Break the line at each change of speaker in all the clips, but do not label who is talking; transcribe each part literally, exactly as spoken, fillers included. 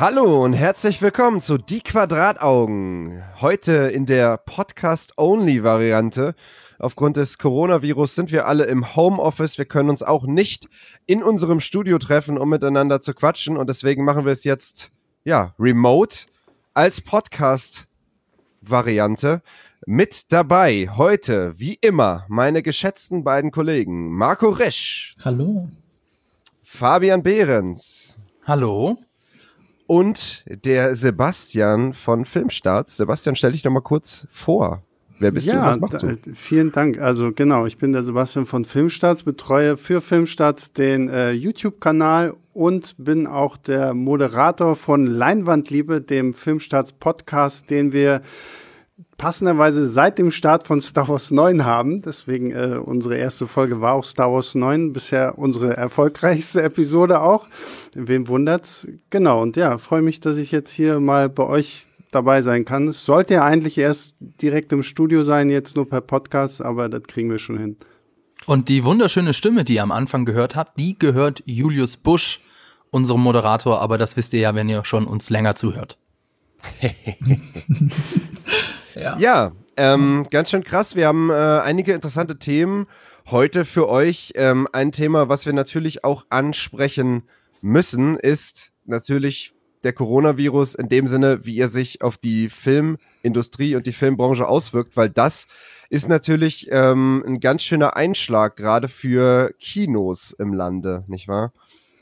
Hallo und herzlich willkommen zu Die Quadrataugen. Heute in der Podcast-Only-Variante. Aufgrund des Coronavirus sind wir alle im Homeoffice. Wir können uns auch nicht in unserem Studio treffen, um miteinander zu quatschen. Und deswegen machen wir es jetzt, ja, remote als Podcast-Variante. Mit dabei heute, wie immer, meine geschätzten beiden Kollegen Marco Resch.
Hallo.
Fabian Behrens.
Hallo.
Und der Sebastian von Filmstarts. Sebastian, stell dich doch mal kurz vor. Wer bist
ja,
du und was machst du?
Da, vielen Dank. Also genau, ich bin der Sebastian von Filmstarts, betreue für Filmstarts den äh, YouTube-Kanal und bin auch der Moderator von Leinwandliebe, dem Filmstarts-Podcast, den wir passenderweise seit dem Start von Star Wars neun haben. Deswegen äh, unsere erste Folge war auch Star Wars neun. Bisher unsere erfolgreichste Episode auch. Wem wundert's? Genau, und ja, freue mich, dass ich jetzt hier mal bei euch dabei sein kann. Es sollte ja eigentlich erst direkt im Studio sein, jetzt nur per Podcast, aber das kriegen wir schon hin.
Und die wunderschöne Stimme, die ihr am Anfang gehört habt, die gehört Julius Busch, unserem Moderator, aber das wisst ihr ja, wenn ihr schon uns länger zuhört.
Ja, ja ähm, ganz schön krass. Wir haben äh, einige interessante Themen heute für euch. Ähm, ein Thema, was wir natürlich auch ansprechen müssen, ist natürlich der Coronavirus in dem Sinne, wie er sich auf die Filmindustrie und die Filmbranche auswirkt, weil das ist natürlich ähm, ein ganz schöner Einschlag, gerade für Kinos im Lande, nicht wahr?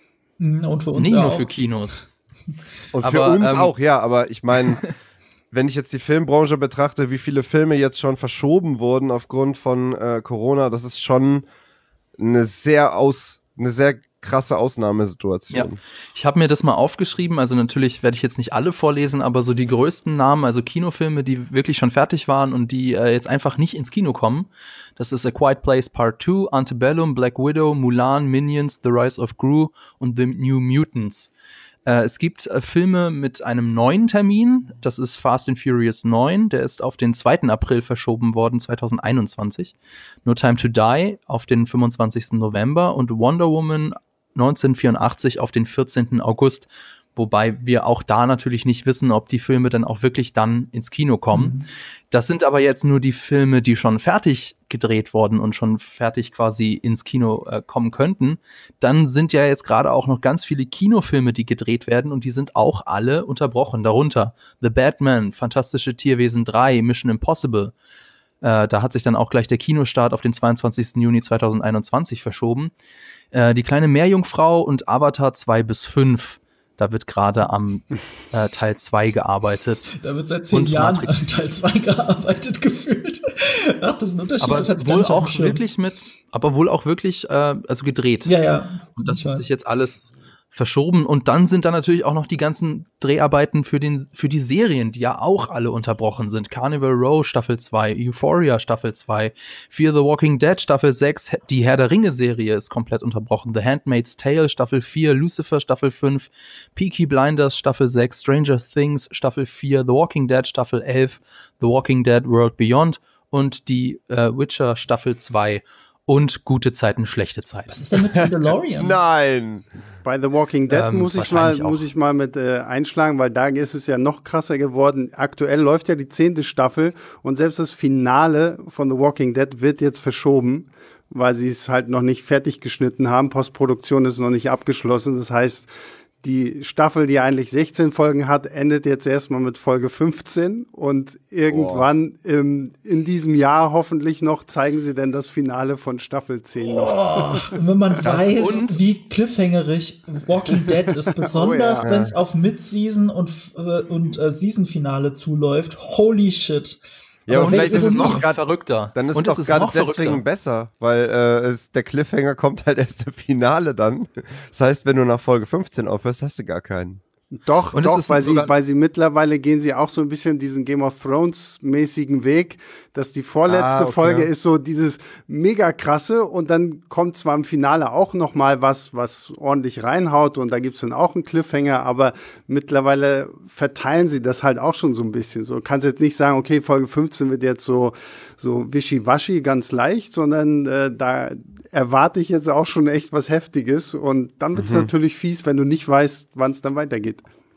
Und für uns
Nicht
auch.
nur für Kinos.
Und
aber,
für uns
ähm,
auch, ja, aber ich meine, wenn ich jetzt die Filmbranche betrachte, wie viele Filme jetzt schon verschoben wurden aufgrund von äh, Corona, das ist schon eine sehr aus, eine sehr krasse Ausnahmesituation.
Ja. Ich habe mir das mal aufgeschrieben, also natürlich werde ich jetzt nicht alle vorlesen, aber so die größten Namen, also Kinofilme, die wirklich schon fertig waren und die äh, jetzt einfach nicht ins Kino kommen. Das ist A Quiet Place Part zwei, Antebellum, Black Widow, Mulan, Minions, The Rise of Gru und The New Mutants. Äh, es gibt äh, Filme mit einem neuen Termin, das ist Fast and Furious neun, der ist auf den zweiten April verschoben worden, zwanzig einundzwanzig. No Time to Die auf den fünfundzwanzigsten November und Wonder Woman neunzehnhundertvierundachtzig auf den vierzehnten August, wobei wir auch da natürlich nicht wissen, ob die Filme dann auch wirklich dann ins Kino kommen. Mhm. Das sind aber jetzt nur die Filme, die schon fertig gedreht wurden und schon fertig quasi ins Kino äh, kommen könnten. Dann sind ja jetzt gerade auch noch ganz viele Kinofilme, die gedreht werden und die sind auch alle unterbrochen. Darunter The Batman, Fantastische Tierwesen drei, Mission Impossible. Äh, da hat sich dann auch gleich der Kinostart auf den zweiundzwanzigsten Juni zweitausendeinundzwanzig verschoben. Äh, die kleine Meerjungfrau und Avatar zwei bis fünf. Da wird gerade am äh, Teil zwei gearbeitet.
Da wird seit zehn Jahren an Teil zwei gearbeitet gefühlt. Ach, das ist ein Unterschied.
Aber
das hat
wohl auch wirklich mit, aber wohl auch wirklich, äh, also gedreht.
Ja, ja.
Und das hat sich jetzt alles verschoben. Und dann sind da natürlich auch noch die ganzen Dreharbeiten für den, für die Serien, die ja auch alle unterbrochen sind. Carnival Row Staffel zwei, Euphoria Staffel zwei, Fear the Walking Dead Staffel sechs, die Herr der Ringe Serie ist komplett unterbrochen. The Handmaid's Tale Staffel vier, Lucifer Staffel fünf, Peaky Blinders Staffel sechs, Stranger Things Staffel vier, The Walking Dead Staffel elf, The Walking Dead World Beyond und die äh, Witcher Staffel zwei und Gute Zeiten, schlechte Zeiten.
Was ist denn mit Mandalorian?
Nein!
Bei The Walking Dead ähm, muss ich mal muss ich mal mit äh, einschlagen, weil da ist es ja noch krasser geworden. Aktuell läuft ja die zehnte Staffel und selbst das Finale von The Walking Dead wird jetzt verschoben, weil sie es halt noch nicht fertig geschnitten haben. Postproduktion ist noch nicht abgeschlossen. Das heißt, die Staffel, die eigentlich sechzehn Folgen hat, endet jetzt erstmal mit Folge fünfzehn und irgendwann im, in diesem Jahr hoffentlich noch zeigen sie dann das Finale von Staffel zehn noch.
Oh, wenn man weiß, und? wie cliffhangerig Walking Dead ist, besonders oh ja. wenn es auf Mid-Season und, äh, und äh, Season-Finale zuläuft. Holy shit.
Ja, und vielleicht ist es noch
grad verrückter.
Dann ist
und
es doch gerade deswegen
verrückter.
besser, weil äh, es, der Cliffhanger kommt halt erst im Finale dann. Das heißt, wenn du nach Folge fünfzehn aufhörst, hast du gar keinen.
Doch,
und
doch, weil sie, weil sie mittlerweile gehen sie auch so ein bisschen diesen Game of Thrones mäßigen Weg, dass die vorletzte
ah, okay.
Folge ist so dieses mega krasse und dann kommt zwar im Finale auch noch mal was, was ordentlich reinhaut und da gibt's dann auch einen Cliffhanger, aber mittlerweile verteilen sie das halt auch schon so ein bisschen. So kannst jetzt nicht sagen, okay, Folge fünfzehn wird jetzt so so wischiwaschi, ganz leicht, sondern äh, da erwarte ich jetzt auch schon echt was Heftiges und dann wird's mhm. natürlich fies, wenn du nicht weißt, wann es dann weitergeht.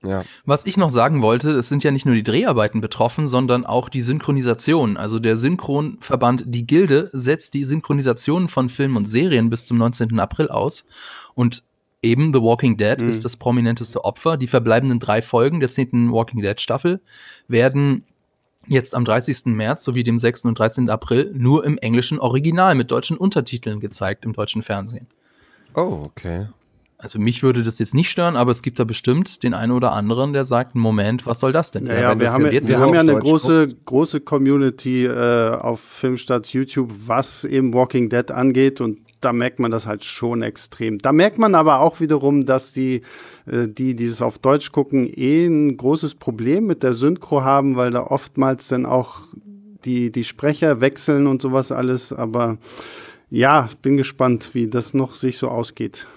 Ja.
Was ich noch sagen wollte, es sind ja nicht nur die Dreharbeiten betroffen, sondern auch die Synchronisation. Also der Synchronverband Die Gilde setzt die Synchronisation von Filmen und Serien bis zum neunzehnten April aus. Und eben The Walking Dead mhm. ist das prominenteste Opfer. Die verbleibenden drei Folgen der zehnten Walking Dead Staffel werden jetzt am dreißigsten März sowie dem sechsten und dreizehnten April nur im englischen Original mit deutschen Untertiteln gezeigt im deutschen Fernsehen.
Oh, okay.
Also mich würde das jetzt nicht stören, aber es gibt da bestimmt den einen oder anderen, der sagt, Moment, was soll das denn?
Ja, ja, wir haben, ja, wir haben ja eine große, große Community äh, auf Filmstarts YouTube, was eben Walking Dead angeht, und da merkt man das halt schon extrem. Da merkt man aber auch wiederum, dass die, äh, die, die es auf Deutsch gucken, eh ein großes Problem mit der Synchro haben, weil da oftmals dann auch die, die Sprecher wechseln und sowas alles. Aber ja, bin gespannt, wie das noch sich so ausgeht.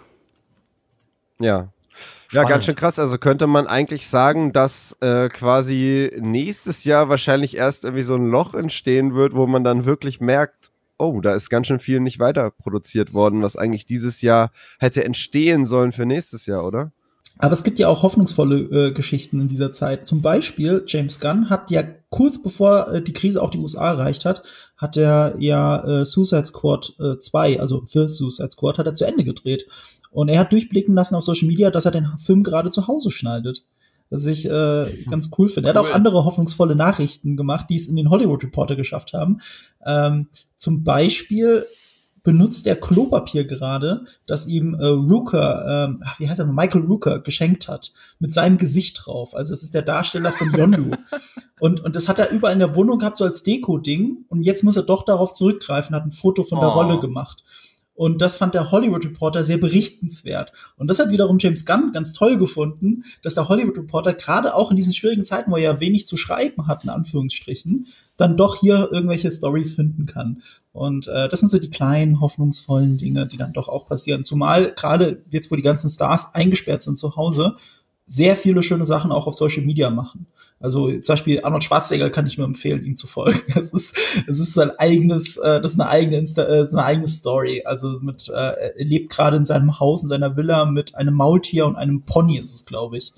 Ja. Ja, ganz schön krass. Also könnte man eigentlich sagen, dass äh, quasi nächstes Jahr wahrscheinlich erst irgendwie so ein Loch entstehen wird, wo man dann wirklich merkt, oh, da ist ganz schön viel nicht weiter produziert worden, was eigentlich dieses Jahr hätte entstehen sollen für nächstes Jahr, oder?
Aber es gibt ja auch hoffnungsvolle äh, Geschichten in dieser Zeit. Zum Beispiel, James Gunn hat ja kurz bevor äh, die Krise auch die U S A erreicht hat, hat er ja äh, Suicide Squad äh, zwei, also für Suicide Squad, hat er zu Ende gedreht. Und er hat durchblicken lassen auf Social Media, dass er den Film gerade zu Hause schneidet. Was ich äh, ganz cool finde. Er hat auch andere hoffnungsvolle Nachrichten gemacht, die es in den Hollywood Reporter geschafft haben. Ähm, zum Beispiel benutzt er Klopapier gerade, das ihm äh, Rooker, ähm, ach, wie heißt er, Michael Rooker geschenkt hat, mit seinem Gesicht drauf. Also es ist der Darsteller von Yondu. und, und das hat er überall in der Wohnung gehabt, so als Deko-Ding. Und jetzt muss er doch darauf zurückgreifen, hat ein Foto von der
Oh.
Rolle gemacht. Und das fand der Hollywood Reporter sehr berichtenswert. Und das hat wiederum James Gunn ganz toll gefunden, dass der Hollywood Reporter gerade auch in diesen schwierigen Zeiten, wo er ja wenig zu schreiben hat, in Anführungsstrichen, dann doch hier irgendwelche Stories finden kann. Und äh, das sind so die kleinen, hoffnungsvollen Dinge, die dann doch auch passieren. Zumal gerade jetzt, wo die ganzen Stars eingesperrt sind zu Hause, sehr viele schöne Sachen auch auf Social Media machen. Also zum Beispiel Arnold Schwarzenegger kann ich nur empfehlen, ihm zu folgen. Es ist, es ist sein eigenes, äh, das ist eine eigene, Insta, äh, eine eigene Story. Also mit, äh, er lebt gerade in seinem Haus, in seiner Villa mit einem Maultier und einem Pony, ist es, glaube ich.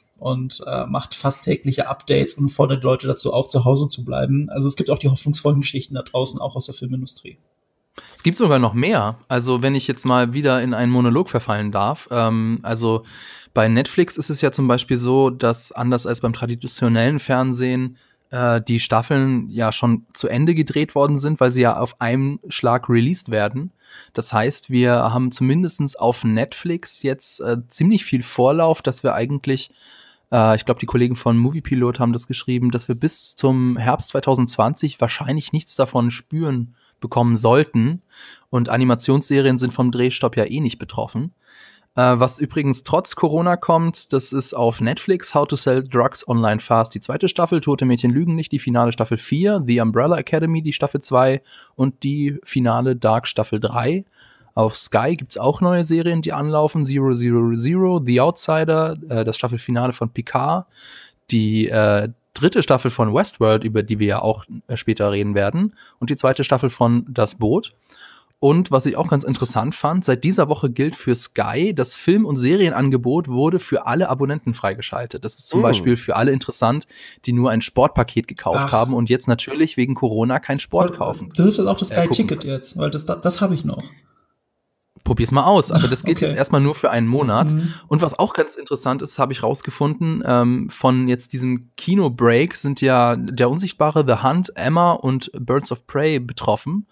Und äh, macht fast tägliche Updates und fordert die Leute dazu auf, zu Hause zu bleiben. Also es gibt auch die hoffnungsvollen Geschichten da draußen, auch aus der Filmindustrie.
Es gibt sogar noch mehr. Also wenn ich jetzt mal wieder in einen Monolog verfallen darf. Ähm, also bei Netflix ist es ja zum Beispiel so, dass anders als beim traditionellen Fernsehen äh, die Staffeln ja schon zu Ende gedreht worden sind, weil sie ja auf einen Schlag released werden. Das heißt, wir haben zumindest auf Netflix jetzt äh, ziemlich viel Vorlauf, dass wir eigentlich, äh, ich glaube, die Kollegen von Moviepilot haben das geschrieben, dass wir bis zum Herbst zwanzig zwanzig wahrscheinlich nichts davon spüren bekommen sollten. Und Animationsserien sind vom Drehstopp ja eh nicht betroffen. Äh, was übrigens trotz Corona kommt, das ist auf Netflix How to Sell Drugs Online Fast, die zweite Staffel, Tote Mädchen lügen nicht, die finale Staffel vier, The Umbrella Academy, die Staffel zwei und die finale Dark Staffel drei. Auf Sky gibt's auch neue Serien, die anlaufen, Zero Zero Zero, The Outsider, äh, das Staffelfinale von Picard, die äh, dritte Staffel von Westworld, über die wir ja auch äh, später reden werden, und die zweite Staffel von Das Boot. Und was ich auch ganz interessant fand, seit dieser Woche gilt für Sky, das Film- und Serienangebot wurde für alle Abonnenten freigeschaltet. Das ist zum mm. Beispiel für alle interessant, die nur ein Sportpaket gekauft Ach. haben und jetzt natürlich wegen Corona kein Sport kaufen.
Trifft das auch das Sky-Ticket äh, jetzt? Weil das, das, das habe ich noch.
Probier's mal aus, aber das gilt
Okay.
jetzt erstmal nur für einen Monat.
Mhm.
Und was auch ganz interessant ist, habe ich rausgefunden, ähm, von jetzt diesem Kino-Break sind ja Der Unsichtbare, The Hunt, Emma und Birds of Prey betroffen.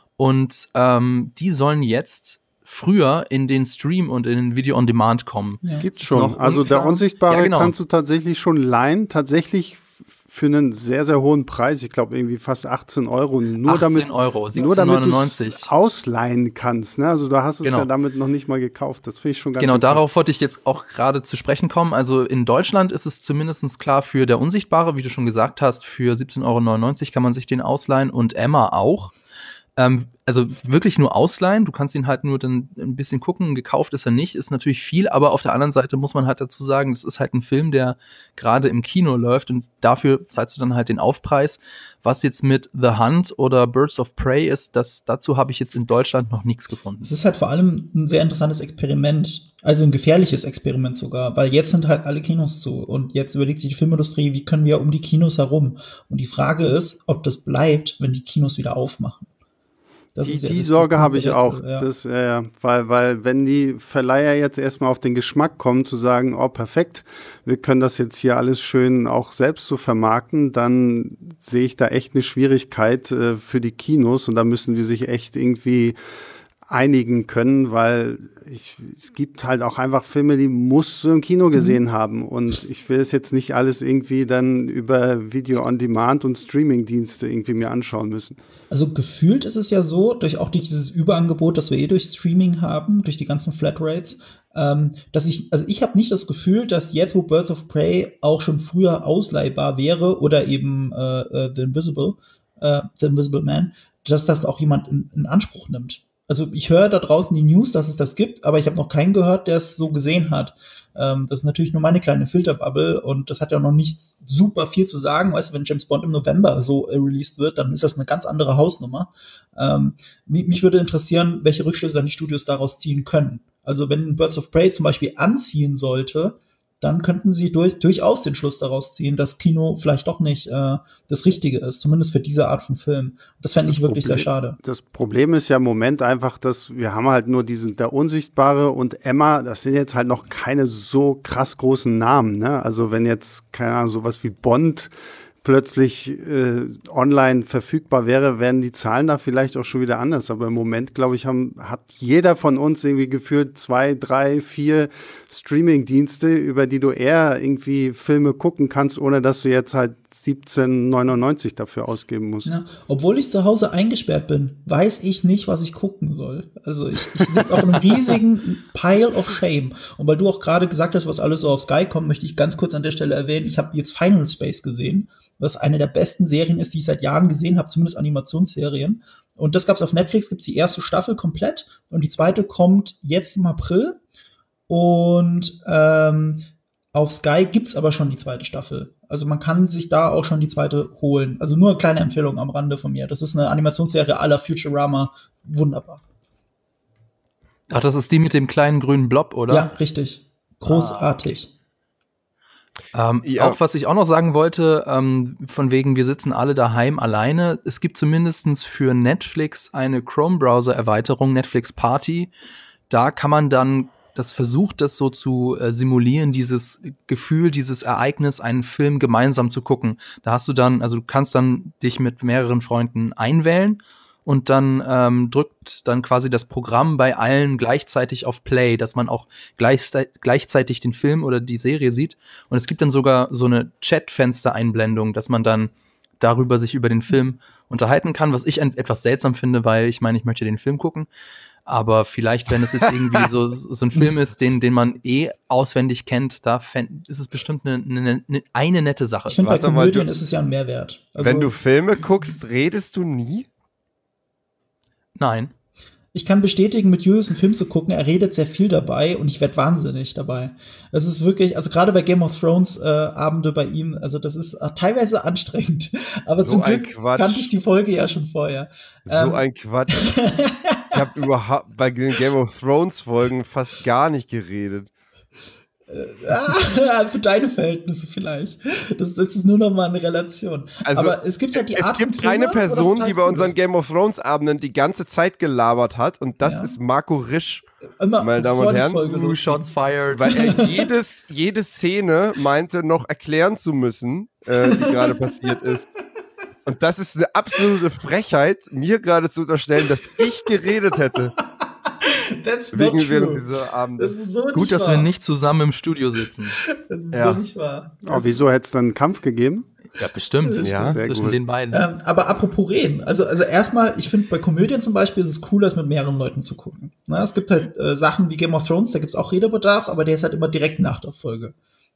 Und ähm, die sollen jetzt früher in den Stream und in den Video on Demand kommen.
Ja.
Gibt's schon. Also der Unsichtbare ja, genau. kannst du tatsächlich schon leihen. Tatsächlich für einen sehr, sehr hohen Preis. Ich glaube irgendwie fast achtzehn Euro. Nur
achtzehn
damit,
Euro,
nur damit du es ausleihen kannst. Ne? Also du hast es genau. ja damit noch nicht mal gekauft. Das finde ich schon ganz
Genau,
schön
darauf wollte ich jetzt auch gerade zu sprechen kommen. Also in Deutschland ist es zumindest klar für Der Unsichtbare, wie du schon gesagt hast, für siebzehn Euro neunundneunzig kann man sich den ausleihen und Emma auch. Ähm, also wirklich nur ausleihen, du kannst ihn halt nur dann ein bisschen gucken, gekauft ist er nicht, ist natürlich viel, aber auf der anderen Seite muss man halt dazu sagen, das ist halt ein Film, der gerade im Kino läuft und dafür zahlst du dann halt den Aufpreis. Was jetzt mit The Hunt oder Birds of Prey ist, das, dazu habe ich jetzt in Deutschland noch nichts gefunden.
Es ist halt vor allem ein sehr interessantes Experiment, also ein gefährliches Experiment sogar, weil jetzt sind halt alle Kinos zu und jetzt überlegt sich die Filmindustrie, wie können wir um die Kinos herum? Und die Frage ist, ob das bleibt, wenn die Kinos wieder aufmachen. Das
die
ist ja,
die
das,
Sorge habe ich
Rätsel,
auch,
ja.
das, äh, weil, weil wenn die Verleiher jetzt erstmal auf den Geschmack kommen, zu sagen, oh perfekt, wir können das jetzt hier alles schön auch selbst so vermarkten, dann sehe ich da echt eine Schwierigkeit äh, für die Kinos und da müssen die sich echt irgendwie einigen können, weil ich, es gibt halt auch einfach Filme, die musst du im Kino gesehen mhm. haben und ich will es jetzt nicht alles irgendwie dann über Video on Demand und Streaming-Dienste irgendwie mir anschauen müssen.
Also gefühlt ist es ja so, durch auch durch dieses Überangebot, das wir eh durch Streaming haben, durch die ganzen Flatrates, ähm, dass ich, also ich habe nicht das Gefühl, dass jetzt, wo Birds of Prey auch schon früher ausleihbar wäre oder eben äh, äh, The Invisible, äh, The Invisible Man, dass das auch jemand in, in Anspruch nimmt. Also ich höre da draußen die News, dass es das gibt, aber ich habe noch keinen gehört, der es so gesehen hat. Ähm, das ist natürlich nur meine kleine Filterbubble und das hat ja noch nicht super viel zu sagen. Weißt du, wenn James Bond im November so äh, released wird, dann ist das eine ganz andere Hausnummer. Ähm, mich, mich würde interessieren, welche Rückschlüsse dann die Studios daraus ziehen können. Also wenn Birds of Prey zum Beispiel anziehen sollte, dann könnten sie durch, durchaus den Schluss daraus ziehen, dass Kino vielleicht doch nicht äh, das Richtige ist, zumindest für diese Art von Film. Das fände ich wirklich
Problem,
sehr schade.
Das Problem ist ja im Moment einfach, dass wir haben halt nur diesen Der Unsichtbare und Emma, das sind jetzt halt noch keine so krass großen Namen, ne? Also wenn jetzt, keine Ahnung, sowas wie Bond plötzlich äh, online verfügbar wäre, wären die Zahlen da vielleicht auch schon wieder anders. Aber im Moment, glaube ich, haben, hat jeder von uns irgendwie gefühlt zwei, drei, vier Streaming-Dienste, über die du eher irgendwie Filme gucken kannst, ohne dass du jetzt halt siebzehn neunundneunzig dafür ausgeben musst.
Ja, obwohl ich zu Hause eingesperrt bin, weiß ich nicht, was ich gucken soll. Also ich, ich liege auf einem riesigen Pile of Shame. Und weil du auch gerade gesagt hast, was alles so auf Sky kommt, möchte ich ganz kurz an der Stelle erwähnen, ich habe jetzt Final Space gesehen, was eine der besten Serien ist, die ich seit Jahren gesehen habe, zumindest Animationsserien. Und das gab's auf Netflix, gibt's die erste Staffel komplett und die zweite kommt jetzt im April. Und ähm, auf Sky gibt's aber schon die zweite Staffel. Also man kann sich da auch schon die zweite holen. Also nur eine kleine Empfehlung am Rande von mir. Das ist eine Animationsserie à la Futurama. Wunderbar.
Ach, das ist die mit dem kleinen grünen Blob, oder?
Ja, richtig. Großartig.
Ah, okay. ähm,
ja.
Auch was ich auch noch sagen wollte, ähm, von wegen, wir sitzen alle daheim alleine. Es gibt zumindestens für Netflix eine Chrome-Browser-Erweiterung, Netflix Party. Da kann man dann das versucht, das so zu äh, simulieren, dieses Gefühl, dieses Ereignis, einen Film gemeinsam zu gucken. Da hast du dann, also du kannst dann dich mit mehreren Freunden einwählen und dann ähm, drückt dann quasi das Programm bei allen gleichzeitig auf Play, dass man auch gleichste- gleichzeitig den Film oder die Serie sieht. Und es gibt dann sogar so eine Chat-Fenster-Einblendung, dass man dann darüber sich über den Film unterhalten kann, was ich ein- etwas seltsam finde, weil ich meine, ich möchte den Film gucken. Aber vielleicht, wenn es jetzt irgendwie so, so ein Film ist, den, den man eh auswendig kennt, da fänd, ist es bestimmt eine, eine, eine nette Sache.
Ich finde, bei
Warte mal,
Komödien
du-
ist es ja ein Mehrwert. Also,
Wenn du Filme guckst, redest du nie?
Nein.
ich kann bestätigen, mit Julius einen Film zu gucken, er redet sehr viel dabei und ich werde wahnsinnig dabei. Das ist wirklich, also gerade bei Game of Thrones äh, Abende bei ihm, also das ist äh, teilweise anstrengend. Aber
So
zum
ein
Glück
Quatsch.
kannte ich die Folge ja schon vorher.
So
Ähm,
ein Quatsch. Ich habe überhaupt bei den Game of Thrones Folgen fast gar nicht geredet.
Ah, für deine Verhältnisse vielleicht. Das, das ist nur noch mal eine Relation.
Also,
aber es gibt ja die
Es
Art
gibt
von Filmen,
eine
wo das
Person,
total
die bei
cool
unseren
ist.
Game of Thrones Abenden die ganze Zeit gelabert hat und das
Ja.
ist Marco Risch,
Immer
meine Damen
vor
und
die
Herren.
Folge
Two
los.
shots fired.
weil er jedes, jede Szene meinte noch erklären zu müssen, äh, die gerade passiert ist. Und das ist eine absolute Frechheit, mir gerade zu unterstellen, dass ich geredet hätte.
That's not
Wegen während
true.
dieser Abende.
Das ist so
Gut,
nicht
dass
wahr.
wir nicht zusammen im Studio sitzen.
Das ist
Ja.
so nicht wahr.
Oh, wieso hätte es dann einen Kampf gegeben?
Ja, bestimmt.
Ja,
sehr
zwischen
gut.
den beiden.
Ähm, aber apropos reden, also, also erstmal, ich finde bei Komödien zum Beispiel ist es cooler, es mit mehreren Leuten zu gucken. Na, es gibt halt äh, Sachen wie Game of Thrones, da gibt's auch Redebedarf, aber der ist halt immer direkt nach der Folge.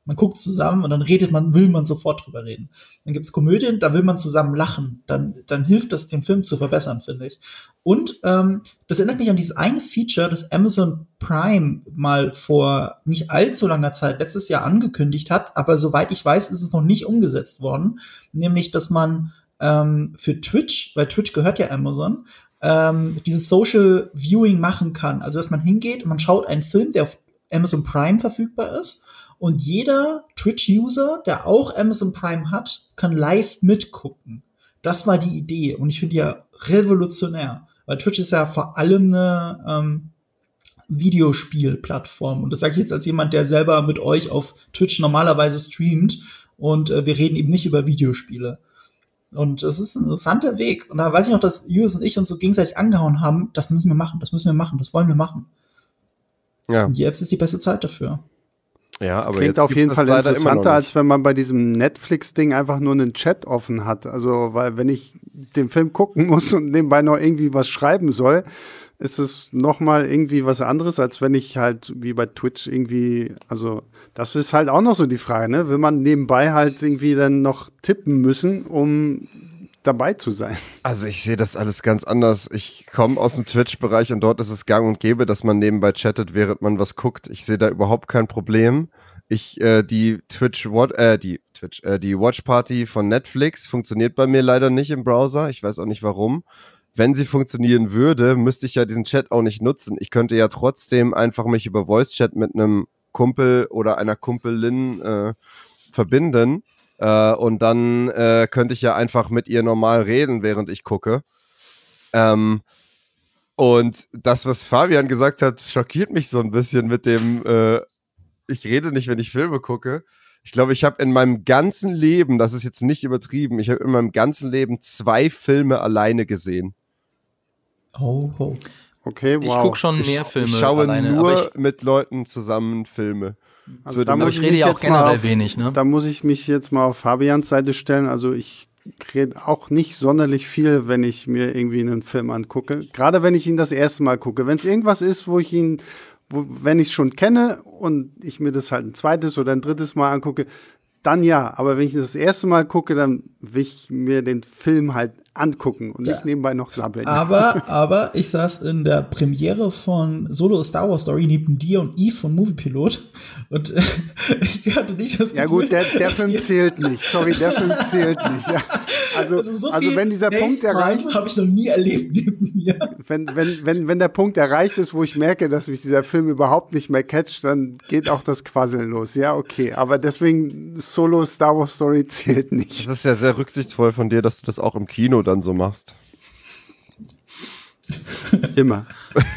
Man guckt zusammen und dann redet man, will man sofort drüber reden. Dann gibt's Komödien, da will man zusammen lachen. Dann, dann hilft das, den Film zu verbessern, finde ich. Und ähm, das erinnert mich an dieses eine Feature, das Amazon Prime mal vor nicht allzu langer Zeit letztes Jahr angekündigt hat, aber soweit ich weiß, ist es noch nicht umgesetzt worden. Nämlich, dass man ähm, für Twitch, weil Twitch gehört ja Amazon, ähm, dieses Social Viewing machen kann. Also, dass man hingeht und man schaut einen Film, der auf Amazon Prime verfügbar ist. Und jeder Twitch-User, der auch Amazon Prime hat, kann live mitgucken. Das war die Idee. Und ich finde die ja revolutionär. Weil Twitch ist ja vor allem eine ähm, Videospielplattform. Und das sage ich jetzt als jemand, der selber mit euch auf Twitch normalerweise streamt. Und äh, wir reden eben nicht über Videospiele. Und es ist ein interessanter Weg. Und da weiß ich noch, dass Julius und ich uns so gegenseitig angehauen haben, das müssen wir machen, das müssen wir machen, das wollen wir machen. Ja. Und jetzt ist die beste Zeit dafür.
Ja, das aber klingt jetzt auf jeden Fall interessanter, als wenn man bei diesem Netflix-Ding einfach nur einen Chat offen hat. Also, weil wenn ich den Film gucken muss und nebenbei noch irgendwie was schreiben soll, ist es noch mal irgendwie was anderes, als wenn ich halt wie bei Twitch irgendwie, also das ist halt auch noch so die Frage, ne? Will man nebenbei halt irgendwie dann noch tippen müssen, um dabei zu sein?
Also ich sehe das alles ganz anders. Ich komme aus dem Twitch-Bereich und dort ist es gang und gäbe, dass man nebenbei chattet, während man was guckt. Ich sehe da überhaupt kein Problem. Ich, äh, die Twitch, äh, die Twitch, äh, die Watch Party von Netflix funktioniert bei mir leider nicht im Browser. Ich weiß auch nicht warum. Wenn sie funktionieren würde, müsste ich ja diesen Chat auch nicht nutzen. Ich könnte ja trotzdem einfach mich über Voice-Chat mit einem Kumpel oder einer Kumpelin äh, verbinden. Uh, und dann uh, könnte ich ja einfach mit ihr normal reden, während ich gucke. Um, und das, was Fabian gesagt hat, schockiert mich so ein bisschen mit dem, uh, ich rede nicht, wenn ich Filme gucke. Ich glaube, ich habe in meinem ganzen Leben, das ist jetzt nicht übertrieben, ich habe in meinem ganzen Leben zwei Filme alleine gesehen.
Oh, oh.
Okay, wow.
Ich gucke schon mehr Filme
ich, ich schaue
alleine.
nur
aber ich
mit Leuten zusammen Filme.
Also da muss ich rede ja auch generell wenig, ne? Da muss ich mich jetzt mal auf Fabians Seite stellen. Also ich rede auch nicht sonderlich viel, wenn ich mir irgendwie einen Film angucke. Gerade wenn ich ihn das erste Mal gucke. Wenn es irgendwas ist, wo ich ihn, wo, wenn ich es schon kenne und ich mir das halt ein zweites oder ein drittes Mal angucke, dann ja. Aber wenn ich das erste Mal gucke, dann will ich mir den Film halt angucken und ja. nicht nebenbei noch sabbeln.
Aber, aber ich saß in der Premiere von Solo Star Wars Story neben dir und Eve von Moviepilot und äh, ich hatte nicht das Gefühl,
ja gut, der, der Film zählt nicht. Sorry, der Film zählt nicht. Ja. Also, also, so also wenn dieser Punkt erreicht,
habe ich noch nie erlebt neben mir.
Wenn, wenn, wenn, wenn der Punkt erreicht ist, wo ich merke, dass mich dieser Film überhaupt nicht mehr catcht, dann geht auch das Quasseln los. Ja, okay. Aber deswegen Solo Star Wars Story zählt nicht.
Das ist ja sehr rücksichtsvoll von dir, dass du das auch im Kino dann so machst.
Immer.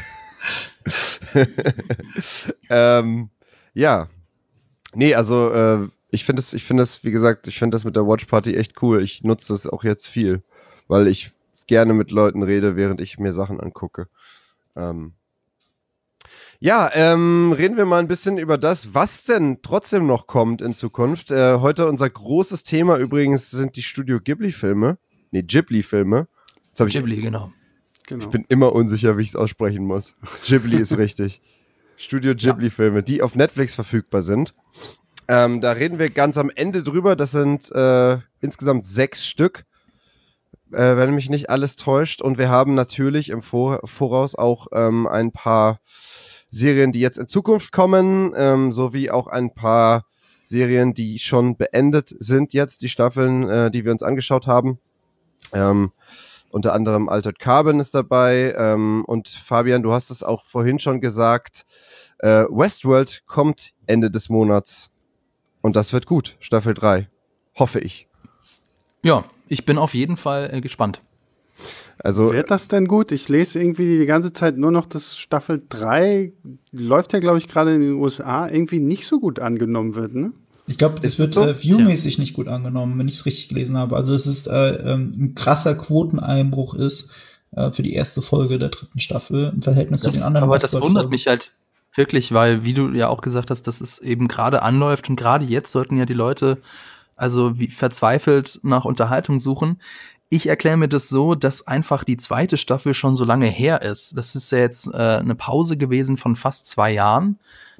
ähm, ja. Nee, also äh, ich finde es, ich finde es, wie gesagt, ich finde das mit der Watch Party echt cool. Ich nutze das auch jetzt viel, weil ich gerne mit Leuten rede, während ich mir Sachen angucke. Ähm, ja, ähm, reden wir mal ein bisschen über das, was denn trotzdem noch kommt in Zukunft. Äh, heute unser großes Thema übrigens sind die Studio Ghibli-Filme. Nee, Ghibli-Filme.
Ghibli, genau.
genau. Ich bin immer unsicher, wie ich es aussprechen muss. Ghibli ist richtig. Studio Ghibli-Filme, die auf Netflix verfügbar sind. Ähm, da reden wir ganz am Ende drüber. Das sind äh, insgesamt sechs Stück, äh, wenn mich nicht alles täuscht. Und wir haben natürlich im Vor- Voraus auch ähm, ein paar Serien, die jetzt in Zukunft kommen, ähm, sowie auch ein paar Serien, die schon beendet sind jetzt, die Staffeln, äh, die wir uns angeschaut haben. Ähm, unter anderem Altered Carbon ist dabei ähm, und Fabian, du hast es auch vorhin schon gesagt, äh, Westworld kommt Ende des Monats und das wird gut, Staffel drei, hoffe ich.
Ja, ich bin auf jeden Fall äh, gespannt.
Also, wird das denn gut? Ich lese irgendwie die ganze Zeit nur noch, dass Staffel drei, läuft ja glaube ich gerade in den U S A, irgendwie nicht so gut angenommen wird, ne?
Ich glaube, es wird so? äh, viewmäßig ja. nicht gut angenommen, wenn ich es richtig gelesen habe. Also, dass es äh, ähm, ein krasser Quoteneinbruch ist äh, für die erste Folge der dritten Staffel im Verhältnis
das,
zu den anderen.
Aber das wundert mich halt wirklich, weil, wie du ja auch gesagt hast, dass es eben gerade anläuft und gerade jetzt sollten ja die Leute also wie verzweifelt nach Unterhaltung suchen. Ich erkläre mir das so, dass einfach die zweite Staffel schon so lange her ist. Das ist ja jetzt äh, eine Pause gewesen von fast zwei Jahren.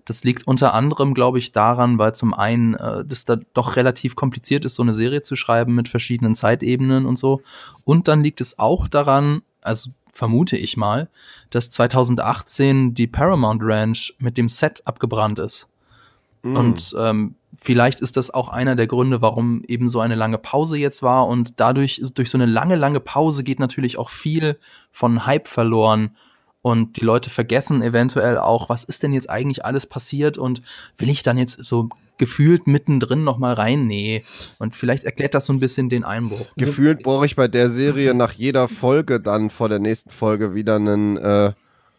Das liegt unter anderem, glaube ich, daran, weil zum einen äh, das da doch relativ kompliziert ist, so eine Serie zu schreiben mit verschiedenen Zeitebenen und so. Und dann liegt es auch daran, also vermute ich mal, dass zwanzig achtzehn die Paramount Ranch mit dem Set abgebrannt ist. Mm. Und ähm, vielleicht ist das auch einer der Gründe, warum eben so eine lange Pause jetzt war. Und dadurch, durch so eine lange, lange Pause geht natürlich auch viel von Hype verloren. Und die Leute vergessen eventuell auch, was ist denn jetzt eigentlich alles passiert und will ich dann jetzt so gefühlt mittendrin noch mal rein? Nee. Und vielleicht erklärt das so ein bisschen den Einbruch.
Gefühlt brauche ich bei der Serie nach jeder Folge dann vor der nächsten Folge wieder einen äh,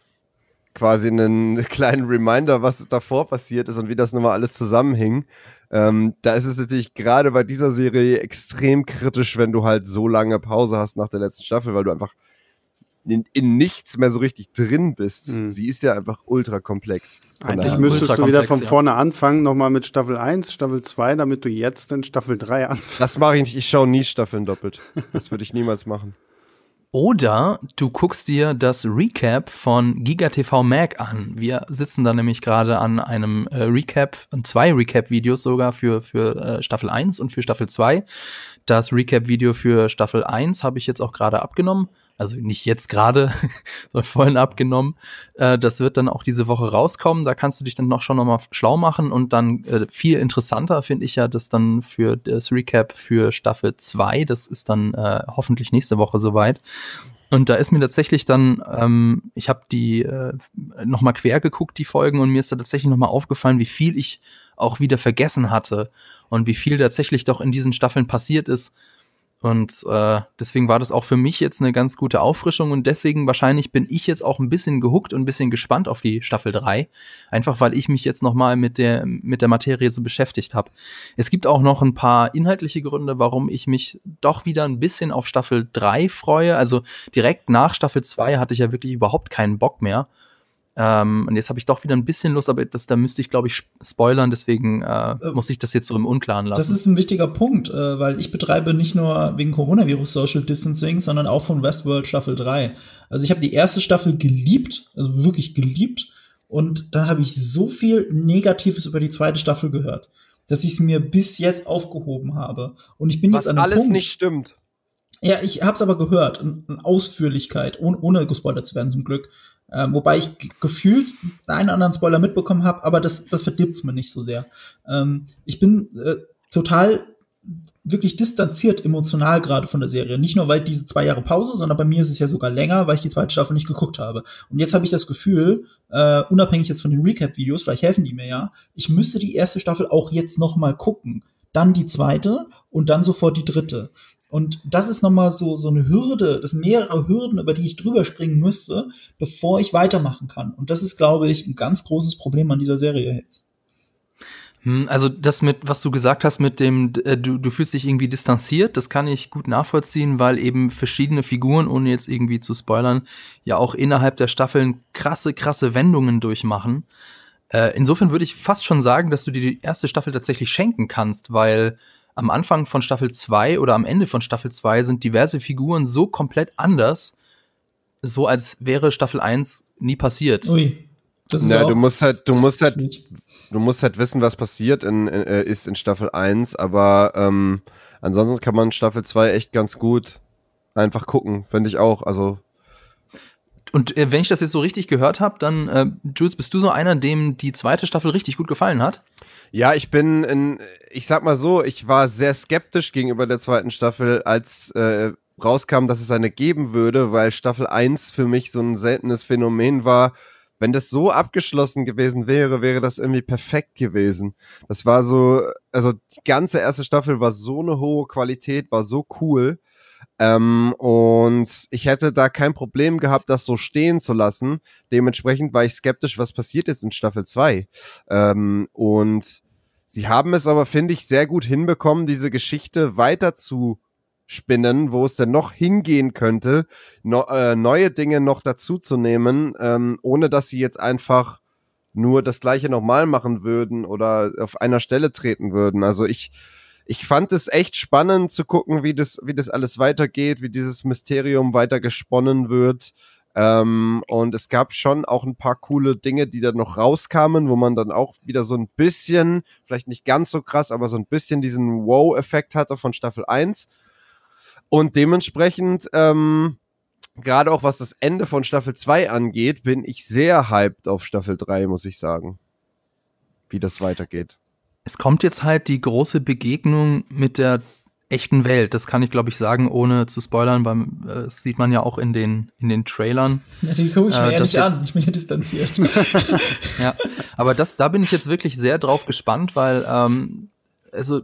quasi einen kleinen Reminder, was davor passiert ist und wie das nochmal alles zusammenhing. Ähm, da ist es natürlich gerade bei dieser Serie extrem kritisch, wenn du halt so lange Pause hast nach der letzten Staffel, weil du einfach In, in nichts mehr so richtig drin bist. Mhm. Sie ist ja einfach ultra komplex.
Eigentlich müsstest du wieder von ja. vorne anfangen, nochmal mit Staffel eins, Staffel zwei, damit du jetzt in Staffel drei anfängst.
Das mache ich nicht. Ich schaue nie Staffeln doppelt. Das würde ich niemals machen.
Oder du guckst dir das Recap von GigaTV Mag an. Wir sitzen da nämlich gerade an einem äh, Recap, zwei Recap-Videos sogar für, für äh, Staffel eins und für Staffel zwei. Das Recap-Video für Staffel eins habe ich jetzt auch gerade abgenommen. Also nicht jetzt gerade, sondern vorhin abgenommen. Äh, das wird dann auch diese Woche rauskommen. Da kannst du dich dann noch schon noch mal schlau machen. Und dann äh, viel interessanter finde ich ja das dann für das Recap für Staffel zwei. Das ist dann äh, hoffentlich nächste Woche soweit. Und da ist mir tatsächlich dann, ähm, ich habe die äh, noch mal quer geguckt, die Folgen, und mir ist da tatsächlich noch mal aufgefallen, wie viel ich auch wieder vergessen hatte und wie viel tatsächlich doch in diesen Staffeln passiert ist. Und äh, deswegen war das auch für mich jetzt eine ganz gute Auffrischung und deswegen wahrscheinlich bin ich jetzt auch ein bisschen gehuckt und ein bisschen gespannt auf die Staffel drei, einfach weil ich mich jetzt nochmal mit der mit der Materie so beschäftigt habe. Es gibt auch noch ein paar inhaltliche Gründe, warum ich mich doch wieder ein bisschen auf Staffel drei freue. Also direkt nach Staffel zwei hatte ich ja wirklich überhaupt keinen Bock mehr. Ähm, und jetzt habe ich doch wieder ein bisschen Lust, aber das, da müsste ich, glaube ich, spoilern, deswegen äh, äh, muss ich das jetzt so im Unklaren lassen.
Das ist ein wichtiger Punkt, äh, weil ich betreibe nicht nur wegen Coronavirus Social Distancing, sondern auch von Westworld Staffel drei. Also ich habe die erste Staffel geliebt, also wirklich geliebt, und dann habe ich so viel Negatives über die zweite Staffel gehört, dass ich es mir bis jetzt aufgehoben habe. Und ich bin
Was
jetzt an einem
alles
Punkt,
nicht stimmt.
Ja, ich hab's aber gehört, in, in Ausführlichkeit, ohne, ohne gespoilert zu werden zum Glück. Ähm, wobei ich g- gefühlt einen oder anderen Spoiler mitbekommen habe, aber das, das verdirbt's mir nicht so sehr. Ähm, ich bin äh, total wirklich distanziert emotional gerade von der Serie. Nicht nur, weil diese zwei Jahre Pause, sondern bei mir ist es ja sogar länger, weil ich die zweite Staffel nicht geguckt habe. Und jetzt habe ich das Gefühl, äh, unabhängig jetzt von den Recap-Videos, vielleicht helfen die mir ja, ich müsste die erste Staffel auch jetzt noch mal gucken. Dann die zweite und dann sofort die dritte. Und das ist nochmal so, so eine Hürde, das sind mehrere Hürden, über die ich drüber springen müsste, bevor ich weitermachen kann. Und das ist, glaube ich, ein ganz großes Problem an dieser Serie jetzt.
Also das mit, was du gesagt hast mit dem, äh, du, du fühlst dich irgendwie distanziert, das kann ich gut nachvollziehen, weil eben verschiedene Figuren, ohne jetzt irgendwie zu spoilern, ja auch innerhalb der Staffeln krasse, krasse Wendungen durchmachen. Äh, insofern würde ich fast schon sagen, dass du dir die erste Staffel tatsächlich schenken kannst, weil am Anfang von Staffel zwei oder am Ende von Staffel zwei sind diverse Figuren so komplett anders, so als wäre Staffel eins nie passiert.
Ui, das ist
Na,
auch
du musst halt, du musst halt,
schwierig.
du musst halt wissen, was passiert in, in, äh, ist in Staffel eins, aber ähm, ansonsten kann man Staffel zwei echt ganz gut einfach gucken, finde ich auch, also.
Und äh, wenn ich das jetzt so richtig gehört habe, dann, äh, Jules, bist du so einer, dem die zweite Staffel richtig gut gefallen hat?
Ja, ich bin, in, ich sag mal so, ich war sehr skeptisch gegenüber der zweiten Staffel, als äh, rauskam, dass es eine geben würde, weil Staffel eins für mich so ein seltenes Phänomen war. Wenn das so abgeschlossen gewesen wäre, wäre das irgendwie perfekt gewesen. Das war so, also die ganze erste Staffel war so eine hohe Qualität, war so cool. Ähm, und ich hätte da kein Problem gehabt, das so stehen zu lassen. Dementsprechend war ich skeptisch, was passiert ist in Staffel zwei. Ähm, und sie haben es aber, finde ich, sehr gut hinbekommen, diese Geschichte weiter zu spinnen, wo es denn noch hingehen könnte, no, äh, neue Dinge noch dazu zu nehmen, ähm, ohne dass sie jetzt einfach nur das Gleiche nochmal machen würden oder auf einer Stelle treten würden. Also ich Ich fand es echt spannend zu gucken, wie das, wie das alles weitergeht, wie dieses Mysterium weiter gesponnen wird. Ähm, und es gab schon auch ein paar coole Dinge, die dann noch rauskamen, wo man dann auch wieder so ein bisschen, vielleicht nicht ganz so krass, aber so ein bisschen diesen Wow-Effekt hatte von Staffel eins. Und dementsprechend, ähm, gerade auch was das Ende von Staffel zwei angeht, bin ich sehr hyped auf Staffel drei, muss ich sagen. Wie das weitergeht.
Es kommt jetzt halt die große Begegnung mit der echten Welt. Das kann ich, glaube ich, sagen, ohne zu spoilern, weil äh, das sieht man ja auch in den, in den Trailern.
Ja, die gucke ich mir
äh,
ja nicht
jetzt,
an. Ich bin ja distanziert.
Ja, aber das, da bin ich jetzt wirklich sehr drauf gespannt, weil, ähm, also,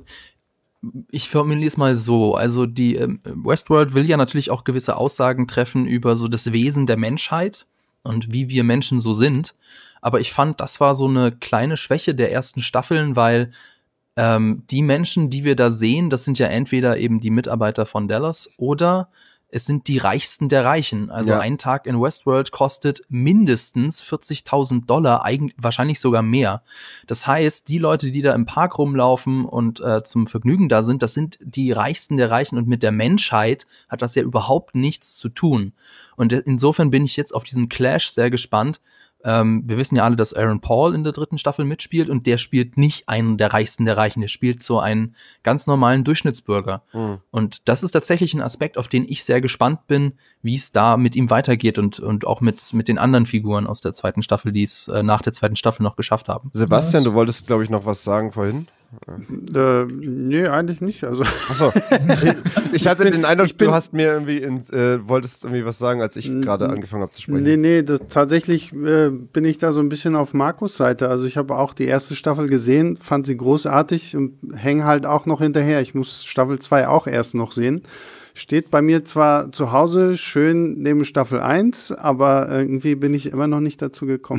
ich formuliere es mal so, also die ähm, Westworld will ja natürlich auch gewisse Aussagen treffen über so das Wesen der Menschheit und wie wir Menschen so sind. Aber ich fand, das war so eine kleine Schwäche der ersten Staffeln, weil ähm, die Menschen, die wir da sehen, das sind ja entweder eben die Mitarbeiter von Dallas oder es sind die Reichsten der Reichen. Also
Ja.
ein Tag in Westworld kostet mindestens vierzigtausend Dollar, eigentlich, wahrscheinlich sogar mehr. Das heißt, die Leute, die da im Park rumlaufen und äh, zum Vergnügen da sind, das sind die Reichsten der Reichen und mit der Menschheit hat das ja überhaupt nichts zu tun. Und insofern bin ich jetzt auf diesen Clash sehr gespannt. Ähm, wir wissen ja alle, dass Aaron Paul in der dritten Staffel mitspielt und der spielt nicht einen der Reichsten der Reichen, der spielt so einen ganz normalen Durchschnittsbürger. Mhm. Und das ist tatsächlich ein Aspekt, auf den ich sehr gespannt bin, wie es da mit ihm weitergeht und, und auch mit, mit den anderen Figuren aus der zweiten Staffel, die es äh, nach der zweiten Staffel noch geschafft haben.
Sebastian, du wolltest, glaube ich, noch was sagen vorhin.
Äh, nee, eigentlich nicht. Also.
Achso, ich hatte den Eindruck,
ich bin,
du hast mir irgendwie ins, äh, wolltest irgendwie was sagen, als ich gerade angefangen habe zu sprechen.
Nee, nee, das, tatsächlich äh, bin ich da so ein bisschen auf Markus' Seite. Also ich habe auch die erste Staffel gesehen, fand sie großartig und hänge halt auch noch hinterher. Ich muss Staffel zwei auch erst noch sehen. Steht bei mir zwar zu Hause schön neben Staffel eins, aber irgendwie bin ich immer noch nicht dazu gekommen.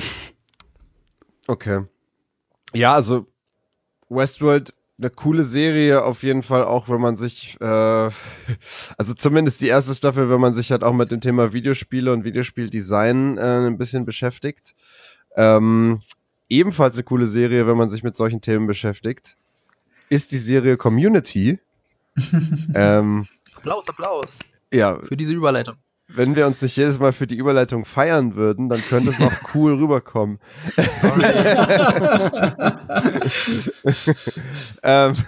Okay. Ja, also Westworld, eine coole Serie auf jeden Fall, auch wenn man sich, äh, also zumindest die erste Staffel, wenn man sich halt auch mit dem Thema Videospiele und Videospieldesign äh, ein bisschen beschäftigt. Ähm, ebenfalls eine coole Serie, wenn man sich mit solchen Themen beschäftigt, ist die Serie Community. ähm,
Applaus, Applaus.
Ja.
Für diese Überleitung.
Wenn wir uns nicht jedes Mal für die Überleitung feiern würden, dann könnte es noch cool rüberkommen. ähm,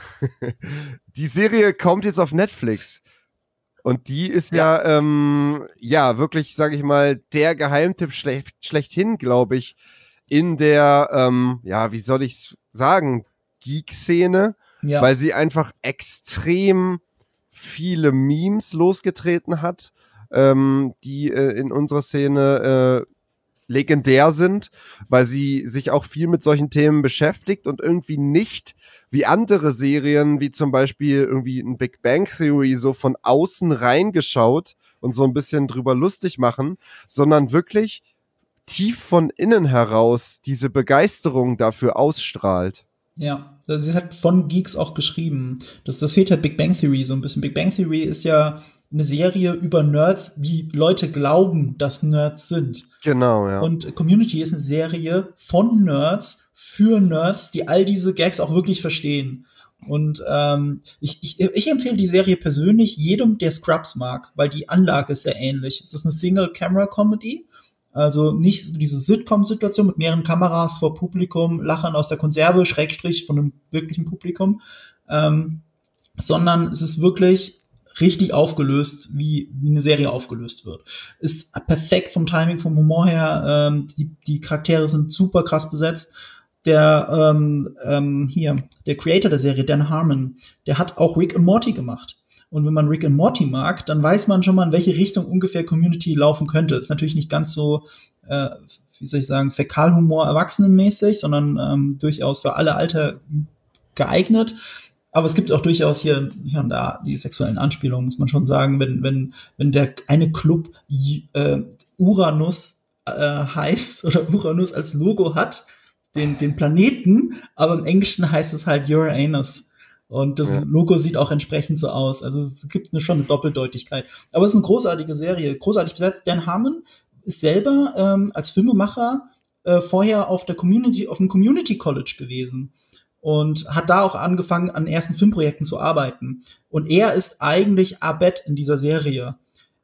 die Serie kommt jetzt auf Netflix. Und die ist ja, ja, ähm, ja wirklich, sage ich mal, der Geheimtipp schlecht, schlechthin, glaube ich, in der, ähm, ja, wie soll ich sagen, Geek-Szene, ja. Weil sie einfach extrem viele Memes losgetreten hat, ähm, die äh, in unserer Szene äh, legendär sind, weil sie sich auch viel mit solchen Themen beschäftigt und irgendwie nicht wie andere Serien, wie zum Beispiel irgendwie ein Big Bang Theory, so von außen reingeschaut und so ein bisschen drüber lustig machen, sondern wirklich tief von innen heraus diese Begeisterung dafür ausstrahlt.
Ja, das ist halt von Geeks auch geschrieben. Das, das fehlt halt Big Bang Theory so ein bisschen. Big Bang Theory ist ja eine Serie über Nerds, wie Leute glauben, dass Nerds sind.
Genau, ja.
Und Community ist eine Serie von Nerds für Nerds, die all diese Gags auch wirklich verstehen. Und ähm, ich, ich, ich empfehle die Serie persönlich jedem, der Scrubs mag, weil die Anlage ist sehr ähnlich. Es ist eine Single-Camera-Comedy. Also nicht so diese Sitcom-Situation mit mehreren Kameras vor Publikum, Lachen aus der Konserve, Schrägstrich von einem wirklichen Publikum, ähm, sondern es ist wirklich richtig aufgelöst, wie, wie eine Serie aufgelöst wird. Ist perfekt vom Timing, vom Humor her, ähm, die, die Charaktere sind super krass besetzt. Der, ähm, ähm, hier, der Creator der Serie, Dan Harmon, der hat auch Rick and Morty gemacht. Und wenn man Rick and Morty mag, dann weiß man schon mal, in welche Richtung ungefähr Community laufen könnte. Ist natürlich nicht ganz so, äh, wie soll ich sagen, Fäkalhumor erwachsenenmäßig, sondern ähm, durchaus für alle Alter geeignet. Aber es gibt auch durchaus hier, hier und da die sexuellen Anspielungen, muss man schon sagen. Wenn, wenn, wenn der eine Club äh, Uranus äh, heißt oder Uranus als Logo hat, den, den Planeten, aber im Englischen heißt es halt Uranus. Und das ja. Logo sieht auch entsprechend so aus. Also es gibt eine, schon eine Doppeldeutigkeit. Aber es ist eine großartige Serie, großartig besetzt. Dan Harmon ist selber ähm, als Filmemacher äh, vorher auf der Community, auf dem Community College gewesen und hat da auch angefangen, an ersten Filmprojekten zu arbeiten. Und er ist eigentlich Abed in dieser Serie.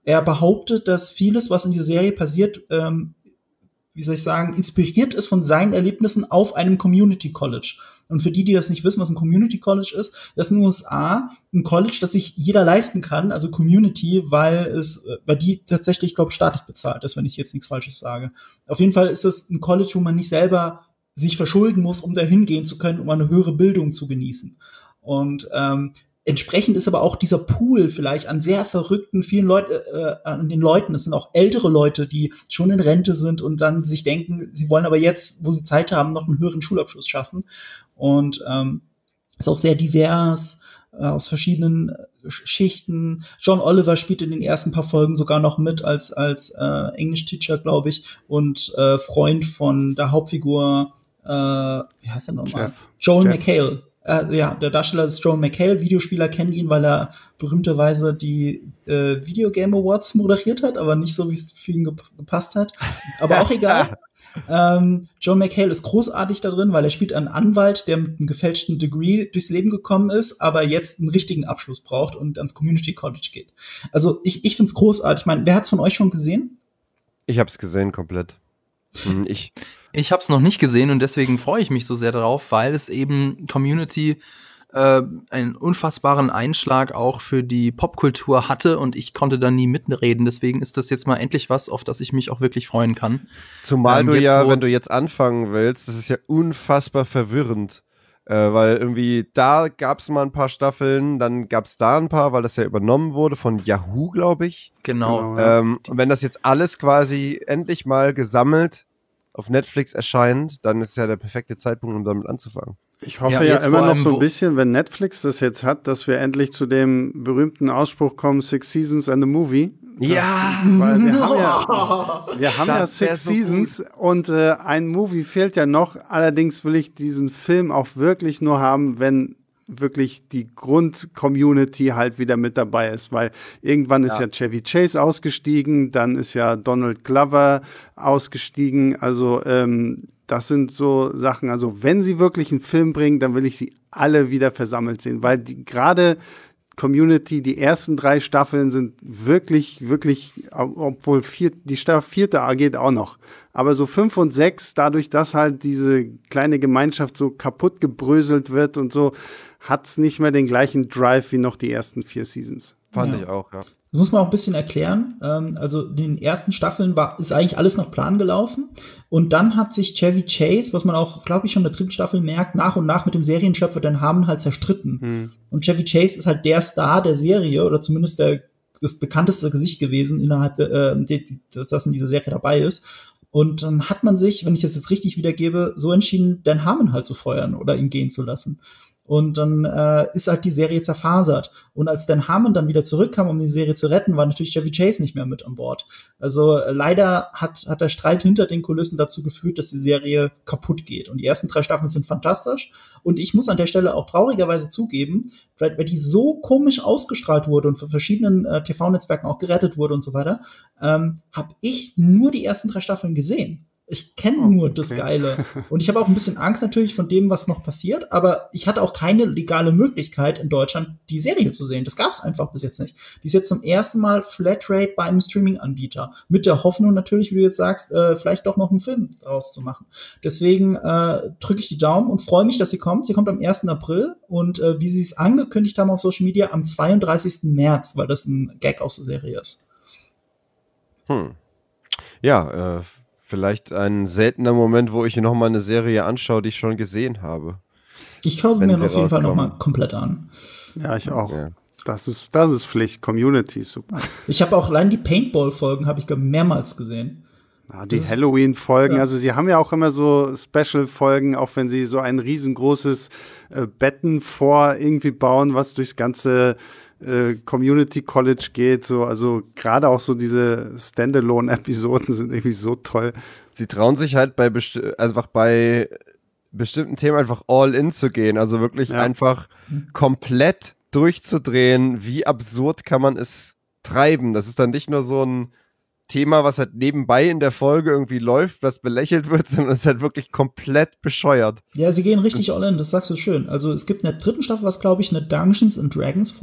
er behauptet, dass vieles, was in dieser Serie passiert, ähm, wie soll ich sagen, inspiriert ist von seinen Erlebnissen auf einem Community College. Und für die, die das nicht wissen, was ein Community College ist, das ist in den U S A ein College, das sich jeder leisten kann, also Community, weil es, weil die tatsächlich, glaube ich, staatlich bezahlt ist, wenn ich jetzt nichts Falsches sage. Auf jeden Fall ist es ein College, wo man nicht selber sich verschulden muss, um da hingehen zu können, um eine höhere Bildung zu genießen. Und ähm, entsprechend ist aber auch dieser Pool vielleicht an sehr verrückten, vielen Leuten, äh, an den Leuten, es sind auch ältere Leute, die schon in Rente sind und dann sich denken, sie wollen aber jetzt, wo sie Zeit haben, noch einen höheren Schulabschluss schaffen. Und ähm, ist auch sehr divers, äh, aus verschiedenen Schichten. John Oliver spielt in den ersten paar Folgen sogar noch mit als als äh, English-Teacher, glaube ich, und äh, Freund von der Hauptfigur, äh, wie heißt er nochmal? Joel McHale. Äh, ja, der Darsteller ist Joel McHale. Videospieler kennen ihn, weil er berühmterweise die äh, Video Game Awards moderiert hat, aber nicht so, wie es für ihn gep- gepasst hat. Aber auch egal. ähm, Joel McHale ist großartig da drin, weil er spielt einen Anwalt, der mit einem gefälschten Degree durchs Leben gekommen ist, aber jetzt einen richtigen Abschluss braucht und ans Community College geht. Also ich, ich find's großartig. Ich meine, wer hat's von euch schon gesehen?
Ich hab's gesehen, komplett. Hm, ich
Ich habe es noch nicht gesehen und deswegen freue ich mich so sehr darauf, weil es eben Community äh, einen unfassbaren Einschlag auch für die Popkultur hatte und ich konnte da nie mitreden. Deswegen ist das jetzt mal endlich was, auf das ich mich auch wirklich freuen kann.
Zumal
ähm,
du
jetzt,
ja,
wo-
wenn du jetzt anfangen willst, das ist ja unfassbar verwirrend. Äh, weil irgendwie da gab's mal ein paar Staffeln, dann gab's da ein paar, weil das ja übernommen wurde von Yahoo, glaube ich.
Genau.
Genau. Ja.
Ähm, und wenn das jetzt alles quasi endlich mal gesammelt auf Netflix erscheint, dann ist ja der perfekte Zeitpunkt, um damit anzufangen.
Ich hoffe
Ja,
ja,
jetzt
immer
vor
noch
allem,
so ein
wo-
bisschen, wenn Netflix das jetzt hat, dass wir endlich zu dem berühmten Ausspruch kommen, Six Seasons and a Movie. Das,
Ja!
Weil wir haben ja, wir haben ja
Das wär
Six
so
Seasons und äh, ein Movie fehlt ja noch. Allerdings will ich diesen Film auch wirklich nur haben, wenn wirklich die Grund-Community halt wieder mit dabei ist, weil irgendwann ist ja Chevy Chase ausgestiegen, dann ist ja Donald Glover ausgestiegen, also ähm, das sind so Sachen, also wenn sie wirklich einen Film bringen, dann will ich sie alle wieder versammelt sehen, weil die gerade Community, die ersten drei Staffeln sind wirklich, wirklich, obwohl vier, die Staffel vierte geht auch noch. Aber so fünf und sechs, dadurch, dass halt diese kleine Gemeinschaft so kaputt gebröselt wird und so, hat's nicht mehr den gleichen Drive wie noch die ersten vier Seasons.
Fand
Ja.
ich auch, ja.
Das muss man auch ein bisschen erklären. Ähm, also in den ersten Staffeln war, ist eigentlich alles nach Plan gelaufen. Und dann hat sich Chevy Chase, was man auch, glaube ich, schon in der dritten Staffel merkt, nach und nach mit dem Serienschöpfer Dan Harmon halt zerstritten.
Hm.
Und Chevy Chase ist halt der Star der Serie oder zumindest der, das bekannteste Gesicht gewesen innerhalb der, äh, die, die, das in dieser Serie dabei ist. Und dann hat man sich, wenn ich das jetzt richtig wiedergebe, so entschieden, Dan Harmon halt zu feuern oder ihn gehen zu lassen. Und dann äh, ist halt die Serie zerfasert. Und als Dan Harmon dann wieder zurückkam, um die Serie zu retten, war natürlich Chevy Chase nicht mehr mit an Bord. Also äh, leider hat, hat der Streit hinter den Kulissen dazu geführt, dass die Serie kaputt geht. Und die ersten drei Staffeln sind fantastisch. Und ich muss an der Stelle auch traurigerweise zugeben, weil, weil die so komisch ausgestrahlt wurde und von verschiedenen äh, T V-Netzwerken auch gerettet wurde und so weiter, ähm, habe ich nur die ersten drei Staffeln gesehen. Ich kenne
Oh,
nur
okay.
das Geile. Und ich habe auch ein bisschen Angst natürlich von dem, was noch passiert, aber ich hatte auch keine legale Möglichkeit in Deutschland, die Serie zu sehen. Das gab es einfach bis jetzt nicht. Die ist jetzt zum ersten Mal Flatrate bei einem Streaming-Anbieter. Mit der Hoffnung natürlich, wie du jetzt sagst, äh, vielleicht doch noch einen Film draus zu machen. Deswegen äh, drücke ich die Daumen und freue mich, dass sie kommt. Sie kommt am ersten April und äh, wie sie es angekündigt haben auf Social Media, am zweiunddreißigsten März, weil das ein Gag aus der Serie ist.
Hm. Ja, äh, vielleicht ein seltener Moment, wo ich noch mal eine Serie anschaue, die ich schon gesehen habe.
Ich schaue
Wenn
mir
sie
auf jeden Fall noch
rauskommen.
mal komplett an.
Ja, ich auch.
Ja.
Das ist, das ist Pflicht. Community ist super.
Ich habe auch allein die Paintball-Folgen, habe ich glaub, mehrmals gesehen.
Ja, die
Das ist-
Halloween-Folgen,
ja.
also sie haben ja auch immer so Special-Folgen, auch wenn sie so ein riesengroßes äh, Betten vor irgendwie bauen, was durchs ganze äh, Community College geht. So, also gerade auch so diese Standalone-Episoden sind irgendwie so toll.
Sie trauen sich halt bei besti- einfach bei bestimmten Themen einfach all in zu gehen. Also wirklich
Ja.
einfach komplett durchzudrehen. Wie absurd kann man es treiben? Das ist dann nicht nur so ein Thema, was halt nebenbei in der Folge irgendwie läuft, was belächelt wird, sondern es ist halt wirklich komplett bescheuert.
Ja, sie gehen richtig all in, das sagst du schön. Also es gibt in der dritten Staffel was, glaube ich, eine Dungeons and Dragons Folge.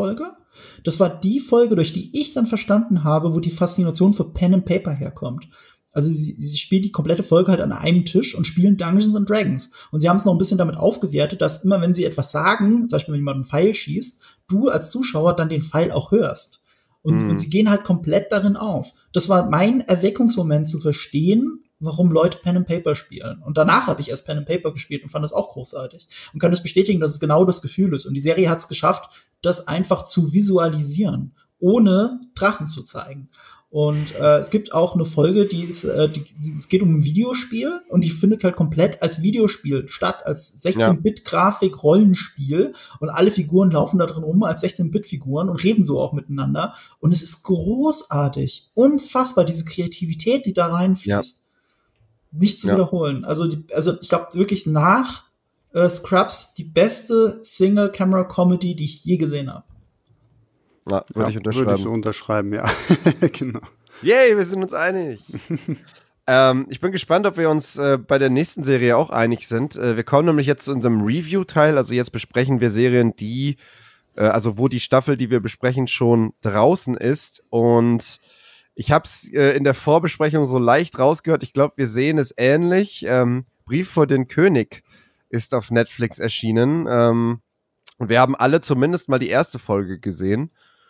Das war die Folge, durch die ich dann verstanden habe, wo die Faszination für Pen and Paper herkommt. Also sie, sie spielen die komplette Folge halt an einem Tisch und spielen Dungeons and Dragons. Und sie haben es noch ein bisschen damit aufgewertet, dass immer, wenn sie etwas sagen, zum Beispiel, wenn jemand einen Pfeil schießt, du als Zuschauer dann den Pfeil auch hörst. Und, mhm. und sie gehen halt komplett darin auf. Das war mein Erweckungsmoment zu verstehen, warum Leute Pen and Paper spielen. Und danach habe ich erst Pen and Paper gespielt und fand das auch großartig. Und kann das bestätigen, dass es genau das Gefühl ist. Und die Serie hat es geschafft, das einfach zu visualisieren, ohne Drachen zu zeigen. Und äh, es gibt auch eine Folge, die ist, äh, die, die, es geht um ein Videospiel und die findet halt komplett als Videospiel statt, als sechzehn-Bit-Grafik-Rollenspiel und alle Figuren laufen da drin rum als sechzehn-Bit-Figuren und reden so auch miteinander. Und es ist großartig, unfassbar, diese Kreativität, die da reinfließt. Ja. Nicht zu ja. wiederholen. Also, die, also ich glaube wirklich nach äh, Scrubs die beste Single-Camera-Comedy, die ich je gesehen habe.
Ja, würde ja, ich unterschreiben.
Würde ich so unterschreiben, ja. Genau.
Yay, wir sind uns einig. ähm, ich bin gespannt, ob wir uns äh, bei der nächsten Serie auch einig sind. Äh, wir kommen nämlich jetzt zu unserem Review-Teil. Also jetzt besprechen wir Serien, die, äh, also wo die Staffel, die wir besprechen, schon draußen ist. Und ich habe es äh, in der Vorbesprechung so leicht rausgehört. Ich glaube, wir sehen es ähnlich. Ähm, Brief vor den König ist auf Netflix erschienen. Ähm, und wir haben alle zumindest mal die erste Folge gesehen.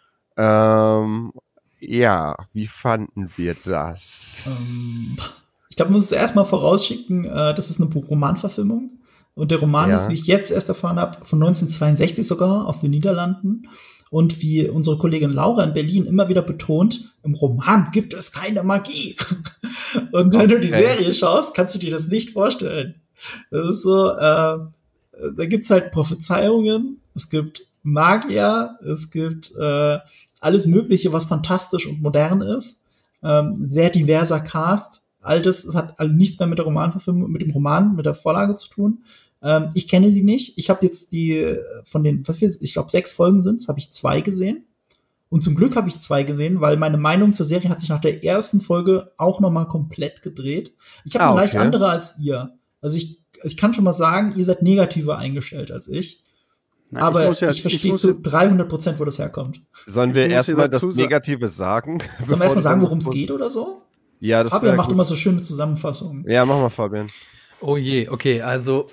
Ähm, ja, wie fanden wir das?
Ähm, ich glaube, man muss es erstmal vorausschicken, äh, das ist eine Romanverfilmung. Und der Roman ja. ist, wie ich jetzt erst erfahren habe, von neunzehnhundertzweiundsechzig sogar, aus den Niederlanden. Und wie unsere Kollegin Laura in Berlin immer wieder betont, im Roman gibt es keine Magie. Und wenn okay. du die Serie schaust, kannst du dir das nicht vorstellen. Das ist so, äh, da gibt's halt Prophezeiungen, es gibt Magier, es gibt äh, alles Mögliche, was fantastisch und modern ist. Ähm, sehr diverser Cast. All das, das hat also nichts mehr mit der Romanverfilmung, mit dem Roman, mit der Vorlage zu tun. Ähm, ich kenne die nicht. Ich habe jetzt die von den, ich glaube, sechs Folgen sind, habe ich zwei gesehen. Und zum Glück habe ich zwei gesehen, weil meine Meinung zur Serie hat sich nach der ersten Folge auch noch mal komplett gedreht. Ich habe ah, eine okay. leicht andere als ihr. Also ich, ich kann schon mal sagen, ihr seid negativer eingestellt als ich. Na, aber ich, ja, ich verstehe zu dreihundert Prozent, wo das herkommt.
Sollen wir erstmal das Negative sagen?
Sollen wir erstmal sagen, worum es geht oder so?
Ja, das
Fabian macht
gut.
immer so schöne Zusammenfassungen.
Ja, mach mal, Fabian.
Oh je, okay, also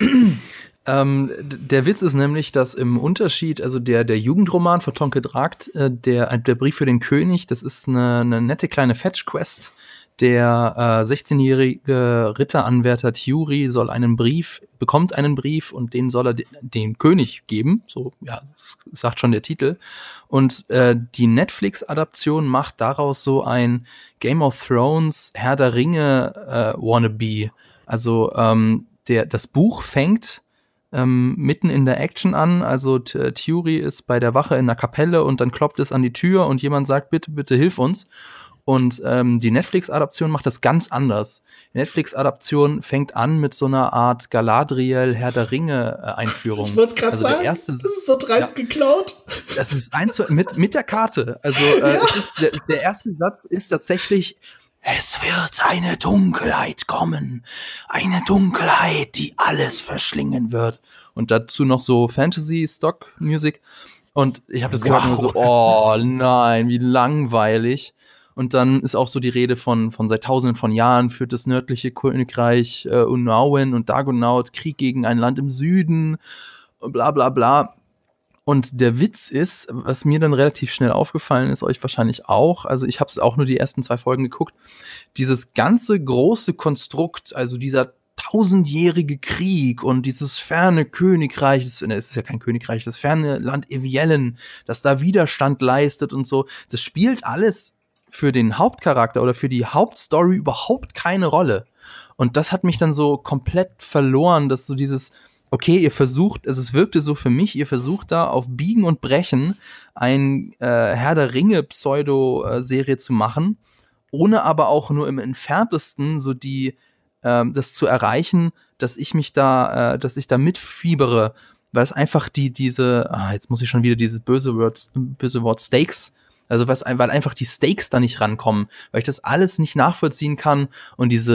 ähm, der Witz ist nämlich, dass im Unterschied, also der, der Jugendroman von Tonke Dragt, äh, der, der Brief für den König, das ist eine, eine nette kleine Fetch-Quest. Der äh, sechzehnjährige Ritteranwärter Thuri soll einen Brief, bekommt einen Brief und den soll er de- dem König geben. So, ja, das sagt schon der Titel. Und äh, die Netflix-Adaption macht daraus so ein Game of Thrones Herr der Ringe äh, Wannabe. Also ähm, der, das Buch fängt ähm, mitten in der Action an. Also T- Thuri ist bei der Wache in der Kapelle und dann klopft es an die Tür und jemand sagt, bitte, bitte hilf uns. Und ähm, die Netflix-Adaption macht das ganz anders. Die Netflix-Adaption fängt an mit so einer Art Galadriel Herr der Ringe-Einführung.
Ich wollte es gerade
also
sagen,
der erste,
das ist so dreist ja, geklaut.
Das ist eins mit, mit der Karte. Also äh, ja. es ist, der, der erste Satz ist tatsächlich: Es wird eine Dunkelheit kommen. Eine Dunkelheit, die alles verschlingen wird. Und dazu noch so Fantasy-Stock-Music. Und ich habe das wow. gehört und so, oh nein, wie langweilig. Und dann ist auch so die Rede von, von seit tausenden von Jahren führt das nördliche Königreich äh, Unauen und Dagonaut Krieg gegen ein Land im Süden, bla bla bla. Und der Witz ist, was mir dann relativ schnell aufgefallen ist, euch wahrscheinlich auch, also ich habe es auch nur die ersten zwei Folgen geguckt, dieses ganze große Konstrukt, also dieser tausendjährige Krieg und dieses ferne Königreich, es ist ja kein Königreich, das ferne Land Eviellen, das da Widerstand leistet und so, das spielt alles für den Hauptcharakter oder für die Hauptstory überhaupt keine Rolle. Und das hat mich dann so komplett verloren, dass so dieses, okay, ihr versucht, also es wirkte so für mich, ihr versucht da auf Biegen und Brechen ein äh, Herr der Ringe Pseudo-Serie zu machen, ohne aber auch nur im Entferntesten so die, äh, das zu erreichen, dass ich mich da, äh, dass ich da mitfiebere, weil es einfach die, diese, ah, jetzt muss ich schon wieder dieses böse Wort, böse Wort Stakes, also was, weil einfach die Stakes da nicht rankommen, weil ich das alles nicht nachvollziehen kann und diese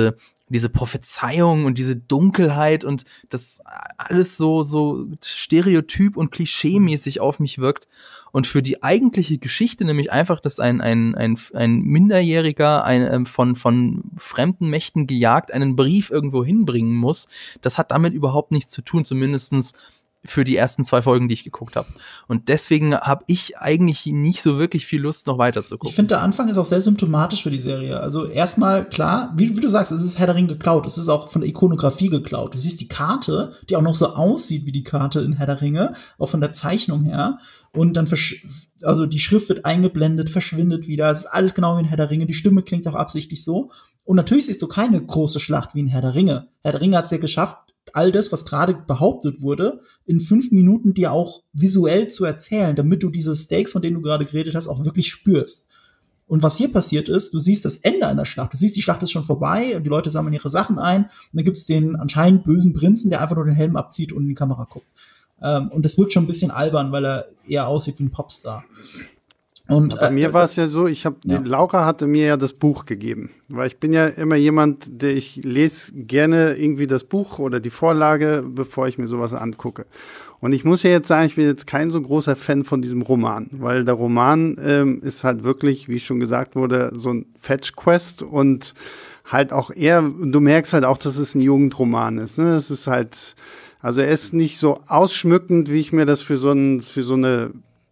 diese Prophezeiung und diese Dunkelheit und das alles so, so stereotyp und klischeemäßig auf mich wirkt. Und für die eigentliche Geschichte, nämlich einfach, dass ein, ein, ein, ein Minderjähriger ein, von, von fremden Mächten gejagt einen Brief irgendwo hinbringen muss, das hat damit überhaupt nichts zu tun, zumindestens für die ersten zwei Folgen, die ich geguckt habe. Und deswegen habe ich eigentlich nicht so wirklich viel Lust, noch weiter zu gucken.
Ich finde, der Anfang ist auch sehr symptomatisch für die Serie. Also erstmal, klar, wie, wie du sagst, es ist Herr der Ringe geklaut. Es ist auch von der Ikonografie geklaut. Du siehst die Karte, die auch noch so aussieht wie die Karte in Herr der Ringe, auch von der Zeichnung her. Und dann, versch- also die Schrift wird eingeblendet, verschwindet wieder. Es ist alles genau wie in Herr der Ringe. Die Stimme klingt auch absichtlich so. Und natürlich siehst du keine große Schlacht wie in Herr der Ringe. Herr der Ringe hat es ja geschafft, all das, was gerade behauptet wurde, in fünf Minuten dir auch visuell zu erzählen, damit du diese Stakes, von denen du gerade geredet hast, auch wirklich spürst. Und was hier passiert ist, du siehst das Ende einer Schlacht. Du siehst, die Schlacht ist schon vorbei und die Leute sammeln ihre Sachen ein. Und dann gibt's den anscheinend bösen Prinzen, der einfach nur den Helm abzieht und in die Kamera guckt. Ähm, und das wirkt schon ein bisschen albern, weil er eher aussieht wie ein Popstar. Und,
Bei
äh,
mir war es ja so, ich habe,
ja.
Laura hatte mir ja das Buch gegeben, weil ich bin ja immer jemand, der ich lese gerne irgendwie das Buch oder die Vorlage, bevor ich mir sowas angucke. Und ich muss ja jetzt sagen, ich bin jetzt kein so großer Fan von diesem Roman, weil der Roman ähm, ist halt wirklich, wie schon gesagt wurde, so ein Fetch-Quest und halt auch eher, du merkst halt auch, dass es ein Jugendroman ist, ne? Es ist halt, also er ist nicht so ausschmückend, wie ich mir das für so ein, für so eine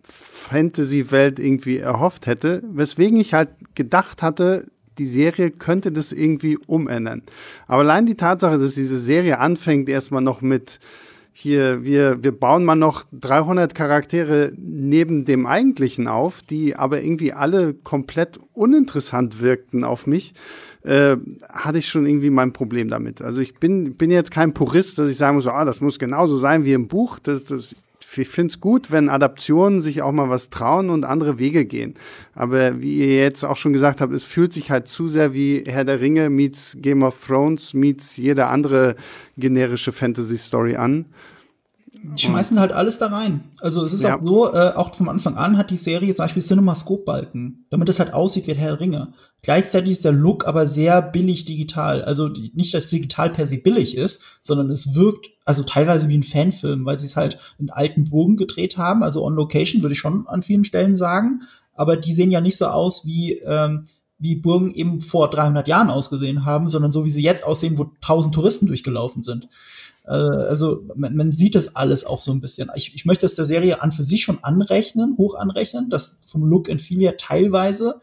Fantasy-Welt irgendwie erhofft hätte, weswegen ich halt gedacht hatte, die Serie könnte das irgendwie umändern. Aber allein die Tatsache, dass diese Serie anfängt erstmal noch mit hier, wir, wir bauen mal noch dreihundert Charaktere neben dem eigentlichen auf, die aber irgendwie alle komplett uninteressant wirkten auf mich, äh, hatte ich schon irgendwie mein Problem damit. Also ich bin, bin jetzt kein Purist, dass ich sagen muss, ah, das muss genauso sein wie im Buch, das, das ich finde es gut, wenn Adaptionen sich auch mal was trauen und andere Wege gehen. Aber wie ihr jetzt auch schon gesagt habt, es fühlt sich halt zu sehr wie Herr der Ringe meets Game of Thrones meets jede andere generische Fantasy-Story an.
Die schmeißen halt alles da rein. Also es ist
Ja.
auch so, äh, auch vom Anfang an hat die Serie zum Beispiel CinemaScope-Balken, damit es halt aussieht wie Herr der Ringe. Gleichzeitig ist der Look aber sehr billig digital. Also die, nicht, dass digital per se billig ist, sondern es wirkt also teilweise wie ein Fanfilm, weil sie es halt in alten Burgen gedreht haben. Also on Location würde ich schon an vielen Stellen sagen. Aber die sehen ja nicht so aus wie ähm, wie Burgen eben vor dreihundert Jahren ausgesehen haben, sondern so wie sie jetzt aussehen, wo tausend Touristen durchgelaufen sind. Also man, man sieht das alles auch so ein bisschen. Ich, ich möchte es der Serie an für sich schon anrechnen, hoch anrechnen, dass vom Look and Feel her teilweise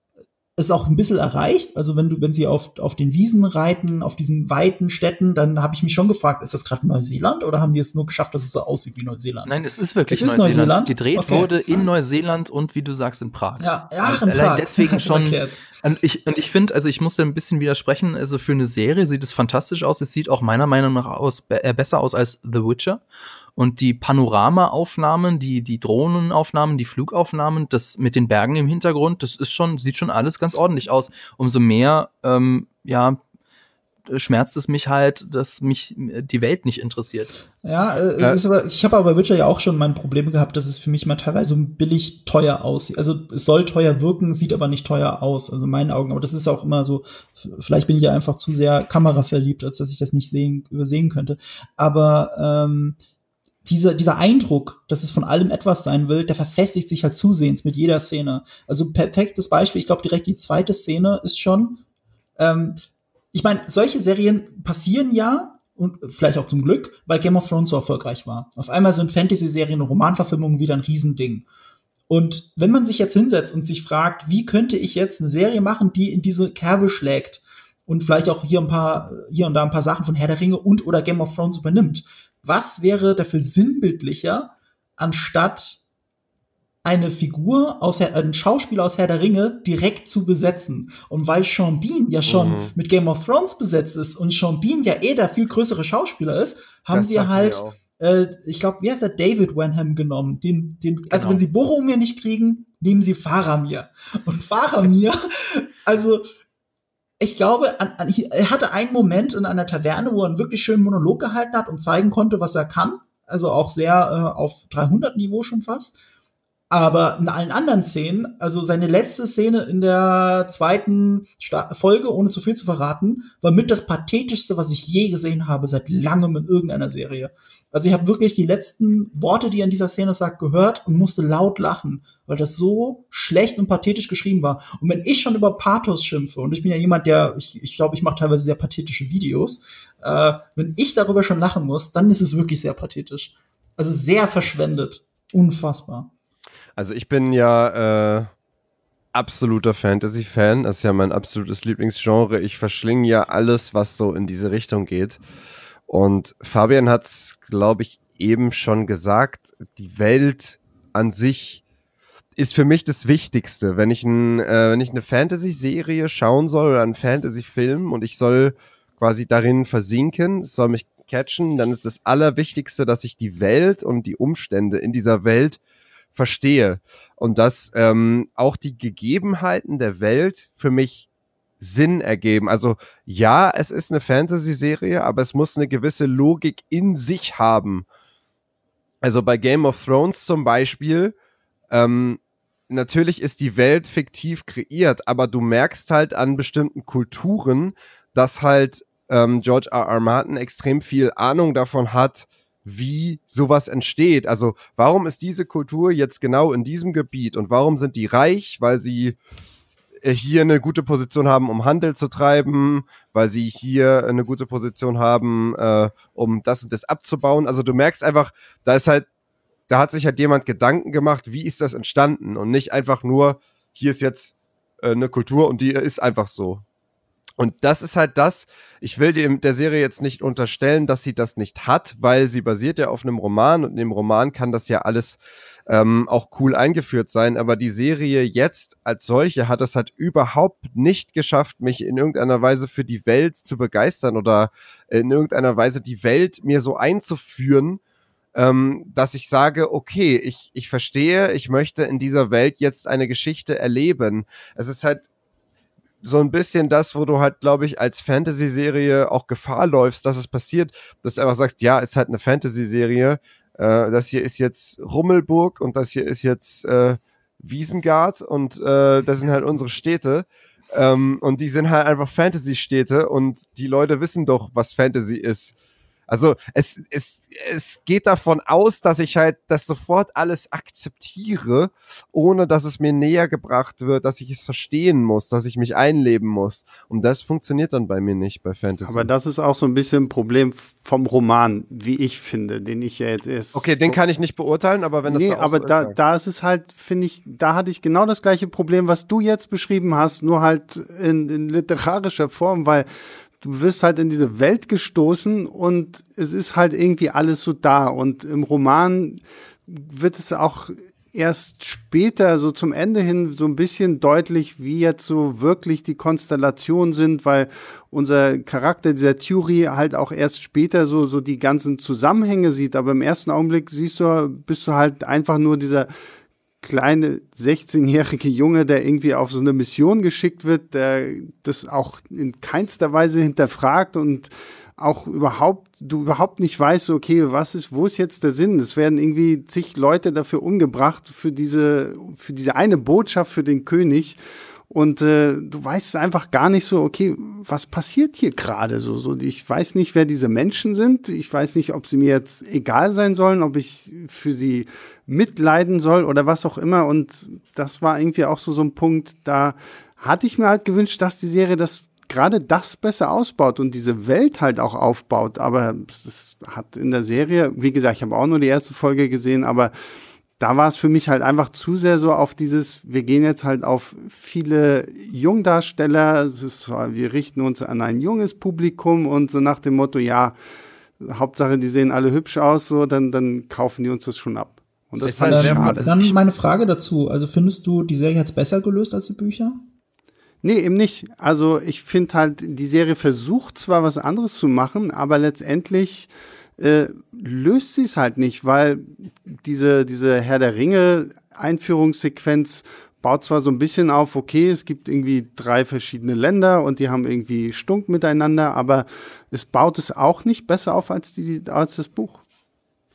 es auch ein bisschen erreicht. Also wenn du, wenn sie auf, auf den Wiesen reiten, auf diesen weiten Städten, dann habe ich mich schon gefragt, ist das gerade Neuseeland oder haben die es nur geschafft, dass es so aussieht wie Neuseeland?
Nein, es ist wirklich
es ist
Neuseeland.
Neuseeland.
Gedreht
okay.
wurde in Neuseeland und wie du sagst in Prag.
Ja, ja in
Allein
Prag.
deswegen schon.
Das
und ich, und ich finde, also ich muss da ein bisschen widersprechen. Also für eine Serie sieht es fantastisch aus. Es sieht auch meiner Meinung nach aus, äh, besser aus als The Witcher. Und die Panoramaaufnahmen, die, die Drohnenaufnahmen, die Flugaufnahmen, das mit den Bergen im Hintergrund, das ist schon, sieht schon alles ganz ordentlich aus. Umso mehr, ähm, ja, schmerzt es mich halt, dass mich die Welt nicht interessiert.
Ja, äh,
ja.
Ist aber, ich habe aber bei Witcher ja auch schon mein Probleme gehabt, dass es für mich mal teilweise so billig teuer aussieht. Also es soll teuer wirken, sieht aber nicht teuer aus, also in meinen Augen. Aber das ist auch immer so, vielleicht bin ich ja einfach zu sehr kameraverliebt, als dass ich das nicht sehen, übersehen könnte. Aber ähm, Dieser, dieser Eindruck, dass es von allem etwas sein will, der verfestigt sich halt zusehends mit jeder Szene. Also perfektes Beispiel, ich glaube direkt die zweite Szene ist schon, ähm, ich meine, solche Serien passieren ja, und vielleicht auch zum Glück, weil Game of Thrones so erfolgreich war. Auf einmal sind Fantasy-Serien und Romanverfilmungen wieder ein Riesending. Und wenn man sich jetzt hinsetzt und sich fragt, wie könnte ich jetzt eine Serie machen, die in diese Kerbe schlägt und vielleicht auch hier ein paar, hier und da ein paar Sachen von Herr der Ringe und oder Game of Thrones übernimmt, was wäre dafür sinnbildlicher, anstatt eine Figur aus Herr, einen Schauspieler aus Herr der Ringe direkt zu besetzen? Und weil Sean Bean ja schon mhm. mit Game of Thrones besetzt ist und Sean Bean ja eh der viel größere Schauspieler ist, haben das sie halt, äh, ich glaube, wie heißt der, David Wenham genommen. Den, den, genau. Also wenn sie Boromir nicht kriegen, nehmen sie Faramir. Und Faramir, also ich glaube, an, an, er hatte einen Moment in einer Taverne, wo er einen wirklich schönen Monolog gehalten hat und zeigen konnte, was er kann. Also auch sehr äh, auf dreihundert Niveau schon fast. Aber in allen anderen Szenen, also seine letzte Szene in der zweiten Sta- Folge, ohne zu viel zu verraten, war mit das pathetischste, was ich je gesehen habe, seit langem in irgendeiner Serie. Also ich habe wirklich die letzten Worte, die er in dieser Szene sagt, gehört und musste laut lachen, weil das so schlecht und pathetisch geschrieben war. Und wenn ich schon über Pathos schimpfe, und ich bin ja jemand, der, ich ich, glaube, ich mache teilweise sehr pathetische Videos, äh, wenn ich darüber schon lachen muss, dann ist es wirklich sehr pathetisch. Also sehr verschwendet. Unfassbar.
Also ich bin ja äh, absoluter Fantasy-Fan. Das ist ja mein absolutes Lieblingsgenre. Ich verschlinge ja alles, was so in diese Richtung geht. Und Fabian hat es, glaube ich, eben schon gesagt. Die Welt an sich ist für mich das Wichtigste. Wenn ich, ein, äh, wenn ich eine Fantasy-Serie schauen soll oder einen Fantasy-Film und ich soll quasi darin versinken, es soll mich catchen, dann ist das Allerwichtigste, dass ich die Welt und die Umstände in dieser Welt verstehe und dass ähm, auch die Gegebenheiten der Welt für mich Sinn ergeben. Also ja, es ist eine Fantasy-Serie, aber es muss eine gewisse Logik in sich haben. Also bei Game of Thrones zum Beispiel, ähm, natürlich ist die Welt fiktiv kreiert, aber du merkst halt an bestimmten Kulturen, dass halt ähm, George R. R. Martin extrem viel Ahnung davon hat, wie sowas entsteht. Also warum ist diese Kultur jetzt genau in diesem Gebiet und warum sind die reich? Weil sie hier eine gute Position haben, um Handel zu treiben, weil sie hier eine gute Position haben, äh, um das und das abzubauen. Also du merkst einfach, da ist halt, da hat sich halt jemand Gedanken gemacht, wie ist das entstanden und nicht einfach nur, hier ist jetzt äh, eine Kultur und die ist einfach so. Und das ist halt das, ich will dem, der Serie jetzt nicht unterstellen, dass sie das nicht hat, weil sie basiert ja auf einem Roman und in dem Roman kann das ja alles ähm, auch cool eingeführt sein, aber die Serie jetzt als solche hat es halt überhaupt nicht geschafft, mich in irgendeiner Weise für die Welt zu begeistern oder in irgendeiner Weise die Welt mir so einzuführen, ähm, dass ich sage, okay, ich, ich verstehe, ich möchte in dieser Welt jetzt eine Geschichte erleben. Es ist halt so ein bisschen das, wo du halt, glaube ich, als Fantasy-Serie auch Gefahr läufst, dass es passiert, dass du einfach sagst, ja, ist halt eine Fantasy-Serie, äh, das hier ist jetzt Rummelburg und das hier ist jetzt äh, Wiesengard und äh, das sind halt unsere Städte ähm, und die sind halt einfach Fantasy-Städte und die Leute wissen doch, was Fantasy ist. Also es, es, es geht davon aus, dass ich halt das sofort alles akzeptiere, ohne dass es mir näher gebracht wird, dass ich es verstehen muss, dass ich mich einleben muss. Und das funktioniert dann bei mir nicht bei Fantasy.
Aber das ist auch so ein bisschen ein Problem vom Roman, wie ich finde, den ich ja jetzt erst...
Okay, den kann ich nicht beurteilen, aber wenn das
nee,
da auch
aber
so
da,
ist,
da ist es halt, finde ich, da hatte ich genau das gleiche Problem, was du jetzt beschrieben hast, nur halt in, in literarischer Form, weil du wirst halt in diese Welt gestoßen und es ist halt irgendwie alles so da. Und im Roman wird es auch erst später, so zum Ende hin, so ein bisschen deutlich, wie jetzt so wirklich die Konstellationen sind, weil unser Charakter, dieser Thury, halt auch erst später so, so die ganzen Zusammenhänge sieht. Aber im ersten Augenblick siehst du, bist du halt einfach nur dieser kleine sechzehnjährige Junge, der irgendwie auf so eine Mission geschickt wird, der das auch in keinster Weise hinterfragt und auch überhaupt, du überhaupt nicht weißt, okay, was ist, wo ist jetzt der Sinn? Es werden irgendwie zig Leute dafür umgebracht, für diese, für diese eine Botschaft für den König. Und äh, du weißt einfach gar nicht so, okay, was passiert hier gerade? So, so, ich weiß nicht, wer diese Menschen sind. Ich weiß nicht, ob sie mir jetzt egal sein sollen, ob ich für sie mitleiden soll oder was auch immer. Und das war irgendwie auch so, so ein Punkt, da hatte ich mir halt gewünscht, dass die Serie das gerade das besser ausbaut und diese Welt halt auch aufbaut. Aber das hat in der Serie, wie gesagt, ich habe auch nur die erste Folge gesehen, aber da war es für mich halt einfach zu sehr so auf dieses, wir gehen jetzt halt auf viele Jungdarsteller, es ist, wir richten uns an ein junges Publikum und so nach dem Motto, ja, Hauptsache, die sehen alle hübsch aus, so, dann, dann kaufen die uns das schon ab. Und das
ist
fand
halt
ich
sehr
schade.
Dann meine Frage dazu, also findest du, die Serie hat es besser gelöst als die Bücher?
Nee, eben nicht. Also ich finde halt, die Serie versucht zwar was anderes zu machen, aber letztendlich Äh, löst sie es halt nicht, weil diese, diese Herr der Ringe Einführungssequenz baut zwar so ein bisschen auf, okay, es gibt irgendwie drei verschiedene Länder und die haben irgendwie Stunk miteinander, aber es baut es auch nicht besser auf als, die, als das Buch.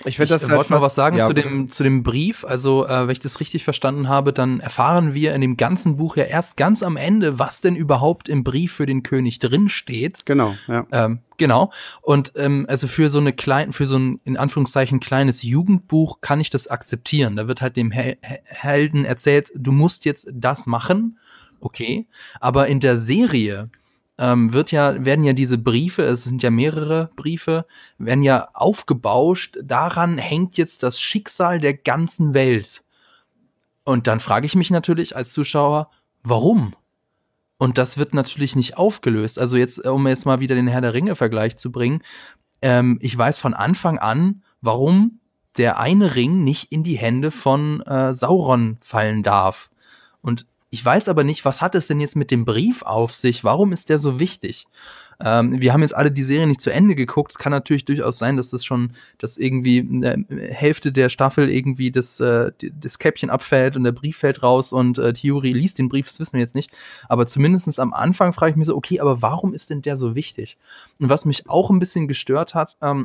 Ich, ich das
halt
wollte
mal was sagen
ja,
zu dem zu dem Brief. Also, äh, wenn ich das richtig verstanden habe, dann erfahren wir in dem ganzen Buch ja erst ganz am Ende, was denn überhaupt im Brief für den König drin steht.
Genau, ja.
Ähm, genau. Und ähm, also für so eine kleine, für so ein in Anführungszeichen kleines Jugendbuch kann ich das akzeptieren. Da wird halt dem Hel- Helden erzählt, du musst jetzt das machen. Okay. Aber in der Serie Ähm, wird ja, werden ja diese Briefe, es sind ja mehrere Briefe, werden ja aufgebauscht, daran hängt jetzt das Schicksal der ganzen Welt. Und dann frage ich mich natürlich als Zuschauer, warum? Und das wird natürlich nicht aufgelöst. Also jetzt, um jetzt mal wieder den Herr der Ringe-Vergleich zu bringen, ähm, ich weiß von Anfang an, warum der eine Ring nicht in die Hände von äh, Sauron fallen darf. Und ich weiß aber nicht, was hat es denn jetzt mit dem Brief auf sich? Warum ist der so wichtig? Ähm, wir haben jetzt alle die Serie nicht zu Ende geguckt. Es kann natürlich durchaus sein, dass das schon, dass irgendwie in der Hälfte der Staffel irgendwie das, äh, das Käppchen abfällt und der Brief fällt raus und äh, Theorie liest den Brief, das wissen wir jetzt nicht. Aber zumindest am Anfang frage ich mich so, okay, aber warum ist denn der so wichtig? Und was mich auch ein bisschen gestört hat, ähm,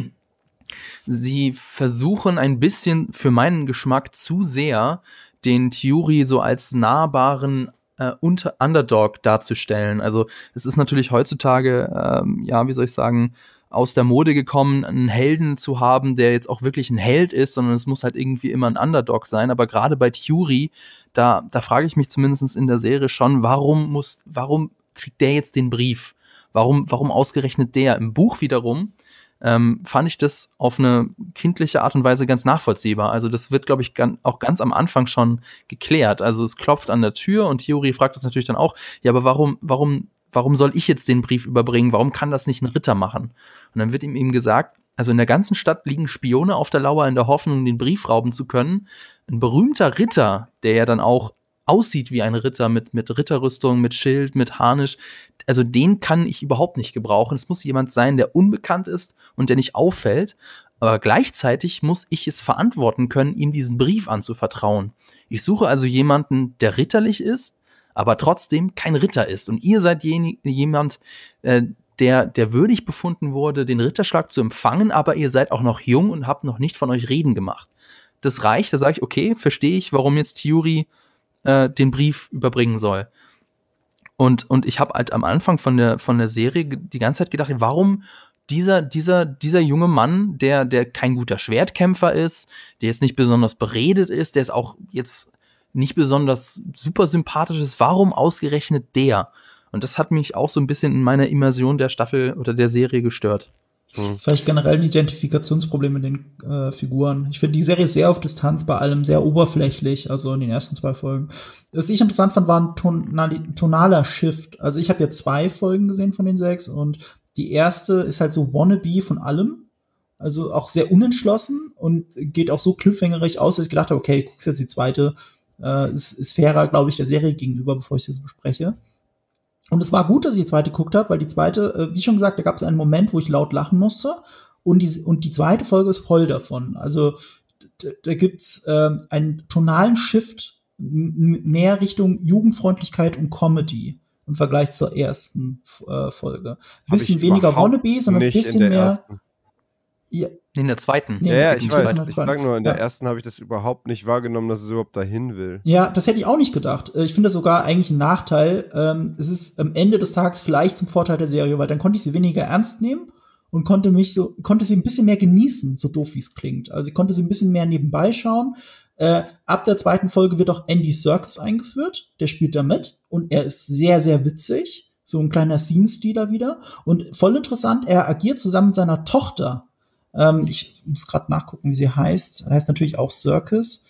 sie versuchen ein bisschen für meinen Geschmack zu sehr den Theorie so als nahbaren äh, unter Underdog darzustellen. Also es ist natürlich heutzutage, ähm, ja, wie soll ich sagen, aus der Mode gekommen, einen Helden zu haben, der jetzt auch wirklich ein Held ist, sondern es muss halt irgendwie immer ein Underdog sein. Aber gerade bei Theorie, da, da frage ich mich zumindest in der Serie schon, warum muss, warum kriegt der jetzt den Brief? Warum, warum ausgerechnet der? Im Buch wiederum Ähm, fand ich das auf eine kindliche Art und Weise ganz nachvollziehbar. Also das wird, glaube ich, gan- auch ganz am Anfang schon geklärt. Also es klopft an der Tür und Theorie fragt das natürlich dann auch, ja, aber warum, warum, warum soll ich jetzt den Brief überbringen? Warum kann das nicht ein Ritter machen? Und dann wird ihm eben gesagt, also in der ganzen Stadt liegen Spione auf der Lauer in der Hoffnung, den Brief rauben zu können. Ein berühmter Ritter, der ja dann auch aussieht wie ein Ritter mit, mit Ritterrüstung, mit Schild, mit Harnisch, also den kann ich überhaupt nicht gebrauchen. Es muss jemand sein, der unbekannt ist und der nicht auffällt. Aber gleichzeitig muss ich es verantworten können, ihm diesen Brief anzuvertrauen. Ich suche also jemanden, der ritterlich ist, aber trotzdem kein Ritter ist. Und ihr seid jen- jemand, äh, der, der würdig befunden wurde, den Ritterschlag zu empfangen, aber ihr seid auch noch jung und habt noch nicht von euch reden gemacht. Das reicht, da sage ich, okay, verstehe ich, warum jetzt Theorie äh, den Brief überbringen soll. Und, und ich habe halt am Anfang von der, von der Serie die ganze Zeit gedacht, warum dieser, dieser, dieser junge Mann, der, der kein guter Schwertkämpfer ist, der jetzt nicht besonders beredet ist, der ist auch jetzt nicht besonders super sympathisch ist, warum ausgerechnet der? Und das hat mich auch so ein bisschen in meiner Immersion der Staffel oder der Serie gestört.
Das ist vielleicht generell ein Identifikationsproblem mit den äh, Figuren. Ich finde die Serie sehr auf Distanz, bei allem sehr oberflächlich, also in den ersten zwei Folgen. Was ich interessant fand, war ein tonali- tonaler Shift. Also ich habe jetzt zwei Folgen gesehen von den sechs und die erste ist halt so wannabe von allem. Also auch sehr unentschlossen und geht auch so cliffhangerig aus, dass ich gedacht habe, okay, guckst jetzt die zweite. Äh, ist, ist fairer, glaube ich, der Serie gegenüber, bevor ich das bespreche. Und es war gut, dass ich die zweite geguckt habe, weil die zweite, äh, wie schon gesagt, da gab es einen Moment, wo ich laut lachen musste. Und die, und die zweite Folge ist voll davon. Also d- da gibt's äh, einen tonalen Shift m- mehr Richtung Jugendfreundlichkeit und Comedy im Vergleich zur ersten äh, Folge. Ein bisschen weniger wannabe, sondern ein bisschen mehr.
Ersten.
Ja.
In der zweiten.
Ja, ja, ich weiß. Ich
zweiten.
sag nur, in der
Ja.
ersten habe ich das überhaupt nicht wahrgenommen, dass es überhaupt dahin will.
Ja, das hätte ich auch nicht gedacht. Ich finde das sogar eigentlich ein Nachteil. Ähm, es ist am Ende des Tages vielleicht zum Vorteil der Serie, weil dann konnte ich sie weniger ernst nehmen und konnte mich so, konnte sie ein bisschen mehr genießen, so doof wie es klingt. Also ich konnte sie ein bisschen mehr nebenbei schauen. Äh, ab der zweiten Folge wird auch Andy Serkis eingeführt. Der spielt da mit und er ist sehr, sehr witzig. So ein kleiner Scene-Stealer wieder. Und voll interessant, er agiert zusammen mit seiner Tochter. Ähm, ich muss gerade nachgucken, wie sie heißt. Heißt natürlich auch Serkis.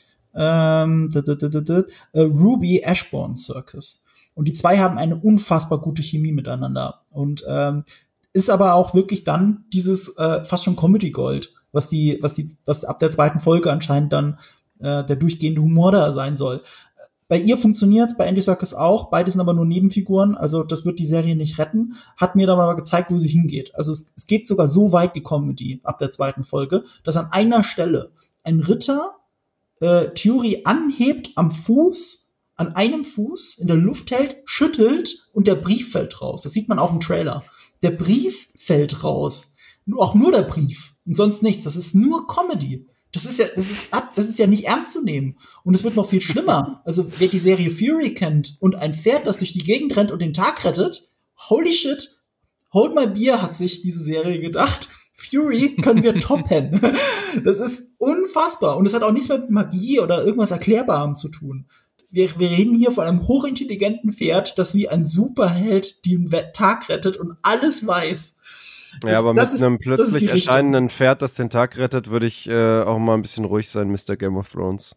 Ähm, d- d- d- d- d- äh, Ruby Ashbourne Serkis. Und die zwei haben eine unfassbar gute Chemie miteinander. Und ähm, ist aber auch wirklich dann dieses äh, fast schon Comedy Gold, was die, was die, was ab der zweiten Folge anscheinend dann äh, der durchgehende Humor da sein soll. Bei ihr funktioniert, bei Andy Serkis auch. Beide sind aber nur Nebenfiguren, also das wird die Serie nicht retten. Hat mir dann aber gezeigt, wo sie hingeht. Also es, es geht sogar so weit, die Comedy, ab der zweiten Folge, dass an einer Stelle ein Ritter äh, Theorie anhebt am Fuß, an einem Fuß in der Luft hält, schüttelt und der Brief fällt raus. Das sieht man auch im Trailer. Der Brief fällt raus. auch nur der Brief und sonst nichts. Das ist nur Comedy. Das ist ja, das ist, das ist ja nicht ernst zu nehmen. Und es wird noch viel schlimmer. Also, wer die Serie Fury kennt und ein Pferd, das durch die Gegend rennt und den Tag rettet, holy shit, Hold My Beer hat sich diese Serie gedacht. Fury können wir toppen. Das ist unfassbar. Und es hat auch nichts mit Magie oder irgendwas Erklärbarem zu tun. Wir, wir reden hier von einem hochintelligenten Pferd, das wie ein Superheld den Tag rettet und alles weiß.
Ja, das, aber mit ist, einem plötzlich erscheinenden Pferd, das den Tag rettet, würde ich äh, auch mal ein bisschen ruhig sein, Mister Game of Thrones.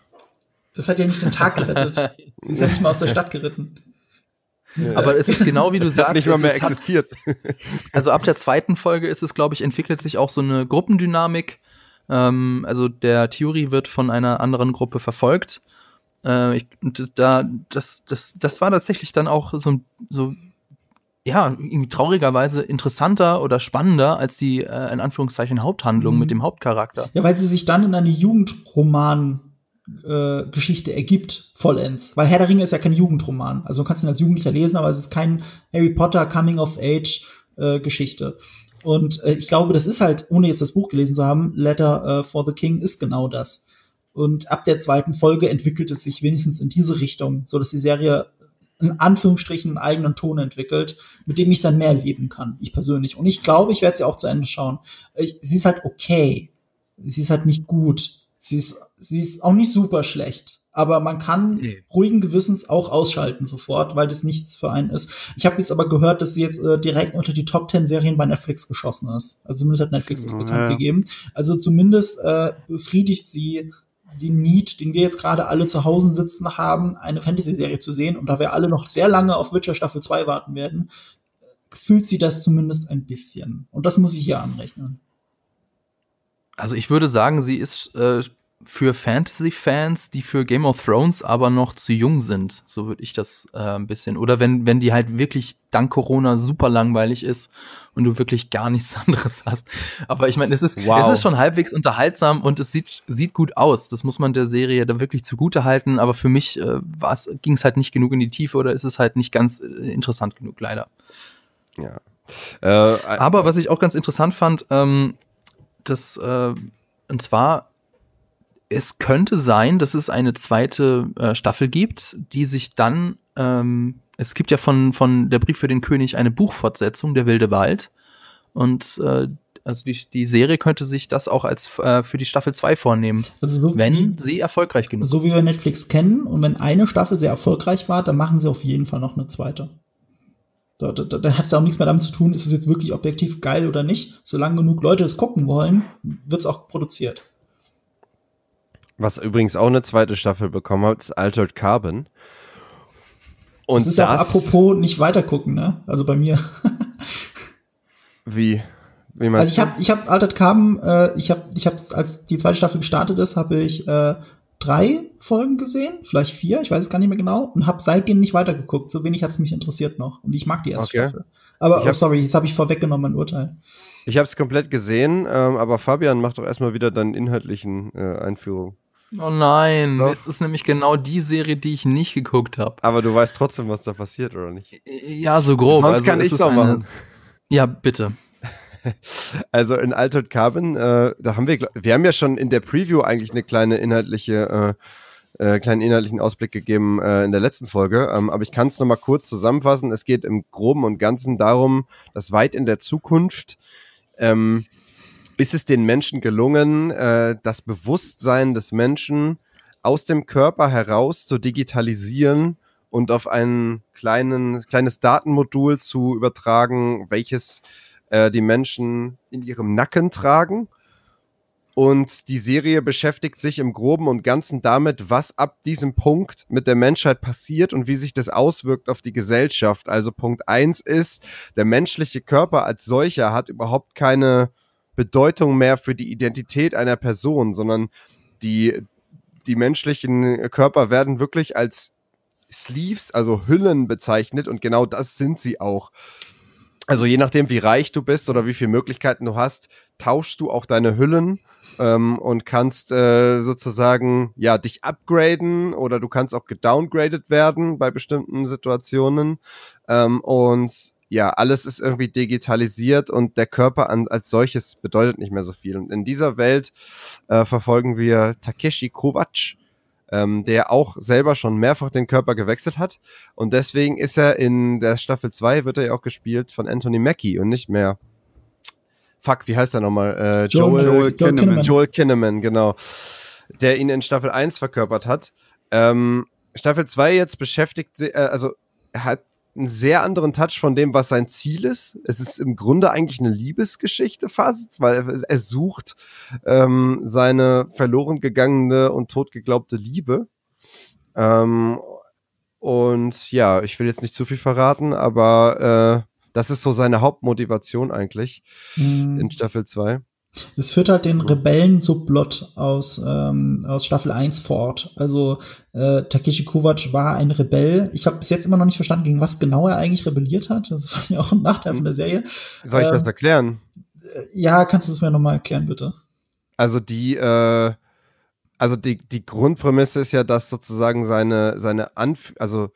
Das hat ja nicht den Tag gerettet. Sie ist ja nicht mal aus der Stadt geritten.
Ja. Aber es ist genau wie du sagst.
Hat nicht mal mehr existiert.
Hat, also ab der zweiten Folge ist es, glaube ich, entwickelt sich auch so eine Gruppendynamik. Ähm, also der Theory wird von einer anderen Gruppe verfolgt. Äh, ich, da, das, das, das war tatsächlich dann auch so, so ja, irgendwie traurigerweise interessanter oder spannender als die, äh, in Anführungszeichen, Haupthandlung mhm. mit dem Hauptcharakter.
Ja, weil sie sich dann in eine Jugendroman äh, Geschichte ergibt, vollends. Weil Herr der Ringe ist ja kein Jugendroman. Also du kannst ihn als Jugendlicher lesen, aber es ist kein Harry Potter Coming-of-Age-Geschichte. Äh, Und äh, ich glaube, das ist halt, ohne jetzt das Buch gelesen zu haben, Letter uh, for the King ist genau das. Und ab der zweiten Folge entwickelt es sich wenigstens in diese Richtung, so dass die Serie in Anführungsstrichen einen eigenen Ton entwickelt, mit dem ich dann mehr leben kann, ich persönlich. Und ich glaube, ich werde sie auch zu Ende schauen. Ich, sie ist halt okay. Sie ist halt nicht gut. Sie ist, sie ist auch nicht super schlecht. Aber man kann nee. ruhigen Gewissens auch ausschalten sofort, weil das nichts für einen ist. Ich habe jetzt aber gehört, dass sie jetzt äh, direkt unter die Top zehn Serien bei Netflix geschossen ist. Also zumindest hat Netflix das oh, bekannt ja. gegeben. Also zumindest äh, befriedigt sie den Need, den wir jetzt gerade alle zu Hause sitzen haben, eine Fantasy-Serie zu sehen. Und da wir alle noch sehr lange auf Witcher Staffel zwei warten werden, fühlt sie das zumindest ein bisschen. Und das muss ich hier anrechnen.
Also ich würde sagen, sie ist äh, für Fantasy-Fans, die für Game of Thrones aber noch zu jung sind. So würde ich das äh, ein bisschen. Oder wenn wenn die halt wirklich dank Corona super langweilig ist und du wirklich gar nichts anderes hast. Aber ich meine, es ist wow. es ist schon halbwegs unterhaltsam und es sieht sieht gut aus. Das muss man der Serie da wirklich zugute halten. Aber für mich äh, ging es halt nicht genug in die Tiefe oder ist es halt nicht ganz äh, interessant genug, leider.
Ja.
Äh, aber was ich auch ganz interessant fand, ähm, das äh, und zwar es könnte sein, dass es eine zweite äh, Staffel gibt, die sich dann, ähm, es gibt ja von von Der Brief für den König eine Buchfortsetzung, Der wilde Wald. Und äh, also die, die Serie könnte sich das auch als äh, für die Staffel zwei vornehmen,
also so
wenn
die,
sie erfolgreich genug ist.
So wie wir Netflix kennen und wenn eine Staffel sehr erfolgreich war, dann machen sie auf jeden Fall noch eine zweite. Da, da, da hat es auch nichts mehr damit zu tun, ist es jetzt wirklich objektiv geil oder nicht. Solange genug Leute es gucken wollen, wird es auch produziert.
Was übrigens auch eine zweite Staffel bekommen hat, ist Altered Carbon. Und
das ist ja apropos nicht weitergucken, ne? Also bei mir.
Wie? Wie meinst
also ich habe ich hab Altered Carbon, äh, ich habe, ich hab, als die zweite Staffel gestartet ist, habe ich äh, drei Folgen gesehen, vielleicht vier, ich weiß es gar nicht mehr genau, und habe seitdem nicht weitergeguckt. So wenig hat es mich interessiert noch. Und ich mag die erste okay. Staffel. Aber, hab, oh, sorry, jetzt habe ich vorweggenommen mein Urteil.
Ich habe es komplett gesehen, ähm, aber Fabian macht doch erstmal wieder deinen inhaltlichen äh, Einführung.
Oh nein, Doch. Das ist nämlich genau die Serie, die ich nicht geguckt habe.
Aber du weißt trotzdem, was da passiert, oder nicht?
Ja, so grob.
Sonst
also
kann ich es auch machen.
Ja, bitte.
Also in Altered Carbon, äh, da haben wir, wir haben ja schon in der Preview eigentlich eine kleine inhaltliche, äh, äh, kleinen inhaltlichen Ausblick gegeben äh, in der letzten Folge. Ähm, aber ich kann es nochmal kurz zusammenfassen. Es geht im Groben und Ganzen darum, dass weit in der Zukunft ähm, ist es den Menschen gelungen, äh, das Bewusstsein des Menschen aus dem Körper heraus zu digitalisieren und auf ein kleinen, kleines Datenmodul zu übertragen, welches äh, die Menschen in ihrem Nacken tragen. Und die Serie beschäftigt sich im Groben und Ganzen damit, was ab diesem Punkt mit der Menschheit passiert und wie sich das auswirkt auf die Gesellschaft. Also Punkt eins ist, der menschliche Körper als solcher hat überhaupt keine Bedeutung mehr für die Identität einer Person, sondern die, die menschlichen Körper werden wirklich als Sleeves, also Hüllen bezeichnet und genau das sind sie auch. Also je nachdem, wie reich du bist oder wie viele Möglichkeiten du hast, tauschst du auch deine Hüllen ähm, und kannst äh, sozusagen ja dich upgraden oder du kannst auch gedowngradet werden bei bestimmten Situationen. Ähm, und ja, alles ist irgendwie digitalisiert und der Körper an, als solches bedeutet nicht mehr so viel. Und in dieser Welt äh, verfolgen wir Takeshi Kovacs, ähm, der auch selber schon mehrfach den Körper gewechselt hat. Und deswegen ist er in der Staffel zwei, wird er ja auch gespielt von Anthony Mackie und nicht mehr, fuck, wie heißt er nochmal? Äh, Joel, Joel, Joel Kinnaman. Joel Kinnaman, genau. Der ihn in Staffel eins verkörpert hat. Ähm, Staffel zwei jetzt beschäftigt, äh, also er hat einen sehr anderen Touch von dem, was sein Ziel ist. Es ist im Grunde eigentlich eine Liebesgeschichte fast, weil er, er sucht ähm, seine verloren gegangene und totgeglaubte Liebe. Ähm, und ja, ich will jetzt nicht zu viel verraten, aber äh, das ist so seine Hauptmotivation eigentlich mhm. in Staffel zwei.
Es führt halt den Rebellen-Subplot aus, ähm, aus Staffel eins fort. Also äh, Takeshi Kovacs war ein Rebell. Ich habe bis jetzt immer noch nicht verstanden, gegen was genau er eigentlich rebelliert hat. Das war ja auch ein Nachteil von der Serie.
Soll ich ähm, das erklären?
Ja, kannst du es mir nochmal erklären, bitte?
Also die, äh, also die, die Grundprämisse ist ja, dass sozusagen seine, seine Anf- also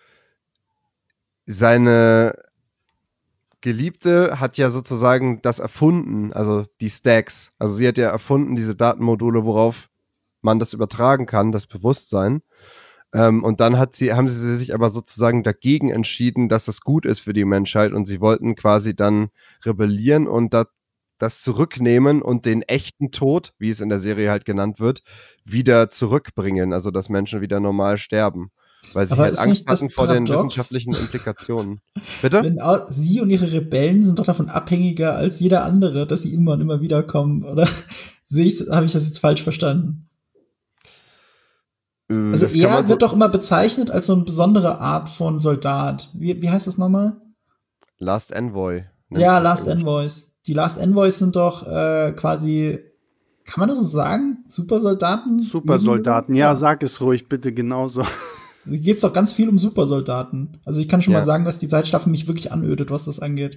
seine Geliebte hat ja sozusagen das erfunden, also die Stacks. Also sie hat ja erfunden, diese Datenmodule, worauf man das übertragen kann, das Bewusstsein. Ähm, und dann hat sie, haben sie sich aber sozusagen dagegen entschieden, dass das gut ist für die Menschheit und sie wollten quasi dann rebellieren und da, das zurücknehmen und den echten Tod, wie es in der Serie halt genannt wird, wieder zurückbringen. Also dass Menschen wieder normal sterben. Weil sie
aber
halt Angst hatten vor den wissenschaftlichen Implikationen. Bitte?
Wenn auch, sie und ihre Rebellen sind doch davon abhängiger als jeder andere, dass sie immer und immer wieder kommen, oder sehe ich, habe ich das jetzt falsch verstanden? Äh, also er so wird doch immer bezeichnet als so eine besondere Art von Soldat. Wie, wie heißt das nochmal?
Last Envoy.
Ja, Last Envoys. Die Last Envoys sind doch äh, quasi, kann man das so sagen? Supersoldaten?
Supersoldaten, ja, sag es ruhig bitte genauso.
Hier geht es doch ganz viel um Supersoldaten. Also ich kann schon ja. mal sagen, dass die Zeitstaffel mich wirklich anödet, was das angeht.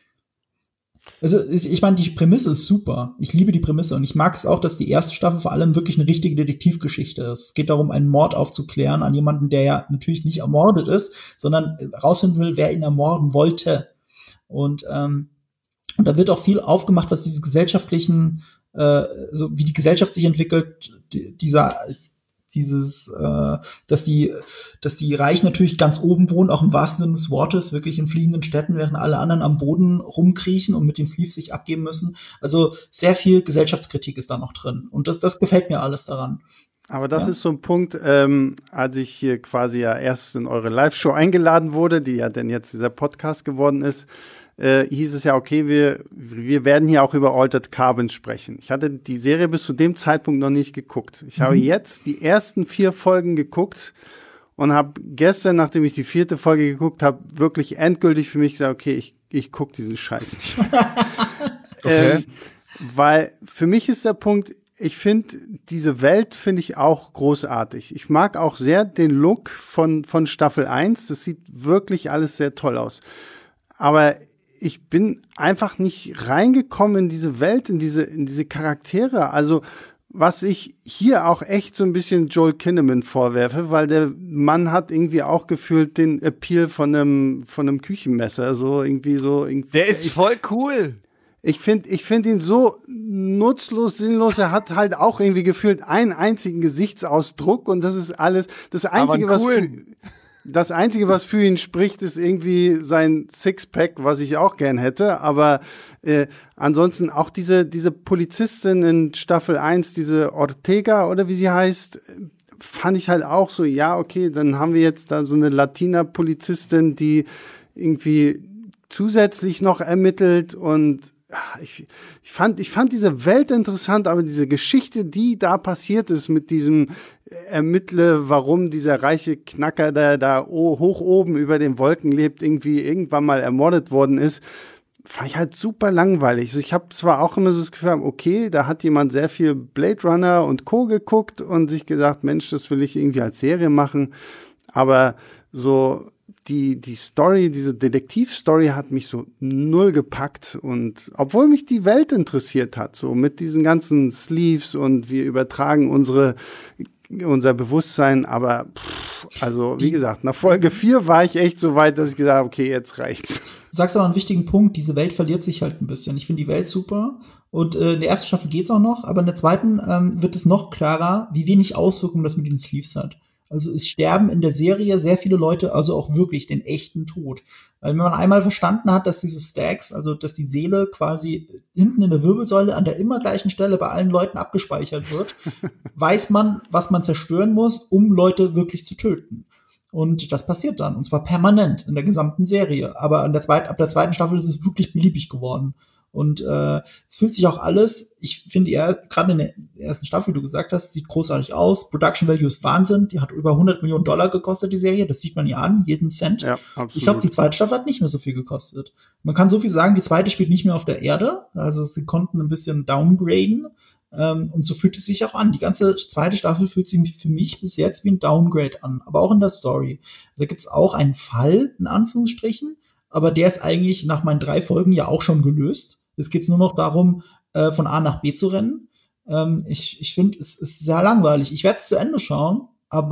Also ich, ich meine, die Prämisse ist super. Ich liebe die Prämisse und ich mag es auch, dass die erste Staffel vor allem wirklich eine richtige Detektivgeschichte ist. Es geht darum, einen Mord aufzuklären an jemanden, der ja natürlich nicht ermordet ist, sondern rausfinden will, wer ihn ermorden wollte. Und, ähm, und da wird auch viel aufgemacht, was diese gesellschaftlichen, äh, so wie die Gesellschaft sich entwickelt, die, dieser dieses, äh, dass die, dass die Reichen natürlich ganz oben wohnen, auch im wahrsten Sinne des Wortes, wirklich in fliegenden Städten, während alle anderen am Boden rumkriechen und mit den Sleeves sich abgeben müssen. Also sehr viel Gesellschaftskritik ist da noch drin. Und das, das gefällt mir alles daran.
Aber das ja. ist so ein Punkt, ähm, als ich hier quasi ja erst in eure Live-Show eingeladen wurde, die ja denn jetzt dieser Podcast geworden ist, äh, hieß es ja, okay, wir, wir werden hier auch über Altered Carbon sprechen. Ich hatte die Serie bis zu dem Zeitpunkt noch nicht geguckt. Ich mhm. habe jetzt die ersten vier Folgen geguckt und habe gestern, nachdem ich die vierte Folge geguckt habe, wirklich endgültig für mich gesagt, okay, ich, ich gucke diesen Scheiß nicht. okay. ähm, weil für mich ist der Punkt, ich finde, diese Welt finde ich auch großartig. Ich mag auch sehr den Look von, von Staffel eins. Das sieht wirklich alles sehr toll aus. Aber ich bin einfach nicht reingekommen in diese Welt, in diese, in diese Charaktere. Also, was ich hier auch echt so ein bisschen Joel Kinnaman vorwerfe, weil der Mann hat irgendwie auch gefühlt den Appeal von einem, von einem Küchenmesser. So irgendwie so. Irgendwie,
der ist voll cool.
Ich finde ich finde ihn so nutzlos, sinnlos. Er hat halt auch irgendwie gefühlt einen einzigen Gesichtsausdruck und das ist alles. Das Einzige, was für, das Einzige, was für ihn spricht, ist irgendwie sein Sixpack, was ich auch gern hätte. Aber äh, ansonsten auch diese, diese Polizistin in Staffel eins, diese Ortega oder wie sie heißt, fand ich halt auch so, ja, okay, dann haben wir jetzt da so eine Latina-Polizistin, die irgendwie zusätzlich noch ermittelt und Ich, ich, fand, ich fand diese Welt interessant, aber diese Geschichte, die da passiert ist mit diesem Ermittle, warum dieser reiche Knacker, der da hoch oben über den Wolken lebt, irgendwie irgendwann mal ermordet worden ist, fand ich halt super langweilig. Ich habe zwar auch immer so das Gefühl, okay, da hat jemand sehr viel Blade Runner und Co. geguckt und sich gesagt, Mensch, das will ich irgendwie als Serie machen, aber so Die, die Story, diese Detektivstory hat mich so null gepackt und obwohl mich die Welt interessiert hat, so mit diesen ganzen Sleeves und wir übertragen unsere unser Bewusstsein, aber pff, also wie gesagt, nach Folge vier war ich echt so weit, dass ich gesagt habe, okay, jetzt reicht's.
Du sagst aber einen wichtigen Punkt, diese Welt verliert sich halt ein bisschen. Ich finde die Welt super und äh, in der ersten Staffel geht's auch noch, aber in der zweiten ähm, wird es noch klarer, wie wenig Auswirkungen das mit den Sleeves hat. Also es sterben in der Serie sehr viele Leute, also auch wirklich den echten Tod. Weil wenn man einmal verstanden hat, dass diese Stacks, also dass die Seele quasi hinten in der Wirbelsäule an der immer gleichen Stelle bei allen Leuten abgespeichert wird, weiß man, was man zerstören muss, um Leute wirklich zu töten. Und das passiert dann, und zwar permanent in der gesamten Serie. Aber an der zweiten, ab der zweiten Staffel ist es wirklich beliebig geworden. Und äh, es fühlt sich auch alles, ich finde, ja, gerade in der ersten Staffel, wie du gesagt hast, sieht großartig aus. Production Value ist Wahnsinn. Die hat über hundert Millionen Dollar gekostet, die Serie. Das sieht man ja an, jeden Cent. Ja, absolut. Ich glaube, die zweite Staffel hat nicht mehr so viel gekostet. Man kann so viel sagen, die zweite spielt nicht mehr auf der Erde. Also sie konnten ein bisschen downgraden. Ähm, und so fühlt es sich auch an. Die ganze zweite Staffel fühlt sich für mich bis jetzt wie ein Downgrade an. Aber auch in der Story. Da gibt's auch einen Fall, in Anführungsstrichen. Aber der ist eigentlich nach meinen drei Folgen ja auch schon gelöst. Es geht nur noch darum, äh, von A nach B zu rennen. Ähm, ich ich finde, es ist sehr langweilig. Ich werde es zu Ende schauen,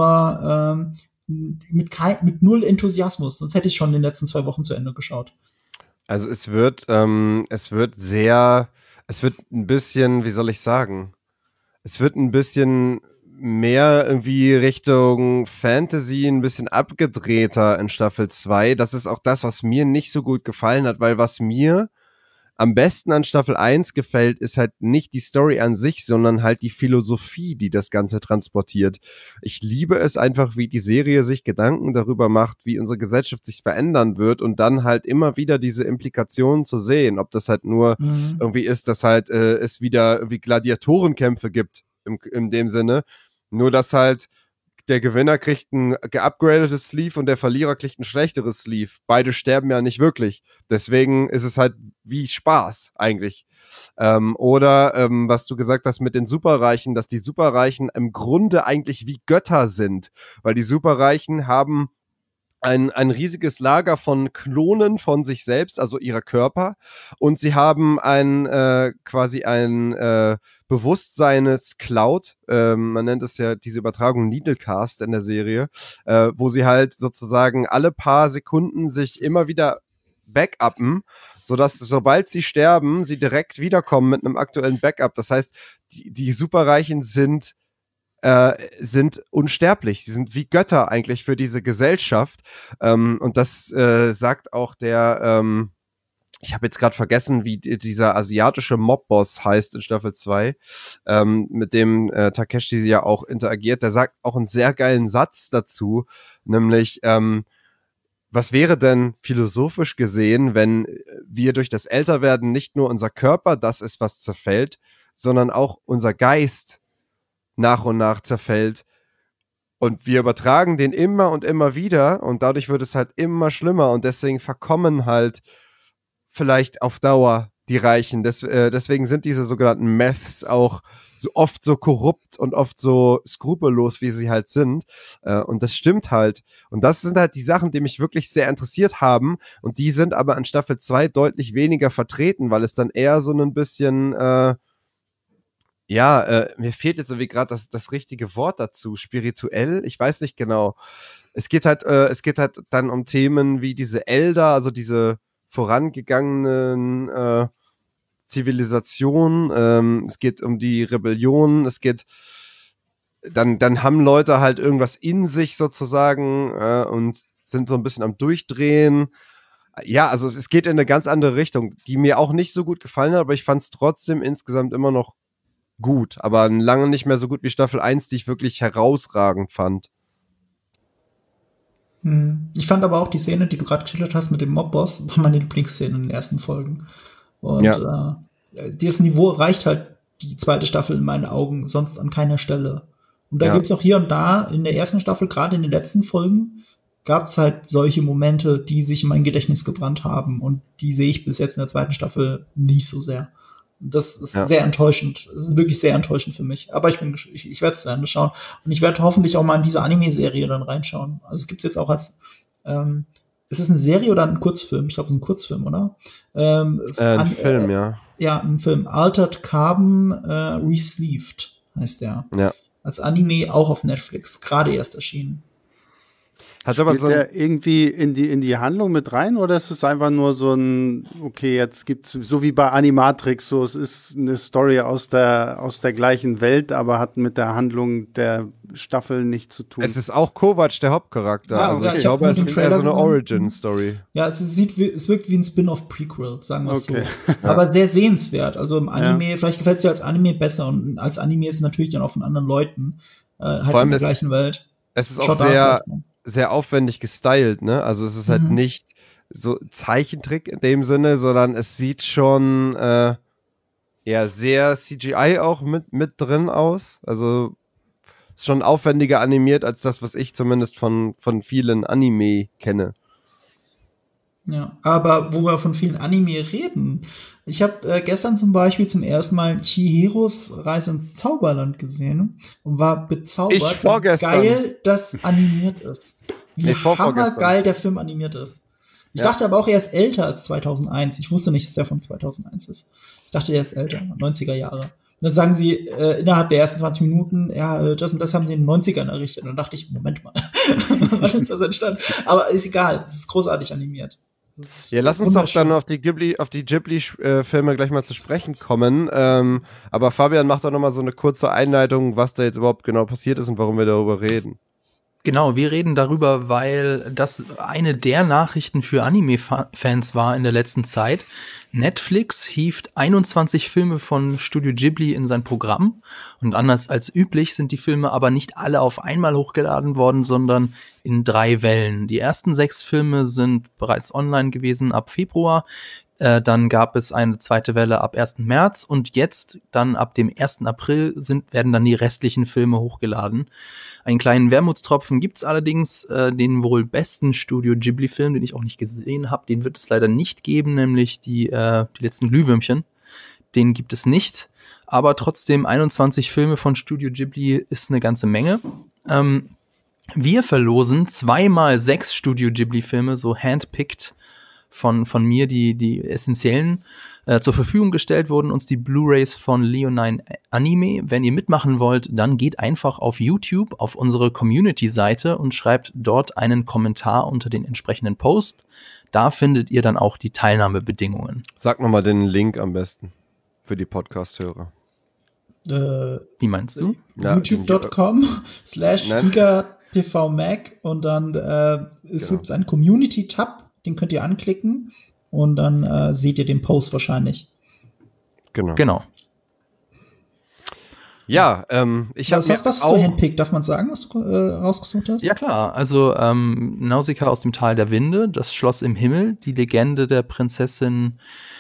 aber ähm, mit, kein, mit null Enthusiasmus. Sonst hätte ich schon in den letzten zwei Wochen zu Ende geschaut.
Also es wird, ähm, es wird sehr, es wird ein bisschen, wie soll ich sagen, es wird ein bisschen mehr irgendwie Richtung Fantasy, ein bisschen abgedrehter in Staffel zwei. Das ist auch das, was mir nicht so gut gefallen hat, weil was mir am besten an Staffel eins gefällt, ist halt nicht die Story an sich, sondern halt die Philosophie, die das Ganze transportiert. Ich liebe es einfach, wie die Serie sich Gedanken darüber macht, wie unsere Gesellschaft sich verändern wird und dann halt immer wieder diese Implikationen zu sehen. Ob das halt nur mhm. irgendwie ist, dass halt äh, es wieder irgendwie Gladiatorenkämpfe gibt, im, in dem Sinne. Nur, dass halt der Gewinner kriegt ein geupgradetes Sleeve und der Verlierer kriegt ein schlechteres Sleeve. Beide sterben ja nicht wirklich. Deswegen ist es halt wie Spaß eigentlich. Ähm, oder ähm, was du gesagt hast mit den Superreichen, dass die Superreichen im Grunde eigentlich wie Götter sind. Weil die Superreichen haben ein, ein riesiges Lager von Klonen von sich selbst, also ihrer Körper. Und sie haben ein äh, quasi ein äh, Bewusstseines Cloud, ähm, man nennt es ja diese Übertragung Needlecast in der Serie, äh, wo sie halt sozusagen alle paar Sekunden sich immer wieder backuppen, sodass sobald sie sterben, sie direkt wiederkommen mit einem aktuellen Backup. Das heißt, die, die Superreichen sind Äh, sind unsterblich. Sie sind wie Götter eigentlich für diese Gesellschaft. Ähm, und das äh, sagt auch der, ähm, ich habe jetzt gerade vergessen, wie d- dieser asiatische Mobboss heißt in Staffel zwei, ähm, mit dem äh, Takeshi ja auch interagiert. Der sagt auch einen sehr geilen Satz dazu, nämlich, ähm, was wäre denn philosophisch gesehen, wenn wir durch das Älterwerden nicht nur unser Körper das ist, was zerfällt, sondern auch unser Geist nach und nach zerfällt und wir übertragen den immer und immer wieder und dadurch wird es halt immer schlimmer und deswegen verkommen halt vielleicht auf Dauer die Reichen. Des, äh, deswegen sind diese sogenannten Meths auch so oft so korrupt und oft so skrupellos, wie sie halt sind. Äh, und das stimmt halt. Und das sind halt die Sachen, die mich wirklich sehr interessiert haben und die sind aber an Staffel zwei deutlich weniger vertreten, weil es dann eher so ein bisschen äh, ja, äh, mir fehlt jetzt irgendwie gerade das, das richtige Wort dazu. Spirituell? Ich weiß nicht genau. Es geht halt, äh, es geht halt dann um Themen wie diese Elder, also diese vorangegangenen äh, Zivilisationen. Ähm, es geht um die Rebellion. Es geht, dann, dann haben Leute halt irgendwas in sich sozusagen äh, und sind so ein bisschen am Durchdrehen. Ja, also es geht in eine ganz andere Richtung, die mir auch nicht so gut gefallen hat, aber ich fand es trotzdem insgesamt immer noch gut, aber lange nicht mehr so gut wie Staffel eins, die ich wirklich herausragend fand.
Ich fand aber auch die Szene, die du gerade geschildert hast mit dem Mobboss, war meine Lieblingsszene in den ersten Folgen. Und ja. äh, dieses Niveau reicht halt die zweite Staffel in meinen Augen sonst an keiner Stelle. Und da ja. gibt's auch hier und da in der ersten Staffel, gerade in den letzten Folgen, gab's halt solche Momente, die sich in mein Gedächtnis gebrannt haben. Und die sehe ich bis jetzt in der zweiten Staffel nicht so sehr. Das ist ja. sehr enttäuschend. Das ist wirklich sehr enttäuschend für mich. Aber ich bin, ich, ich werde es zu Ende schauen. Und ich werde hoffentlich auch mal in diese Anime-Serie dann reinschauen. Also es gibt es jetzt auch als, ähm, ist es eine Serie oder ein Kurzfilm? Ich glaube, es ist ein Kurzfilm, oder? Ähm,
äh, ein
an,
Film,
äh,
ja.
Ja, ein Film. Altered Carbon äh, Resleeved heißt der.
Ja.
als Anime auch auf Netflix, gerade erst erschienen.
Hat aber so der irgendwie in die, in die Handlung mit rein oder ist es einfach nur so ein, okay, jetzt gibt's, so wie bei Animatrix, so es ist eine Story aus der, aus der gleichen Welt, aber hat mit der Handlung der Staffel nichts zu tun?
Es ist auch Kovac, der Hauptcharakter.
Ja,
also
ja,
ich,
ich
glaube, es ist eher so eine Origin-Story.
Ja, es sieht, es wirkt wie ein Spin-off-Prequel, sagen wir es
okay.
so. Aber sehr sehenswert. Also im Anime, ja. Vielleicht gefällt es dir als Anime besser und als Anime ist es natürlich dann auch von anderen Leuten, äh, halt
Vor allem
in der
ist,
gleichen Welt.
Es ist auch sehr, sehr aufwendig gestylt, ne? Also es ist halt mhm. nicht so Zeichentrick in dem Sinne, sondern es sieht schon äh, ja sehr C G I auch mit, mit drin aus. Also es ist schon aufwendiger animiert als das, was ich zumindest von, von vielen Anime kenne.
Ja, aber wo wir von vielen Anime reden, ich habe äh, gestern zum Beispiel zum ersten Mal Chihiros Reise ins Zauberland gesehen und war bezaubert,
ich vorgestern.
wie geil das animiert ist. Wie nee, hammergeil der Film animiert ist. Ich ja. dachte aber auch, er ist älter als zweitausendeins. Ich wusste nicht, dass der von zweitausendeins ist. Ich dachte, der ist älter, neunziger Jahre. Und dann sagen sie äh, innerhalb der ersten zwanzig Minuten, ja, das und das haben sie in den neunzigern errichtet. Und dann dachte ich, Moment mal, wann ist das entstanden? Aber ist egal, es ist großartig animiert.
Ja, lass uns doch dann auf die Ghibli, auf die Ghibli-Filme gleich mal zu sprechen kommen. Ähm, aber Fabian macht doch noch mal so eine kurze Einleitung, was da jetzt überhaupt genau passiert ist und warum wir darüber reden.
Genau, wir reden darüber, weil das eine der Nachrichten für Anime-Fans war in der letzten Zeit. Netflix hieft einundzwanzig Filme von Studio Ghibli in sein Programm. Und anders als üblich sind die Filme aber nicht alle auf einmal hochgeladen worden, sondern in drei Wellen. Die ersten sechs Filme sind bereits online gewesen ab Februar. Äh, dann gab es eine zweite Welle ab ersten März. Und jetzt, dann ab dem ersten April, sind, werden dann die restlichen Filme hochgeladen. Einen kleinen Wermutstropfen gibt's allerdings, äh, den wohl besten Studio Ghibli-Film, den ich auch nicht gesehen habe. Den wird es leider nicht geben, nämlich die, äh, die letzten Glühwürmchen. Den gibt es nicht. Aber trotzdem einundzwanzig Filme von Studio Ghibli ist eine ganze Menge. Ähm, wir verlosen zweimal sechs Studio Ghibli-Filme, so handpicked von, von mir, die, die essentiellen. Äh, zur Verfügung gestellt wurden uns die Blu-Rays von Leonine Anime. Wenn ihr mitmachen wollt, dann geht einfach auf YouTube auf unsere Community-Seite und schreibt dort einen Kommentar unter den entsprechenden Post. Da findet ihr dann auch die Teilnahmebedingungen.
Sag nochmal den Link am besten für die Podcast-Hörer.
Äh,
Wie meinst du?
youtube punkt com slash gigatvmac und dann äh, es
genau.
gibt einen Community-Tab, den könnt ihr anklicken. Und dann äh, seht ihr den Post wahrscheinlich.
Genau.
Genau.
Ja, ähm, ich habe
Was, was, was ist so handpicked? Darf man sagen, was du äh, rausgesucht hast?
Ja, klar. Also ähm, Nausicaa aus dem Tal der Winde, das Schloss im Himmel, die Legende der Prinzessin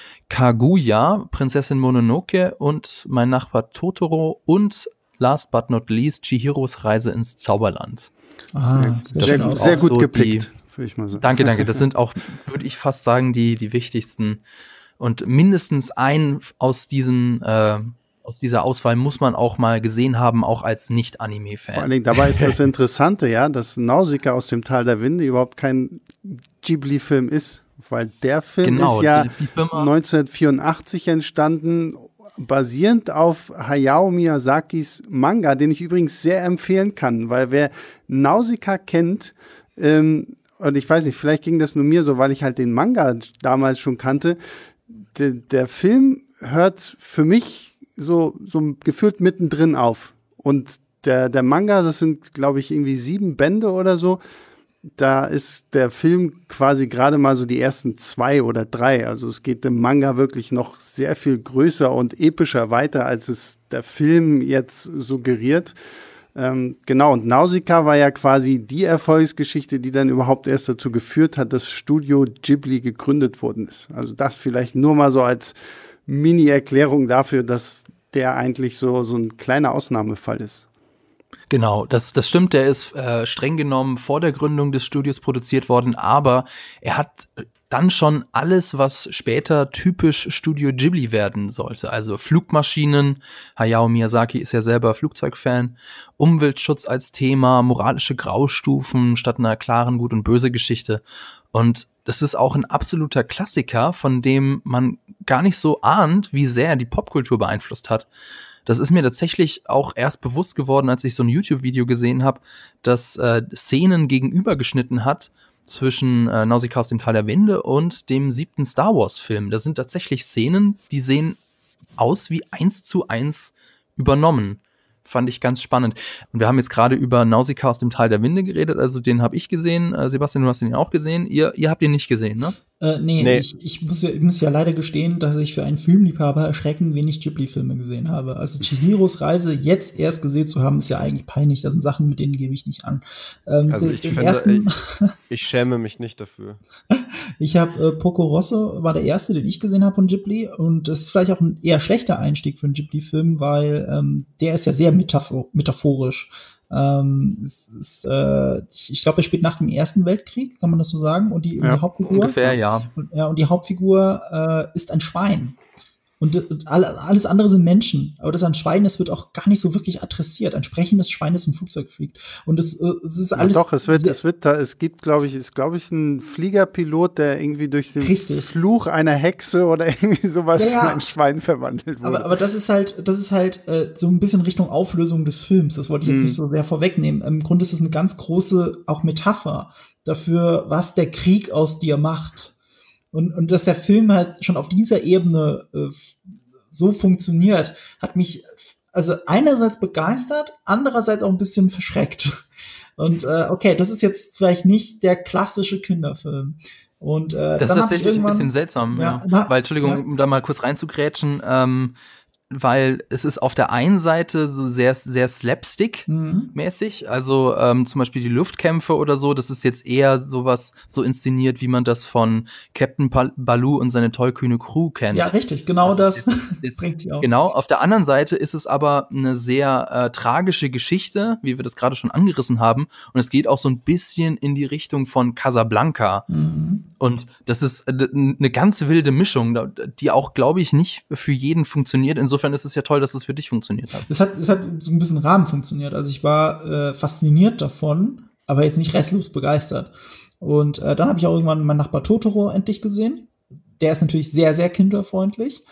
Kaguya, Prinzessin Mononoke und mein Nachbar Totoro und last but not least Chihiros Reise ins Zauberland.
Ah,
sehr, sehr, sehr gut so gepickt. Die, würde ich mal sagen.
Danke, danke. Das sind auch, würde ich fast sagen, die, die wichtigsten. Und mindestens ein aus diesen, äh, aus dieser Auswahl muss man auch mal gesehen haben, auch als Nicht-Anime-Fan.
Vor allen Dingen, dabei ist das Interessante, ja, dass Nausicaa aus dem Tal der Winde überhaupt kein Ghibli-Film ist, weil der Film
genau,
ist ja neunzehnhundertvierundachtzig entstanden, basierend auf Hayao Miyazakis Manga, den ich übrigens sehr empfehlen kann, weil wer Nausicaa kennt, ähm, und ich weiß nicht, vielleicht ging das nur mir so, weil ich halt den Manga damals schon kannte. De, der Film hört für mich so, so gefühlt mittendrin auf. Und der, der Manga, das sind, glaube ich, irgendwie sieben Bände oder so. Da ist der Film quasi gerade mal so die ersten zwei oder drei. Also es geht im Manga wirklich noch sehr viel größer und epischer weiter, als es der Film jetzt suggeriert. Ähm, genau, und Nausicaa war ja quasi die Erfolgsgeschichte, die dann überhaupt erst dazu geführt hat, dass Studio Ghibli gegründet worden ist. Also das vielleicht nur mal so als Mini-Erklärung dafür, dass der eigentlich so, so ein kleiner Ausnahmefall ist.
Genau, das, das stimmt, der ist äh, streng genommen vor der Gründung des Studios produziert worden, aber er hat dann schon alles, was später typisch Studio Ghibli werden sollte. Also Flugmaschinen, Hayao Miyazaki ist ja selber Flugzeugfan, Umweltschutz als Thema, moralische Graustufen statt einer klaren Gut- und Böse-Geschichte. Und das ist auch ein absoluter Klassiker, von dem man gar nicht so ahnt, wie sehr er die Popkultur beeinflusst hat. das ist mir tatsächlich auch erst bewusst geworden, als ich so ein YouTube-Video gesehen habe, das äh, Szenen gegenübergeschnitten hat zwischen äh, Nausicaa aus dem Tal der Winde und dem siebten Star Wars-Film. Das sind tatsächlich Szenen, die sehen aus wie eins zu eins übernommen. Fand ich ganz spannend. Und wir haben jetzt gerade über Nausicaa aus dem Tal der Winde geredet, also den habe ich gesehen. Äh, Sebastian, du hast ihn auch gesehen. Ihr, ihr habt ihn nicht gesehen, ne?
Äh, nee,
Nee.
Ich, ich, muss ja, ich muss ja leider gestehen, dass ich für einen Filmliebhaber erschreckend wenig Ghibli-Filme gesehen habe. Also Chihiros Reise jetzt erst gesehen zu haben, ist ja eigentlich peinlich. Das sind Sachen, mit denen gebe ich nicht an. Ähm,
Also
den,
ich
den
finde,
ersten,
ich, ich schäme mich nicht dafür.
ich habe äh, Porco Rosso war der erste, den ich gesehen habe von Ghibli. Und das ist vielleicht auch ein eher schlechter Einstieg für einen Ghibli-Film, weil ähm, der ist ja sehr metaphor- metaphorisch. Ähm, es ist, äh, ich ich glaube, er spielt nach dem Ersten Weltkrieg, kann man das so sagen? Und die, und
Ja,
die Hauptfigur
Ungefähr, ja.
Und, ja, und die Hauptfigur äh, ist ein Schwein. Und, und alle, alles andere sind Menschen. Aber das ein Schwein, das wird auch gar nicht so wirklich adressiert. Ein sprechendes Schwein, das im Flugzeug fliegt. Und das, äh, das ist alles.
Ja, doch, es wird,
sehr-
es wird da, es gibt, glaube ich, ist, glaube ich, ein Fliegerpilot, der irgendwie durch den
Richtig.
Fluch einer Hexe oder irgendwie sowas
Ja, ja.
in ein Schwein verwandelt wurde.
Aber, aber das ist halt, das ist halt äh, so ein bisschen Richtung Auflösung des Films. Das wollte ich jetzt
Mhm.
nicht so sehr vorwegnehmen. Im Grunde ist es eine ganz große auch Metapher dafür, was der Krieg aus dir macht. Und, und dass der Film halt schon auf dieser Ebene äh, so funktioniert, hat mich also einerseits begeistert, andererseits auch ein bisschen verschreckt. Und äh, okay, das ist jetzt vielleicht nicht der klassische Kinderfilm. Und äh,
Das ist
dann hab ich
tatsächlich ein
irgendwann
bisschen seltsam,
Ja,
ja.
na-
Weil, Entschuldigung,
ja.
um da mal kurz reinzugrätschen, ähm, weil es ist auf der einen Seite so sehr, sehr Slapstick-mäßig,
Mhm.
also ähm, zum Beispiel die Luftkämpfe oder so, das ist jetzt eher sowas so inszeniert, wie man das von Captain Pal- Baloo und seine tollkühne Crew kennt.
Ja, richtig, genau
Also,
das
ist- ist-
bringt sie auch.
Genau, auf der anderen Seite ist es aber eine sehr äh, tragische Geschichte, wie wir das gerade schon angerissen haben. Und es geht auch so ein bisschen in die Richtung von Casablanca.
Mhm.
Und das ist äh, eine ganz wilde Mischung, da- die auch, glaube ich, nicht für jeden funktioniert. Insofern ist es ja toll, dass es für dich funktioniert hat.
Es hat, es hat so ein bisschen Rahmen funktioniert. Also ich war äh, fasziniert davon, aber jetzt nicht restlos begeistert. Und äh, dann habe ich auch irgendwann meinen Nachbar Totoro endlich gesehen. Der ist natürlich sehr, sehr kinderfreundlich.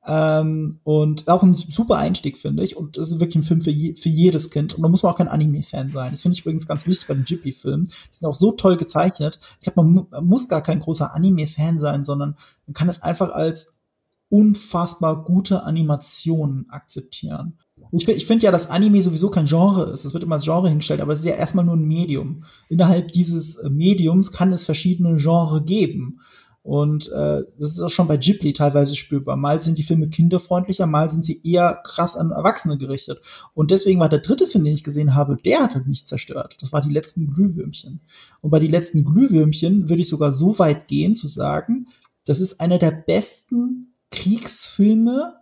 Ähm, und auch ein super Einstieg, finde ich. Und das ist wirklich ein Film für, je, für jedes Kind. Und da muss man auch kein Anime-Fan sein. Das finde ich übrigens ganz wichtig bei den Ghibli-Filmen. Die sind auch so toll gezeichnet. Ich glaube, man, mu- man muss gar kein großer Anime-Fan sein, sondern man kann es einfach als unfassbar gute Animationen akzeptieren. Ich, fi- ich finde ja, dass Anime sowieso kein Genre ist. Es wird immer als Genre hingestellt, aber es ist ja erstmal nur ein Medium. Innerhalb dieses äh, Mediums kann es verschiedene Genres geben. Und äh, das ist auch schon bei Ghibli teilweise spürbar. Mal sind die Filme kinderfreundlicher, mal sind sie eher krass an Erwachsene gerichtet. Und deswegen war der dritte Film, den ich gesehen habe, der hat halt mich zerstört. Das war Die letzten Glühwürmchen. Und bei Die letzten Glühwürmchen würde ich sogar so weit gehen, zu sagen, das ist einer der besten Kriegsfilme,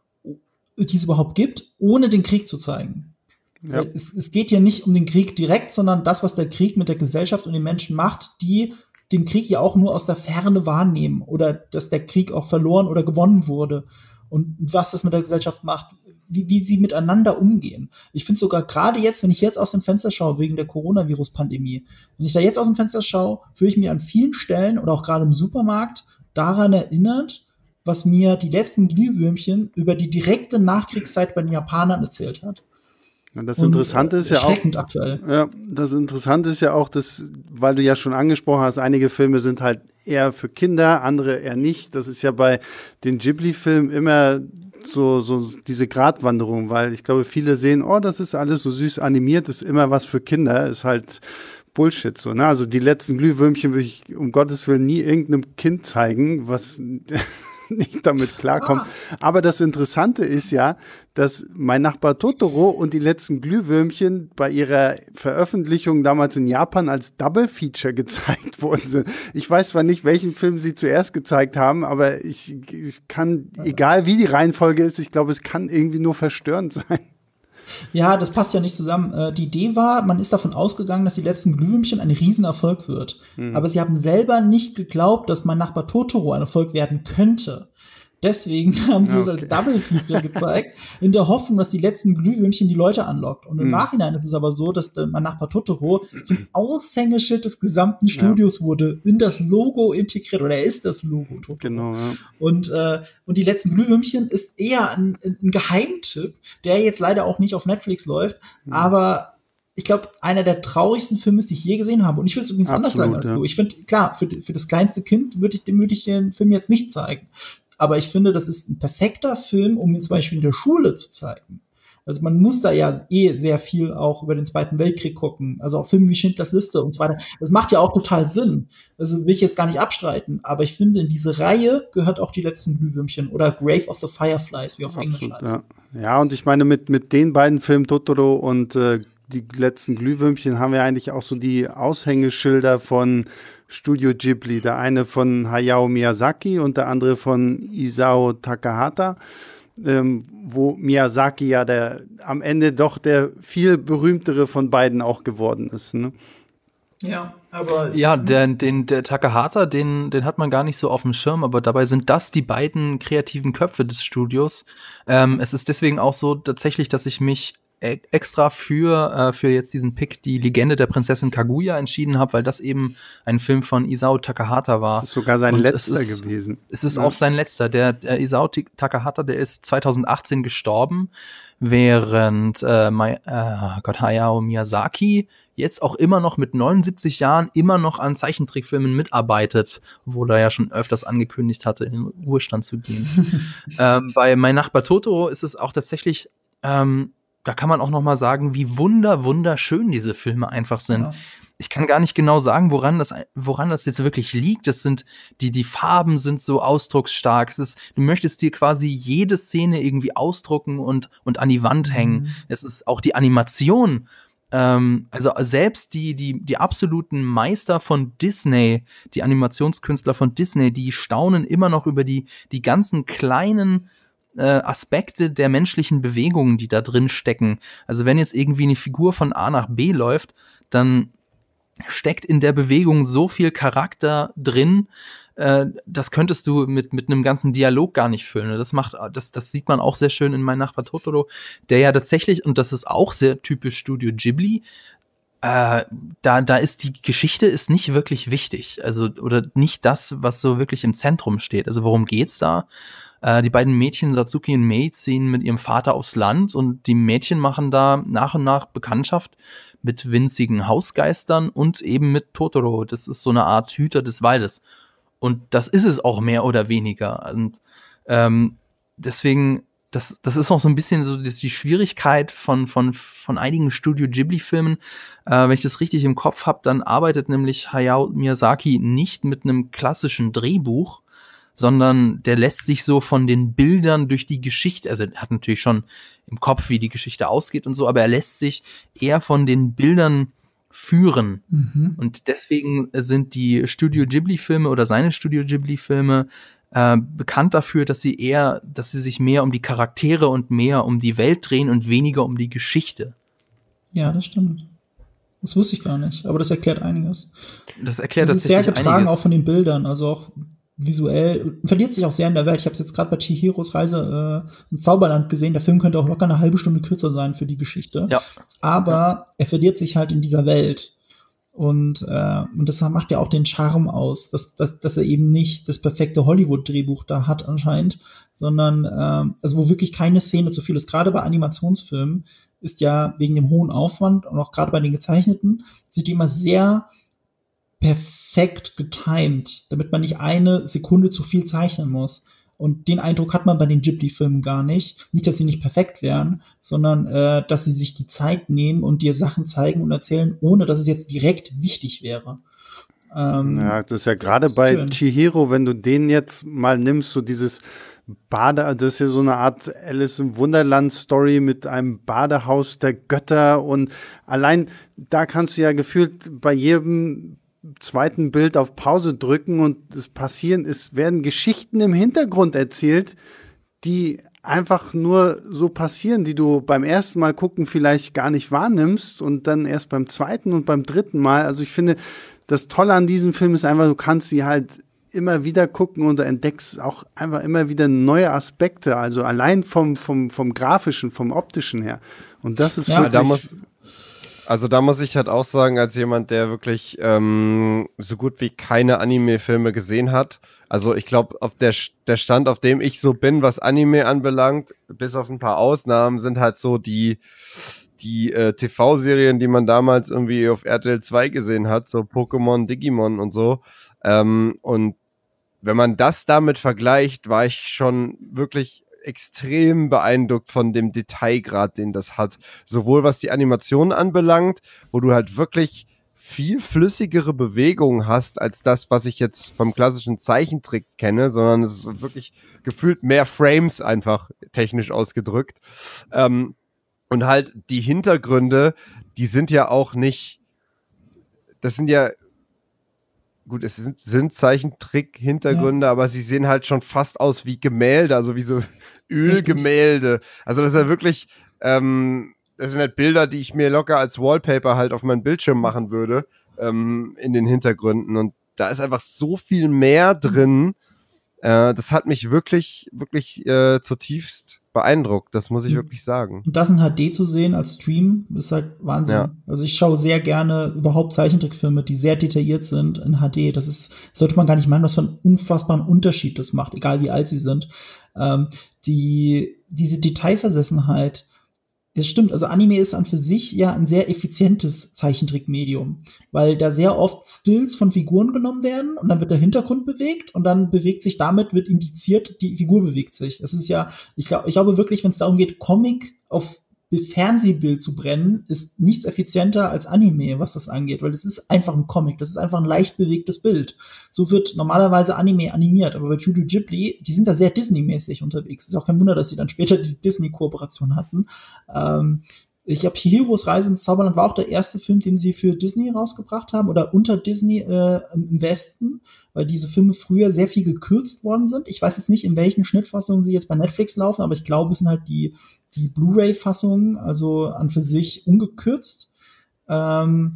die es überhaupt gibt, ohne den Krieg zu zeigen.
Ja.
Weil Es, es geht ja nicht um den Krieg direkt, sondern das, was der Krieg mit der Gesellschaft und den Menschen macht, die den Krieg ja auch nur aus der Ferne wahrnehmen oder dass der Krieg auch verloren oder gewonnen wurde und was das mit der Gesellschaft macht, wie, wie sie miteinander umgehen. Ich finde sogar gerade jetzt, wenn ich jetzt aus dem Fenster schaue, wegen der Coronavirus-Pandemie, wenn ich da jetzt aus dem Fenster schaue, fühle ich mich an vielen Stellen oder auch gerade im Supermarkt daran erinnert, was mir die letzten Glühwürmchen über die direkte Nachkriegszeit bei den Japanern erzählt hat.
Und das
Und,
Interessante
äh,
ist ja auch,
erschreckend aktuell.
ja, das Interessante ist ja auch, dass, weil du ja schon angesprochen hast, einige Filme sind halt eher für Kinder, andere eher nicht. Das ist ja bei den Ghibli-Filmen immer so, so diese Gratwanderung, weil ich glaube, viele sehen, oh, das ist alles so süß animiert, ist immer was für Kinder, ist halt Bullshit so, ne? Also die letzten Glühwürmchen würde ich um Gottes Willen nie irgendeinem Kind zeigen, was nicht damit klarkommt.
Ah.
Aber das Interessante ist ja, dass mein Nachbar Totoro und die letzten Glühwürmchen bei ihrer Veröffentlichung damals in Japan als Double Feature gezeigt worden sind. Ich weiß zwar nicht, welchen Film sie zuerst gezeigt haben, aber ich, ich kann, egal wie die Reihenfolge ist, ich glaube, es kann irgendwie nur verstörend sein.
Ja, das passt ja nicht zusammen. Äh, die Idee war, man ist davon ausgegangen, dass die letzten Glühwürmchen ein Riesenerfolg wird.
Mhm.
Aber sie haben selber nicht geglaubt, dass mein Nachbar Totoro ein Erfolg werden könnte. Deswegen haben sie
okay.
es als Double-Feature gezeigt, in der Hoffnung, dass die letzten Glühwürmchen die Leute anlockt. Und im mhm. Nachhinein ist es aber so, dass der, mein Nachbar Totoro zum Aushängeschild des gesamten Studios ja. wurde, in das Logo integriert, oder er ist das Logo Totoro.
Genau, ja.
Und, äh, und die letzten Glühwürmchen ist eher ein, ein Geheimtipp, der jetzt leider auch nicht auf Netflix läuft, mhm. aber ich glaube, einer der traurigsten Filme, die ich je gesehen habe. Und ich will es übrigens Absolut, anders sagen als ja. du. Ich finde, klar, für, für das kleinste Kind würde ich, würd ich den Film jetzt nicht zeigen. Aber ich finde, das ist ein perfekter Film, um ihn zum Beispiel in der Schule zu zeigen. Also man muss da ja eh sehr viel auch über den Zweiten Weltkrieg gucken. Also auch Filme wie Schindlers Liste und so weiter. Das macht ja auch total Sinn. Also will ich jetzt gar nicht abstreiten. Aber ich finde, in diese Reihe gehört auch die letzten Glühwürmchen oder Grave of the Fireflies, wie auf Absolut, Englisch heißt.
Ja. ja, und ich meine, mit, mit den beiden Filmen, Totoro und äh, die letzten Glühwürmchen, haben wir eigentlich auch so die Aushängeschilder von Studio Ghibli. Der eine von Hayao Miyazaki und der andere von Isao Takahata, ähm, wo Miyazaki ja der am Ende doch der viel berühmtere von beiden auch geworden ist. Ne?
Ja, aber
ja, der, den, der Takahata, den, den hat man gar nicht so auf dem Schirm, aber dabei sind das die beiden kreativen Köpfe des Studios. Ähm, es ist deswegen auch so tatsächlich, dass ich mich extra für äh, für jetzt diesen Pick die Legende der Prinzessin Kaguya entschieden habe, weil das eben ein Film von Isao Takahata war.
Das ist sogar sein
Und
letzter
es ist,
gewesen.
Es ist
ja.
auch sein letzter. Der, der Isao Takahata, der ist zwanzig achtzehn gestorben, während äh, My, äh, Gott, Hayao Miyazaki jetzt auch immer noch mit neunundsiebzig Jahren immer noch an Zeichentrickfilmen mitarbeitet, wo er ja schon öfters angekündigt hatte, in den Ruhestand zu gehen. ähm, bei Mein Nachbar Totoro ist es auch tatsächlich ähm, da kann man auch noch mal sagen, wie wunder, wunderschön diese Filme einfach sind. Ja. Ich kann gar nicht genau sagen, woran das, woran das jetzt wirklich liegt. Das sind, die, die Farben sind so ausdrucksstark. Es ist, du möchtest dir quasi jede Szene irgendwie ausdrucken und, und an die Wand hängen. Mhm. Es ist auch die Animation. Ähm, also selbst die, die, die absoluten Meister von Disney, die Animationskünstler von Disney, die staunen immer noch über die, die ganzen kleinen Aspekte der menschlichen Bewegungen, die da drin stecken. Also wenn jetzt irgendwie eine Figur von A nach B läuft, dann steckt in der Bewegung so viel Charakter drin, äh, das könntest du mit mit einem ganzen Dialog gar nicht füllen. Das macht, das das sieht man auch sehr schön in Mein Nachbar Totoro, der ja tatsächlich, und das ist auch sehr typisch Studio Ghibli, äh, da da ist die Geschichte ist nicht wirklich wichtig, also oder nicht das, was so wirklich im Zentrum steht. Also worum geht's da? Die beiden Mädchen, Satsuki und Mei, ziehen mit ihrem Vater aufs Land und die Mädchen machen da nach und nach Bekanntschaft mit winzigen Hausgeistern und eben mit Totoro. Das ist so eine Art Hüter des Waldes. Und das ist es auch mehr oder weniger. Und ähm, deswegen, das, das ist auch so ein bisschen so die Schwierigkeit von, von, von einigen Studio Ghibli-Filmen. Äh, wenn ich das richtig im Kopf habe, dann arbeitet nämlich Hayao Miyazaki nicht mit einem klassischen Drehbuch, sondern der lässt sich so von den Bildern durch die Geschichte, also er hat natürlich schon im Kopf, wie die Geschichte ausgeht und so, aber er lässt sich eher von den Bildern führen. Mhm. Und deswegen sind die Studio Ghibli-Filme oder seine Studio Ghibli-Filme äh, bekannt dafür, dass sie eher, dass sie sich mehr um die Charaktere und mehr um die Welt drehen und weniger um die Geschichte.
Ja, das stimmt. Das wusste ich gar nicht, aber das erklärt einiges.
Das erklärt
das ist sehr getragen
einiges.
Auch von den Bildern, also auch visuell, verliert sich auch sehr in der Welt. Ich habe es jetzt gerade bei Chihiros Reise äh, ins Zauberland gesehen. Der Film könnte auch locker eine halbe Stunde kürzer sein für die Geschichte. Ja. Aber ja. er verliert sich halt in dieser Welt. Und, äh, und das macht ja auch den Charme aus, dass, dass, dass er eben nicht das perfekte Hollywood-Drehbuch da hat anscheinend, sondern äh, also wo wirklich keine Szene zu viel ist. Gerade bei Animationsfilmen ist ja wegen dem hohen Aufwand und auch gerade bei den gezeichneten, sind die immer sehr perfekt getimed, damit man nicht eine Sekunde zu viel zeichnen muss. Und den Eindruck hat man bei den Ghibli-Filmen gar nicht. Nicht, dass sie nicht perfekt wären, sondern äh, dass sie sich die Zeit nehmen und dir Sachen zeigen und erzählen, ohne dass es jetzt direkt wichtig wäre.
Ähm, ja, das ist ja gerade bei schön. Chihiro, wenn du den jetzt mal nimmst, so dieses Bade, das ist ja so eine Art Alice im Wunderland-Story mit einem Badehaus der Götter und allein da kannst du ja gefühlt bei jedem zweiten Bild auf Pause drücken und es passieren, es werden Geschichten im Hintergrund erzählt, die einfach nur so passieren, die du beim ersten Mal gucken vielleicht gar nicht wahrnimmst und dann erst beim zweiten und beim dritten Mal. Also ich finde, das Tolle an diesem Film ist einfach, du kannst sie halt immer wieder gucken und du entdeckst auch einfach immer wieder neue Aspekte, also allein vom, vom, vom Grafischen, vom Optischen her. Und das ist
ja,
wirklich...
Da muss, also da muss ich halt auch sagen, als jemand, der wirklich ähm, so gut wie keine Anime-Filme gesehen hat, also ich glaube, auf der, der Stand, auf dem ich so bin, was Anime anbelangt, bis auf ein paar Ausnahmen, sind halt so die die äh, T V-Serien, die man damals irgendwie auf R T L zwei gesehen hat, so Pokémon, Digimon und so. Ähm, und wenn man das damit vergleicht, war ich schon wirklich extrem beeindruckt von dem Detailgrad, den das hat. Sowohl was die Animationen anbelangt, wo du halt wirklich viel flüssigere Bewegungen hast, als das, was ich jetzt vom klassischen Zeichentrick kenne, sondern es ist wirklich gefühlt mehr Frames einfach technisch ausgedrückt. Ähm, und halt die Hintergründe, die sind ja auch nicht, das sind ja gut, es sind, sind Zeichentrick-Hintergründe, ja. aber sie sehen halt schon fast aus wie Gemälde, also wie so Ölgemälde. Richtig. Also das ist ja wirklich, ähm, das sind halt Bilder, die ich mir locker als Wallpaper halt auf meinen Bildschirm machen würde, ähm, in den Hintergründen. Und da ist einfach so viel mehr drin. Äh, das hat mich wirklich, wirklich äh, zutiefst beeindruckt, das muss ich wirklich sagen.
Und das in H D zu sehen als Stream ist halt Wahnsinn. Ja. Also ich schaue sehr gerne überhaupt Zeichentrickfilme, die sehr detailliert sind in H D. Das ist, sollte man gar nicht meinen, was für einen unfassbaren Unterschied das macht, egal wie alt sie sind. Ähm, die, diese Detailversessenheit, das stimmt, also Anime ist an für sich ja ein sehr effizientes Zeichentrickmedium, weil da sehr oft Stills von Figuren genommen werden und dann wird der Hintergrund bewegt und dann bewegt sich damit, wird indiziert, die Figur bewegt sich. Das ist ja, ich, glaub, ich glaube wirklich, wenn es darum geht, Comic auf Fernsehbild zu brennen, ist nichts effizienter als Anime, was das angeht, weil das ist einfach ein Comic, das ist einfach ein leicht bewegtes Bild. So wird normalerweise Anime animiert, aber bei Studio Ghibli, die sind da sehr Disney-mäßig unterwegs. Ist auch kein Wunder, dass sie dann später die Disney-Kooperation hatten. Ähm, ich habe Chihiros Reise ins Zauberland war auch der erste Film, den sie für Disney rausgebracht haben oder unter Disney äh, im Westen, weil diese Filme früher sehr viel gekürzt worden sind. Ich weiß jetzt nicht, in welchen Schnittfassungen sie jetzt bei Netflix laufen, aber ich glaube, es sind halt die die Blu-ray-Fassung, also an für sich ungekürzt. Ähm,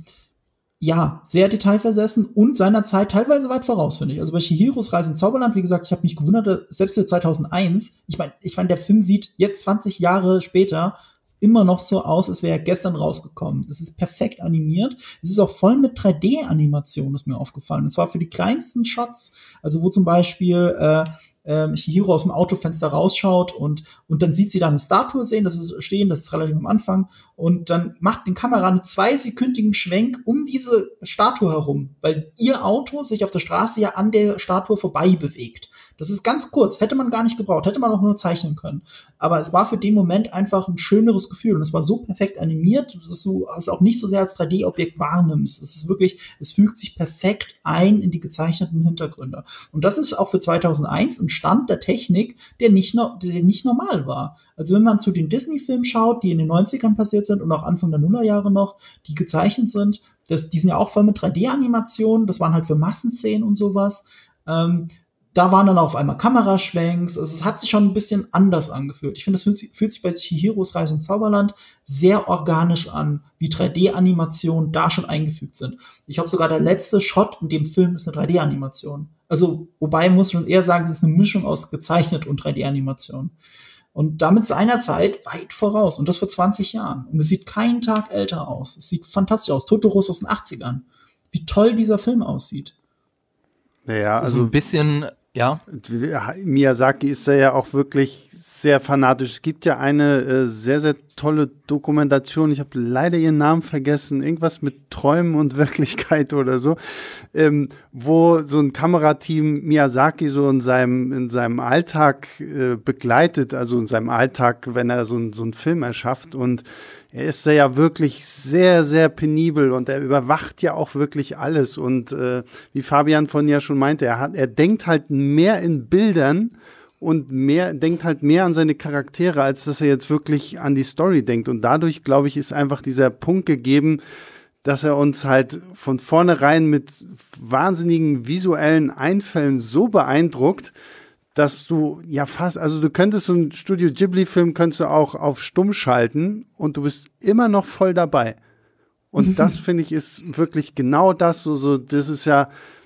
ja, sehr detailversessen und seiner Zeit teilweise weit voraus, finde ich. Also bei Chihiros Reise ins Zauberland, wie gesagt, ich habe mich gewundert, selbst für zweitausendeins, ich meine, ich mein, der Film sieht jetzt zwanzig Jahre später immer noch so aus, als wäre er gestern rausgekommen. Es ist perfekt animiert. Es ist auch voll mit drei D-Animation, ist mir aufgefallen. Und zwar für die kleinsten Shots, also wo zum Beispiel äh, ähm, Chihiro aus dem Autofenster rausschaut und und dann sieht sie da eine Statue sehen, das ist stehen, das ist relativ am Anfang und dann macht die Kamera einen zweisekündigen Schwenk um diese Statue herum, weil ihr Auto sich auf der Straße ja an der Statue vorbei bewegt. Das ist ganz kurz, hätte man gar nicht gebraucht, hätte man auch nur zeichnen können. Aber es war für den Moment einfach ein schöneres Gefühl und es war so perfekt animiert, dass du es auch nicht so sehr als drei D-Objekt wahrnimmst. Es ist wirklich, es fügt sich perfekt ein in die gezeichneten Hintergründe. Und das ist auch für zweitausendeins ein Stand der Technik, der nicht, no- der nicht normal war. Also wenn man zu den Disney-Filmen schaut, die in den neunzigern passiert sind und auch Anfang der Nullerjahre noch, die gezeichnet sind, das, die sind ja auch voll mit drei D-Animationen, das waren halt für Massenszenen und sowas. Ähm, Da waren dann auf einmal Kameraschwenks. Also es hat sich schon ein bisschen anders angefühlt. Ich finde, es fühlt, fühlt sich bei Chihiros Reise ins Zauberland sehr organisch an, wie drei D-Animationen da schon eingefügt sind. Ich glaube sogar, der letzte Shot in dem Film ist eine drei D-Animation. Also, wobei muss man eher sagen, es ist eine Mischung aus gezeichnet und drei D-Animation. Und damit seiner Zeit weit voraus. Und das vor zwanzig Jahren. Und es sieht keinen Tag älter aus. Es sieht fantastisch aus. Totoro aus den achtzigern. Wie toll dieser Film aussieht.
Ja, also
so ein bisschen, ja.
Miyazaki ist ja auch wirklich sehr fanatisch. Es gibt ja eine äh, sehr, sehr tolle Dokumentation. Ich habe leider ihren Namen vergessen. Irgendwas mit Träumen und Wirklichkeit oder so. Ähm, wo so ein Kamerateam Miyazaki so in seinem, in seinem Alltag äh, begleitet. Also in seinem Alltag, wenn er so, ein, so einen Film erschafft. Und er ist ja wirklich sehr, sehr penibel und er überwacht ja auch wirklich alles. Und äh, wie Fabian von ja schon meinte, er, hat, er denkt halt mehr in Bildern und mehr, denkt halt mehr an seine Charaktere, als dass er jetzt wirklich an die Story denkt. Und dadurch, glaube ich, ist einfach dieser Punkt gegeben, dass er uns halt von vornherein mit wahnsinnigen visuellen Einfällen so beeindruckt, dass du ja fast, also du könntest so einen Studio Ghibli-Film könntest du auch auf stumm schalten und du bist immer noch voll dabei. Und mhm. das, finde ich, ist wirklich genau das, so, so, das ist ja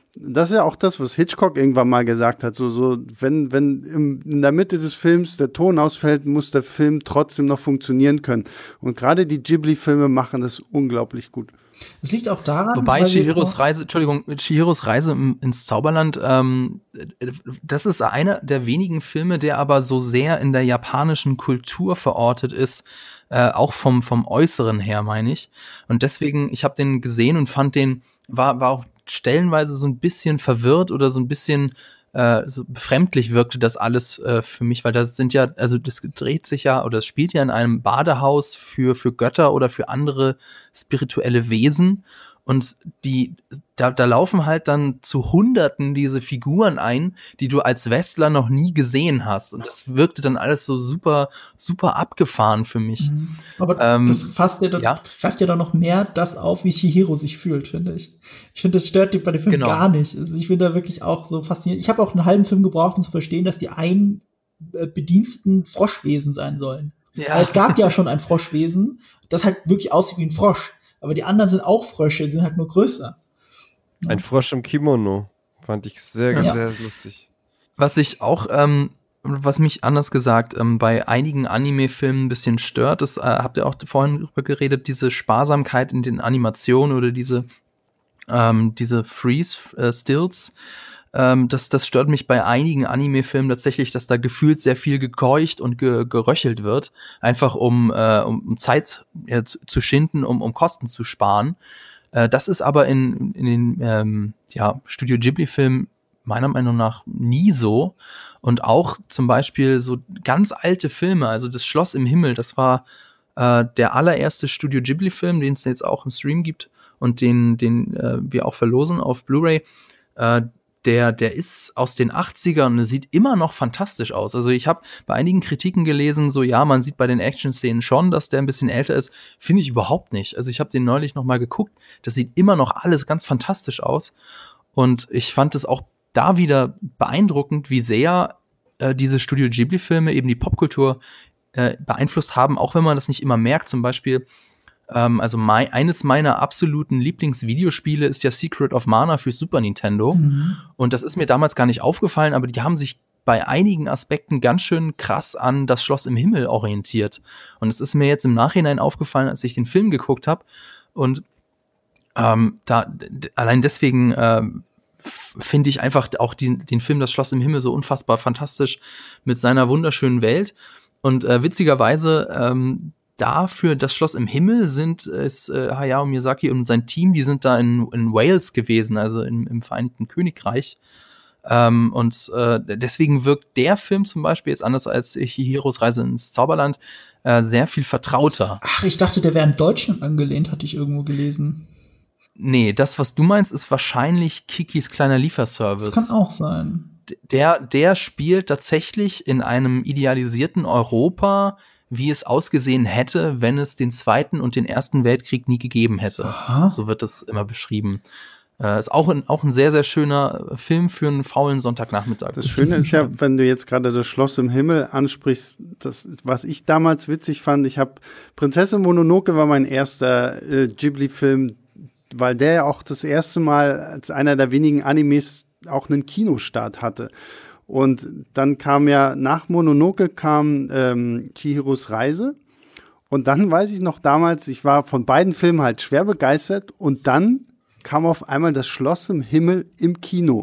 Das ist ja auch das, was Hitchcock irgendwann mal gesagt hat. So, so wenn, wenn im, in der Mitte des Films der Ton ausfällt, muss der Film trotzdem noch funktionieren können. Und gerade die Ghibli-Filme machen das unglaublich gut.
Es liegt auch daran,
wobei Chihiros Reise, Entschuldigung, Chihiros Reise ins Zauberland, ähm, das ist einer der wenigen Filme, der aber so sehr in der japanischen Kultur verortet ist, äh, auch vom vom Äußeren her, meine ich. Und deswegen, ich habe den gesehen und fand den, war war auch stellenweise so ein bisschen verwirrt oder so ein bisschen äh, so befremdlich wirkte das alles äh, für mich, weil das sind ja, also das dreht sich ja oder es spielt ja in einem Badehaus für für Götter oder für andere spirituelle Wesen und die da, da laufen halt dann zu Hunderten diese Figuren ein, die du als Westler noch nie gesehen hast und das wirkte dann alles so super super abgefahren für mich.
Mhm. Aber
ähm,
das fasst ja,
ja?
greift ja dann noch mehr das auf, wie Chihiro sich fühlt, finde ich. Ich finde, das stört die bei dem Film
Genau.
gar nicht. Also ich bin da wirklich auch so fasziniert. Ich habe auch einen halben Film gebraucht, um zu verstehen, dass die einen äh, Bediensteten Froschwesen sein sollen.
Ja.
Weil es gab ja schon ein Froschwesen, das halt wirklich aussieht wie ein Frosch. Aber die anderen sind auch Frösche, die sind halt nur größer. Ja.
Ein Frosch im Kimono. Fand ich sehr,
Ja.
sehr lustig.
Was ich auch, ähm, was mich anders gesagt ähm, bei einigen Anime-Filmen ein bisschen stört, das äh, habt ihr auch vorhin drüber geredet, diese Sparsamkeit in den Animationen oder diese, ähm, diese Freeze-Stills. Ähm, das, das stört mich bei einigen Anime-Filmen tatsächlich, dass da gefühlt sehr viel gekeucht und ge geröchelt wird, einfach um, äh, um Zeit ja, zu, zu schinden, um, um Kosten zu sparen. Äh, das ist aber in, in den ähm, ja, Studio Ghibli-Filmen meiner Meinung nach nie so. Und auch zum Beispiel so ganz alte Filme, also das Schloss im Himmel, das war äh, der allererste Studio Ghibli-Film, den es jetzt auch im Stream gibt und den, den äh, wir auch verlosen auf Blu-ray. Äh, Der, der ist aus den achtzigern und sieht immer noch fantastisch aus. Also ich habe bei einigen Kritiken gelesen, so ja, man sieht bei den Action-Szenen schon, dass der ein bisschen älter ist. Finde ich überhaupt nicht. Also ich habe den neulich noch mal geguckt. Das sieht immer noch alles ganz fantastisch aus. Und ich fand es auch da wieder beeindruckend, wie sehr äh, diese Studio Ghibli-Filme eben die Popkultur äh, beeinflusst haben, auch wenn man das nicht immer merkt. Zum Beispiel also mein, eines meiner absoluten Lieblingsvideospiele ist ja Secret of Mana für Super Nintendo. Mhm. Und das ist mir damals gar nicht aufgefallen, aber die haben sich bei einigen Aspekten ganz schön krass an das Schloss im Himmel orientiert. Und es ist mir jetzt im Nachhinein aufgefallen, als ich den Film geguckt habe. Und ähm, da d- allein deswegen ähm, finde ich einfach auch die, den Film Das Schloss im Himmel so unfassbar fantastisch mit seiner wunderschönen Welt. Und äh, witzigerweise ähm, dafür das Schloss im Himmel sind es äh, Hayao Miyazaki und sein Team, die sind da in, in Wales gewesen, also in, im Vereinigten Königreich. Ähm, und äh, deswegen wirkt der Film zum Beispiel jetzt anders als Chihiros Reise ins Zauberland äh, sehr viel vertrauter.
Ach, ich dachte, der wäre in Deutschland angelehnt, hatte ich irgendwo gelesen.
Nee, das, was du meinst, ist wahrscheinlich Kikis kleiner Lieferservice.
Das kann auch sein.
Der, der spielt tatsächlich in einem idealisierten Europa, wie es ausgesehen hätte, wenn es den Zweiten und den Ersten Weltkrieg nie gegeben hätte.
Aha.
So wird das immer beschrieben. Äh, ist auch ein, auch ein sehr, sehr schöner Film für einen faulen Sonntagnachmittag.
Das Schöne ist ja, wenn du jetzt gerade das Schloss im Himmel ansprichst, das, was ich damals witzig fand, ich habe Prinzessin Mononoke war mein erster äh, Ghibli-Film, weil der ja auch das erste Mal als einer der wenigen Animes auch einen Kinostart hatte. Und dann kam ja, nach Mononoke kam ähm, Chihiros Reise. Und dann weiß ich noch damals, ich war von beiden Filmen halt schwer begeistert. Und dann kam auf einmal das Schloss im Himmel im Kino.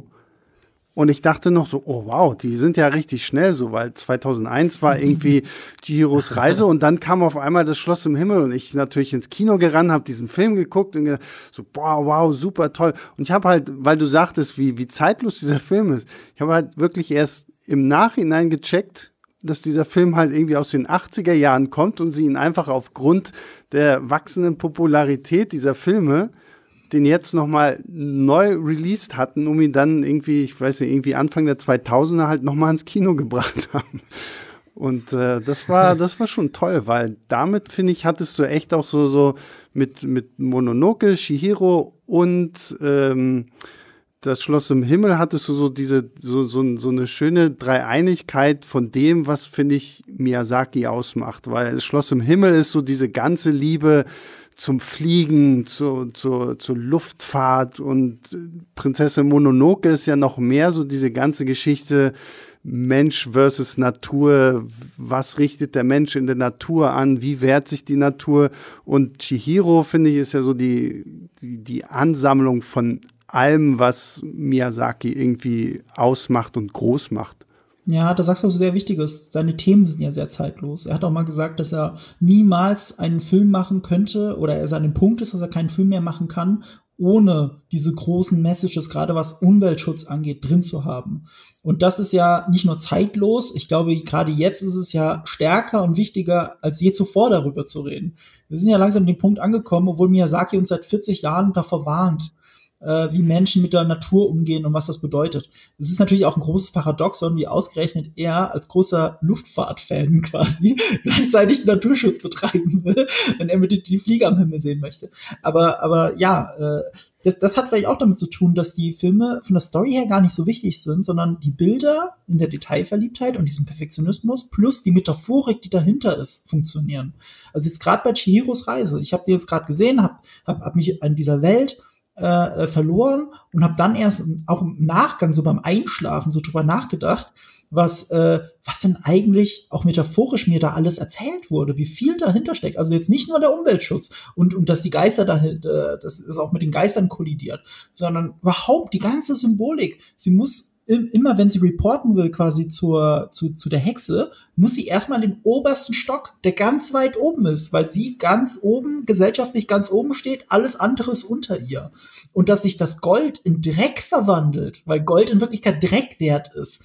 Und ich dachte noch so, oh wow, die sind ja richtig schnell so, weil zweitausendeins war irgendwie Chihiros Reise und dann kam auf einmal das Schloss im Himmel und ich natürlich ins Kino gerannt, habe diesen Film geguckt und gedacht, so, boah, wow, super toll. Und ich habe halt, weil du sagtest, wie, wie zeitlos dieser Film ist, ich habe halt wirklich erst im Nachhinein gecheckt, dass dieser Film halt irgendwie aus den achtziger Jahren kommt und sie ihn einfach aufgrund der wachsenden Popularität dieser Filme den jetzt nochmal neu released hatten, um ihn dann irgendwie, ich weiß nicht, irgendwie Anfang der zweitausender halt nochmal ins Kino gebracht haben. Und äh, das war das war schon toll, weil damit, finde ich, hattest du echt auch so, so mit, mit Mononoke, Chihiro und ähm, das Schloss im Himmel hattest du so diese, so, so, so eine schöne Dreieinigkeit von dem, was, finde ich, Miyazaki ausmacht. Weil das Schloss im Himmel ist so diese ganze Liebe zum Fliegen, zu, zu, zur Luftfahrt, und Prinzessin Mononoke ist ja noch mehr so diese ganze Geschichte Mensch versus Natur. Was richtet der Mensch in der Natur an? Wie wehrt sich die Natur? Und Chihiro, finde ich, ist ja so die, die, die Ansammlung von allem, was Miyazaki irgendwie ausmacht und groß macht.
Ja, da sagst du was sehr Wichtiges. Seine Themen sind ja sehr zeitlos. Er hat auch mal gesagt, dass er niemals einen Film machen könnte, oder er an dem Punkt ist, dass er keinen Film mehr machen kann, ohne diese großen Messages, gerade was Umweltschutz angeht, drin zu haben. Und das ist ja nicht nur zeitlos, ich glaube, gerade jetzt ist es ja stärker und wichtiger als je zuvor, darüber zu reden. Wir sind ja langsam an den Punkt angekommen, obwohl Miyazaki uns seit vierzig Jahren davor warnt, äh, wie Menschen mit der Natur umgehen und was das bedeutet. Es ist natürlich auch ein großes Paradoxon, wie ausgerechnet er als großer Luftfahrtfan quasi gleichzeitig Naturschutz betreiben will, wenn er mit die, die Flieger am Himmel sehen möchte. Aber, aber ja, äh, das, das hat vielleicht auch damit zu tun, dass die Filme von der Story her gar nicht so wichtig sind, sondern die Bilder in der Detailverliebtheit und diesem Perfektionismus plus die Metaphorik, die dahinter ist, funktionieren. Also jetzt gerade bei Chihiros Reise, ich habe die jetzt gerade gesehen, habe hab, hab mich an dieser Welt Äh, verloren und habe dann erst auch im Nachgang, so beim Einschlafen, so drüber nachgedacht, was äh, was denn eigentlich auch metaphorisch mir da alles erzählt wurde, wie viel dahinter steckt. Also jetzt nicht nur der Umweltschutz und und dass die Geister dahinter, dass es auch mit den Geistern kollidiert, sondern überhaupt die ganze Symbolik. Sie muss immer, wenn sie reporten will, quasi zur, zu, zu der Hexe, muss sie erstmal in den obersten Stock, der ganz weit oben ist, weil sie ganz oben, gesellschaftlich ganz oben steht, alles andere ist unter ihr. Und dass sich das Gold in Dreck verwandelt, weil Gold in Wirklichkeit Dreck wert ist.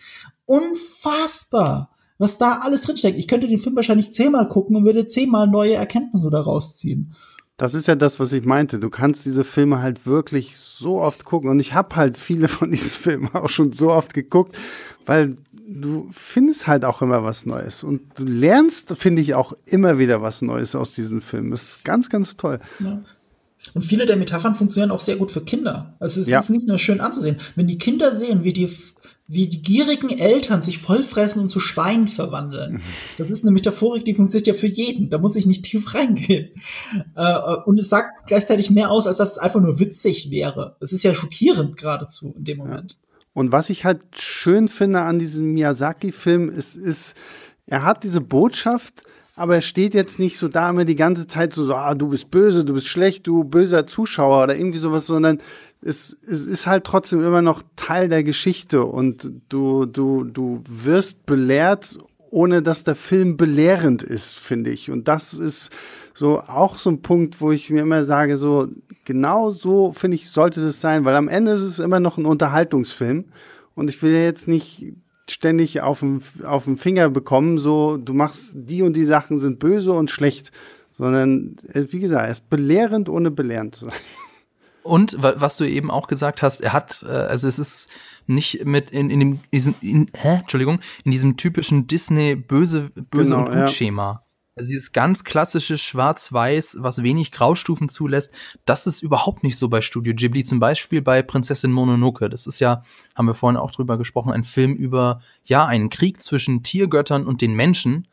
Unfassbar, was da alles drinsteckt. Ich könnte den Film wahrscheinlich zehnmal gucken und würde zehnmal neue Erkenntnisse daraus ziehen.
Das ist ja das, was ich meinte. Du kannst diese Filme halt wirklich so oft gucken. Und ich habe halt viele von diesen Filmen auch schon so oft geguckt, weil du findest halt auch immer was Neues. Und du lernst, finde ich, auch immer wieder was Neues aus diesen Filmen. Das ist ganz, ganz toll.
Ja. Und viele der Metaphern funktionieren auch sehr gut für Kinder. Also es ja. ist nicht nur schön anzusehen. Wenn die Kinder sehen, wie die wie die gierigen Eltern sich vollfressen und zu Schweinen verwandeln. Das ist eine Metaphorik, die funktioniert ja für jeden. Da muss ich nicht tief reingehen. Äh, und es sagt gleichzeitig mehr aus, als dass es einfach nur witzig wäre. Es ist ja schockierend geradezu in dem Moment.
Ja. Und was ich halt schön finde an diesem Miyazaki-Film, ist, ist, er hat diese Botschaft, aber er steht jetzt nicht so da immer die ganze Zeit so, ah, du bist böse, du bist schlecht, du böser Zuschauer oder irgendwie sowas, sondern es, es ist halt trotzdem immer noch Teil der Geschichte und du, du, du wirst belehrt, ohne dass der Film belehrend ist, finde ich. Und das ist so auch so ein Punkt, wo ich mir immer sage, so genau so, finde ich, sollte das sein, weil am Ende ist es immer noch ein Unterhaltungsfilm und ich will jetzt nicht ständig auf den, auf den Finger bekommen, so du machst die und die Sachen sind böse und schlecht, sondern wie gesagt, er ist belehrend, ohne belehrend zu sein.
Und was du eben auch gesagt hast, er hat, also es ist nicht mit in, in dem, in, in, hä? Entschuldigung, in diesem typischen Disney böse, böse
Genau,
und gut Schema. Ja. Also dieses ganz klassische Schwarz-Weiß, was wenig Graustufen zulässt, das ist überhaupt nicht so bei Studio Ghibli. Zum Beispiel bei Prinzessin Mononoke. Das ist ja, haben wir vorhin auch drüber gesprochen, ein Film über, ja, einen Krieg zwischen Tiergöttern und den Menschen.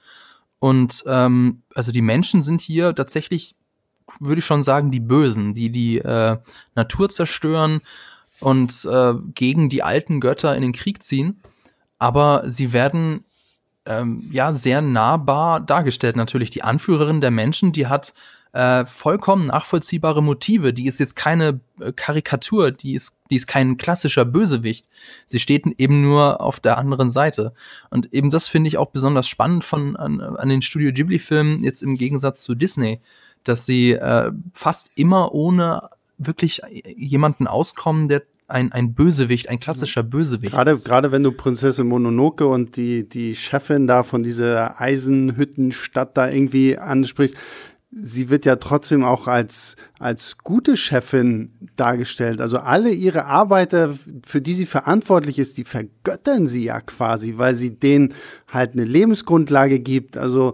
Und ähm, also die Menschen sind hier tatsächlich, würde ich schon sagen, die Bösen, die die äh, Natur zerstören und äh, gegen die alten Götter in den Krieg ziehen. Aber sie werden ähm, ja sehr nahbar dargestellt. Natürlich die Anführerin der Menschen, die hat äh, vollkommen nachvollziehbare Motive. Die ist jetzt keine äh, Karikatur, die ist, die ist kein klassischer Bösewicht. Sie steht eben nur auf der anderen Seite. Und eben das finde ich auch besonders spannend von an, an den Studio Ghibli-Filmen, jetzt im Gegensatz zu Disney, dass sie äh, fast immer ohne wirklich jemanden auskommen, der ein, ein Bösewicht, ein klassischer Bösewicht
gerade,
ist.
Gerade wenn du Prinzessin Mononoke und die, die Chefin da von dieser Eisenhüttenstadt da irgendwie ansprichst, sie wird ja trotzdem auch als, als gute Chefin dargestellt. Also alle ihre Arbeiter, für die sie verantwortlich ist, die vergöttern sie ja quasi, weil sie denen halt eine Lebensgrundlage gibt. Also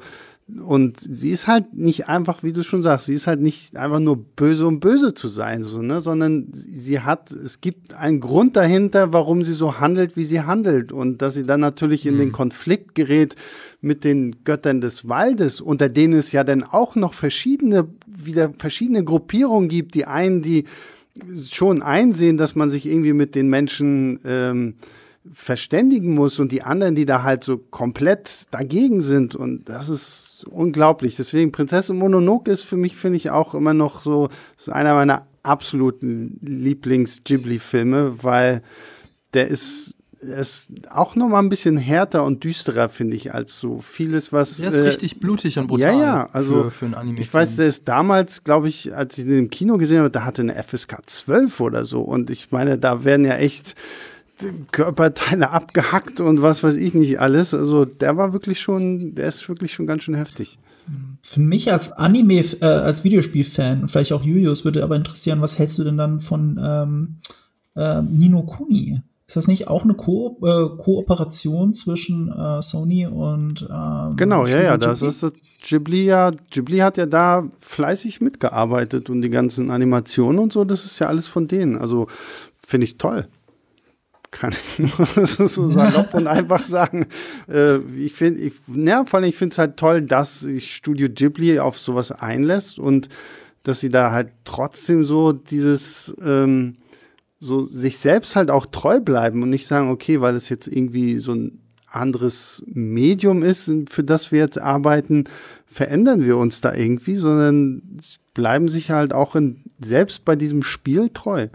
Und sie ist halt nicht einfach, wie du schon sagst, sie ist halt nicht einfach nur böse, um böse zu sein, so, ne, sondern sie hat, es gibt einen Grund dahinter, warum sie so handelt, wie sie handelt. Und dass sie dann natürlich in mhm. den Konflikt gerät mit den Göttern des Waldes, unter denen es ja dann auch noch verschiedene, wieder verschiedene Gruppierungen gibt. Die einen, die schon einsehen, dass man sich irgendwie mit den Menschen ähm, verständigen muss und die anderen, die da halt so komplett dagegen sind, und das ist unglaublich. Deswegen Prinzessin Mononoke ist für mich, finde ich, auch immer noch so, ist einer meiner absoluten Lieblings-Ghibli-Filme, weil der ist, der ist auch noch mal ein bisschen härter und düsterer, finde ich, als so vieles, was...
Der ist
äh,
richtig blutig und brutal.
Ja, ja, also
für, für einen Anime.
Ich weiß, der ist damals, glaube ich, als ich ihn im Kino gesehen habe, da hatte eine F S K zwölf oder so, und ich meine, da werden ja echt Körperteile abgehackt und was weiß ich nicht alles. Also der war wirklich schon, der ist wirklich schon ganz schön heftig.
Für mich als Anime, äh, als Videospielfan und vielleicht auch Julius würde aber interessieren, was hältst du denn dann von ähm, äh, Ni no Kuni? Ist das nicht auch eine Ko- äh, Kooperation zwischen äh, Sony und ähm,
Genau, ja, ja,
Ghibli?
das ist das Ghibli ja, Ghibli hat ja da fleißig mitgearbeitet und die ganzen Animationen und so, das ist ja alles von denen. Also finde ich toll. Kann ich nur so salopp und einfach sagen. Äh, ich finde, ich, ja, vor allem, ich finde es halt toll, dass sich Studio Ghibli auf sowas einlässt und dass sie da halt trotzdem so dieses, ähm, so sich selbst halt auch treu bleiben und nicht sagen, okay, weil es jetzt irgendwie so ein anderes Medium ist, für das wir jetzt arbeiten, verändern wir uns da irgendwie, sondern bleiben sich halt auch in, selbst bei diesem Spiel treu.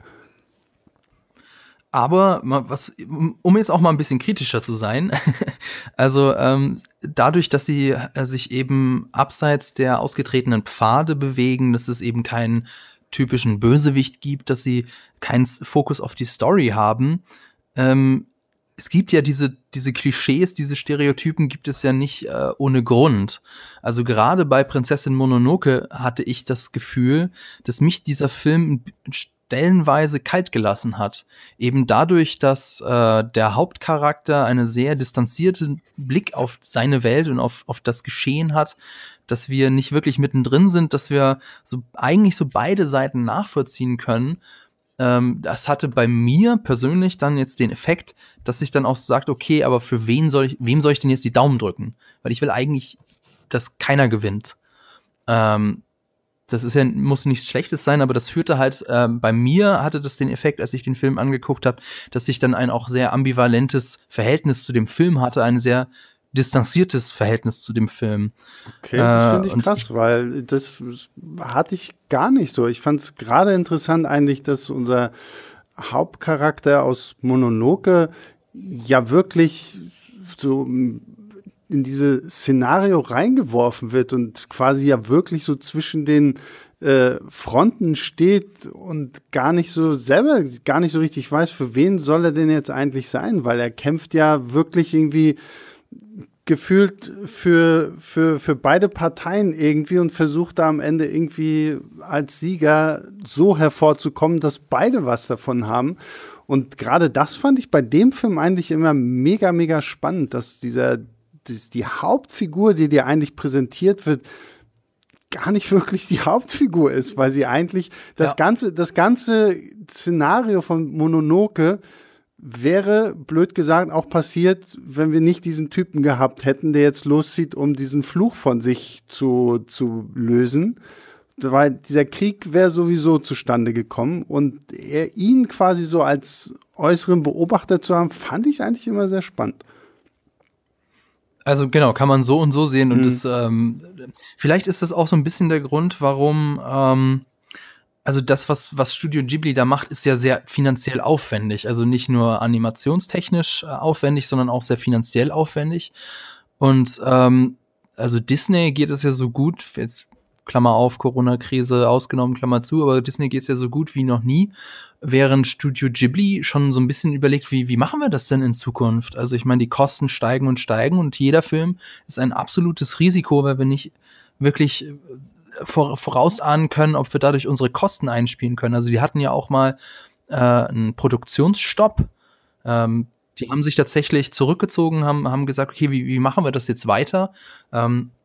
Aber was, um jetzt auch mal ein bisschen kritischer zu sein, also ähm, dadurch, dass sie äh, sich eben abseits der ausgetretenen Pfade bewegen, dass es eben keinen typischen Bösewicht gibt, dass sie keinen Fokus auf die Story haben, ähm, es gibt ja diese, diese Klischees, diese Stereotypen gibt es ja nicht äh, ohne Grund. Also gerade bei Prinzessin Mononoke hatte ich das Gefühl, dass mich dieser Film stellenweise kalt gelassen hat. Eben dadurch, dass äh, der Hauptcharakter eine sehr distanzierte Blick auf seine Welt und auf, auf das Geschehen hat, dass wir nicht wirklich mittendrin sind, dass wir so eigentlich so beide Seiten nachvollziehen können. Ähm, das hatte bei mir persönlich dann jetzt den Effekt, dass ich dann auch sagt, okay, aber für wen soll ich, wem soll ich denn jetzt die Daumen drücken? Weil ich will eigentlich, dass keiner gewinnt. Ähm, Das ist ja, muss nichts Schlechtes sein, aber das führte halt, äh, bei mir hatte das den Effekt, als ich den Film angeguckt habe, dass ich dann ein auch sehr ambivalentes Verhältnis zu dem Film hatte, ein sehr distanziertes Verhältnis zu dem Film.
Okay, das finde ich
äh,
krass,
ich,
weil das hatte ich gar nicht so. Ich fand es gerade interessant eigentlich, dass unser Hauptcharakter aus Mononoke ja wirklich so in dieses Szenario reingeworfen wird und quasi ja wirklich so zwischen den äh, Fronten steht und gar nicht so selber, gar nicht so richtig weiß, für wen soll er denn jetzt eigentlich sein, weil er kämpft ja wirklich irgendwie gefühlt für, für, für beide Parteien irgendwie und versucht da am Ende irgendwie als Sieger so hervorzukommen, dass beide was davon haben. Und gerade das fand ich bei dem Film eigentlich immer mega, mega spannend, dass dieser dass die Hauptfigur, die dir eigentlich präsentiert wird, gar nicht wirklich die Hauptfigur ist, weil sie eigentlich das, ja. ganze, das ganze Szenario von Mononoke wäre, blöd gesagt, auch passiert, wenn wir nicht diesen Typen gehabt hätten, der jetzt loszieht, um diesen Fluch von sich zu, zu lösen. Weil dieser Krieg wäre sowieso zustande gekommen und er, ihn quasi so als äußeren Beobachter zu haben, fand ich eigentlich immer sehr spannend.
Also genau, kann man so und so sehen. Und mhm. das, ähm, vielleicht ist das auch so ein bisschen der Grund, warum, ähm, also das, was, was Studio Ghibli da macht, ist ja sehr finanziell aufwendig. Also nicht nur animationstechnisch äh, aufwendig, sondern auch sehr finanziell aufwendig. Und ähm, also Disney geht es ja so gut, jetzt Klammer auf, Corona-Krise ausgenommen, Klammer zu, aber Disney geht es ja so gut wie noch nie, während Studio Ghibli schon so ein bisschen überlegt, wie, wie machen wir das denn in Zukunft? Also ich meine, die Kosten steigen und steigen und jeder Film ist ein absolutes Risiko, weil wir nicht wirklich vor, vorausahnen können, ob wir dadurch unsere Kosten einspielen können. Also die hatten ja auch mal äh, einen Produktionsstopp. Ähm, die haben sich tatsächlich zurückgezogen, haben, haben gesagt, okay, wie, wie machen wir das jetzt weiter? Ähm,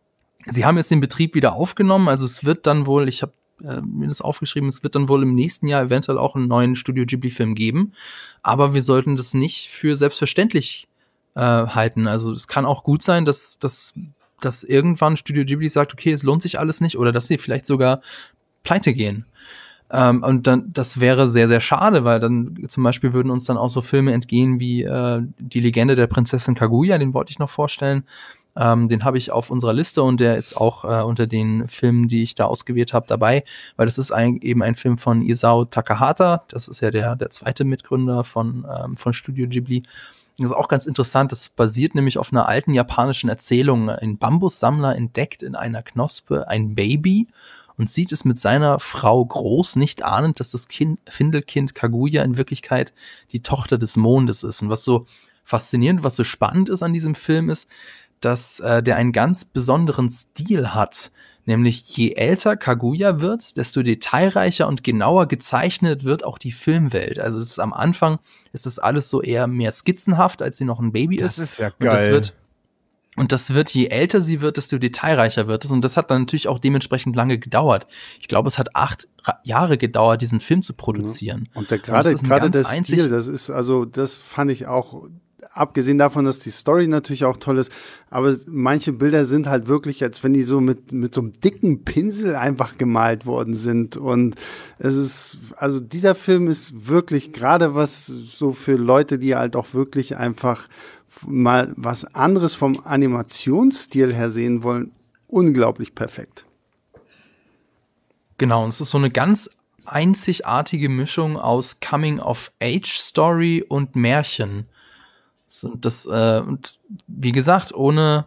sie haben jetzt den Betrieb wieder aufgenommen, also es wird dann wohl, ich habe äh, mir das aufgeschrieben, es wird dann wohl im nächsten Jahr eventuell auch einen neuen Studio Ghibli-Film geben, aber wir sollten das nicht für selbstverständlich äh, halten. Also es kann auch gut sein, dass, dass, dass irgendwann Studio Ghibli sagt, okay, es lohnt sich alles nicht, oder dass sie vielleicht sogar pleite gehen. Ähm, und dann, das wäre sehr, sehr schade, weil dann zum Beispiel würden uns dann auch so Filme entgehen wie äh, Die Legende der Prinzessin Kaguya, den wollte ich noch vorstellen. Ähm, den habe ich auf unserer Liste und der ist auch äh, unter den Filmen, die ich da ausgewählt habe, dabei, weil das ist ein, eben ein Film von Isao Takahata, das ist ja der, der zweite Mitgründer von, ähm, von Studio Ghibli. Das ist auch ganz interessant, das basiert nämlich auf einer alten japanischen Erzählung. Ein Bambussammler entdeckt in einer Knospe ein Baby und sieht es mit seiner Frau groß, nicht ahnend, dass das Kind, Findelkind Kaguya in Wirklichkeit die Tochter des Mondes ist. Und was so faszinierend, was so spannend ist an diesem Film ist, dass äh, der einen ganz besonderen Stil hat. Nämlich je älter Kaguya wird, desto detailreicher und genauer gezeichnet wird auch die Filmwelt. Also das ist, am Anfang ist das alles so eher mehr skizzenhaft, als sie noch ein Baby
das
ist.
Das ist ja geil.
Und das wird Und das wird, je älter sie wird, desto detailreicher wird es. Und das hat dann natürlich auch dementsprechend lange gedauert. Ich glaube, es hat acht Ra- Jahre gedauert, diesen Film zu produzieren.
Und der, gerade,
Und das ist ein
gerade
ganz
der
einzig-
Stil, das ist, also, das fand ich auch, abgesehen davon, dass die Story natürlich auch toll ist, aber manche Bilder sind halt wirklich, als wenn die so mit, mit so einem dicken Pinsel einfach gemalt worden sind. Und es ist, also dieser Film ist wirklich gerade was so für Leute, die halt auch wirklich einfach mal was anderes vom Animationsstil her sehen wollen, unglaublich perfekt.
Genau, und es ist so eine ganz einzigartige Mischung aus Coming-of-Age-Story und Märchen. Und das, äh, und wie gesagt, ohne,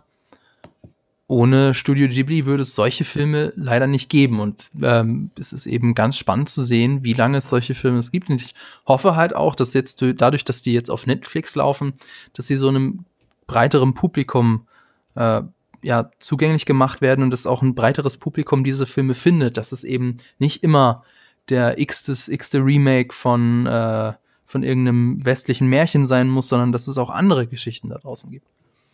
ohne Studio Ghibli würde es solche Filme leider nicht geben. Und ähm, es ist eben ganz spannend zu sehen, wie lange es solche Filme es gibt. Und ich hoffe halt auch, dass jetzt dadurch, dass die jetzt auf Netflix laufen, dass sie so einem breiteren Publikum äh, ja, zugänglich gemacht werden und dass auch ein breiteres Publikum diese Filme findet. Dass es eben nicht immer der x-te, x-te Remake von äh, von irgendeinem westlichen Märchen sein muss, sondern dass es auch andere Geschichten da draußen gibt.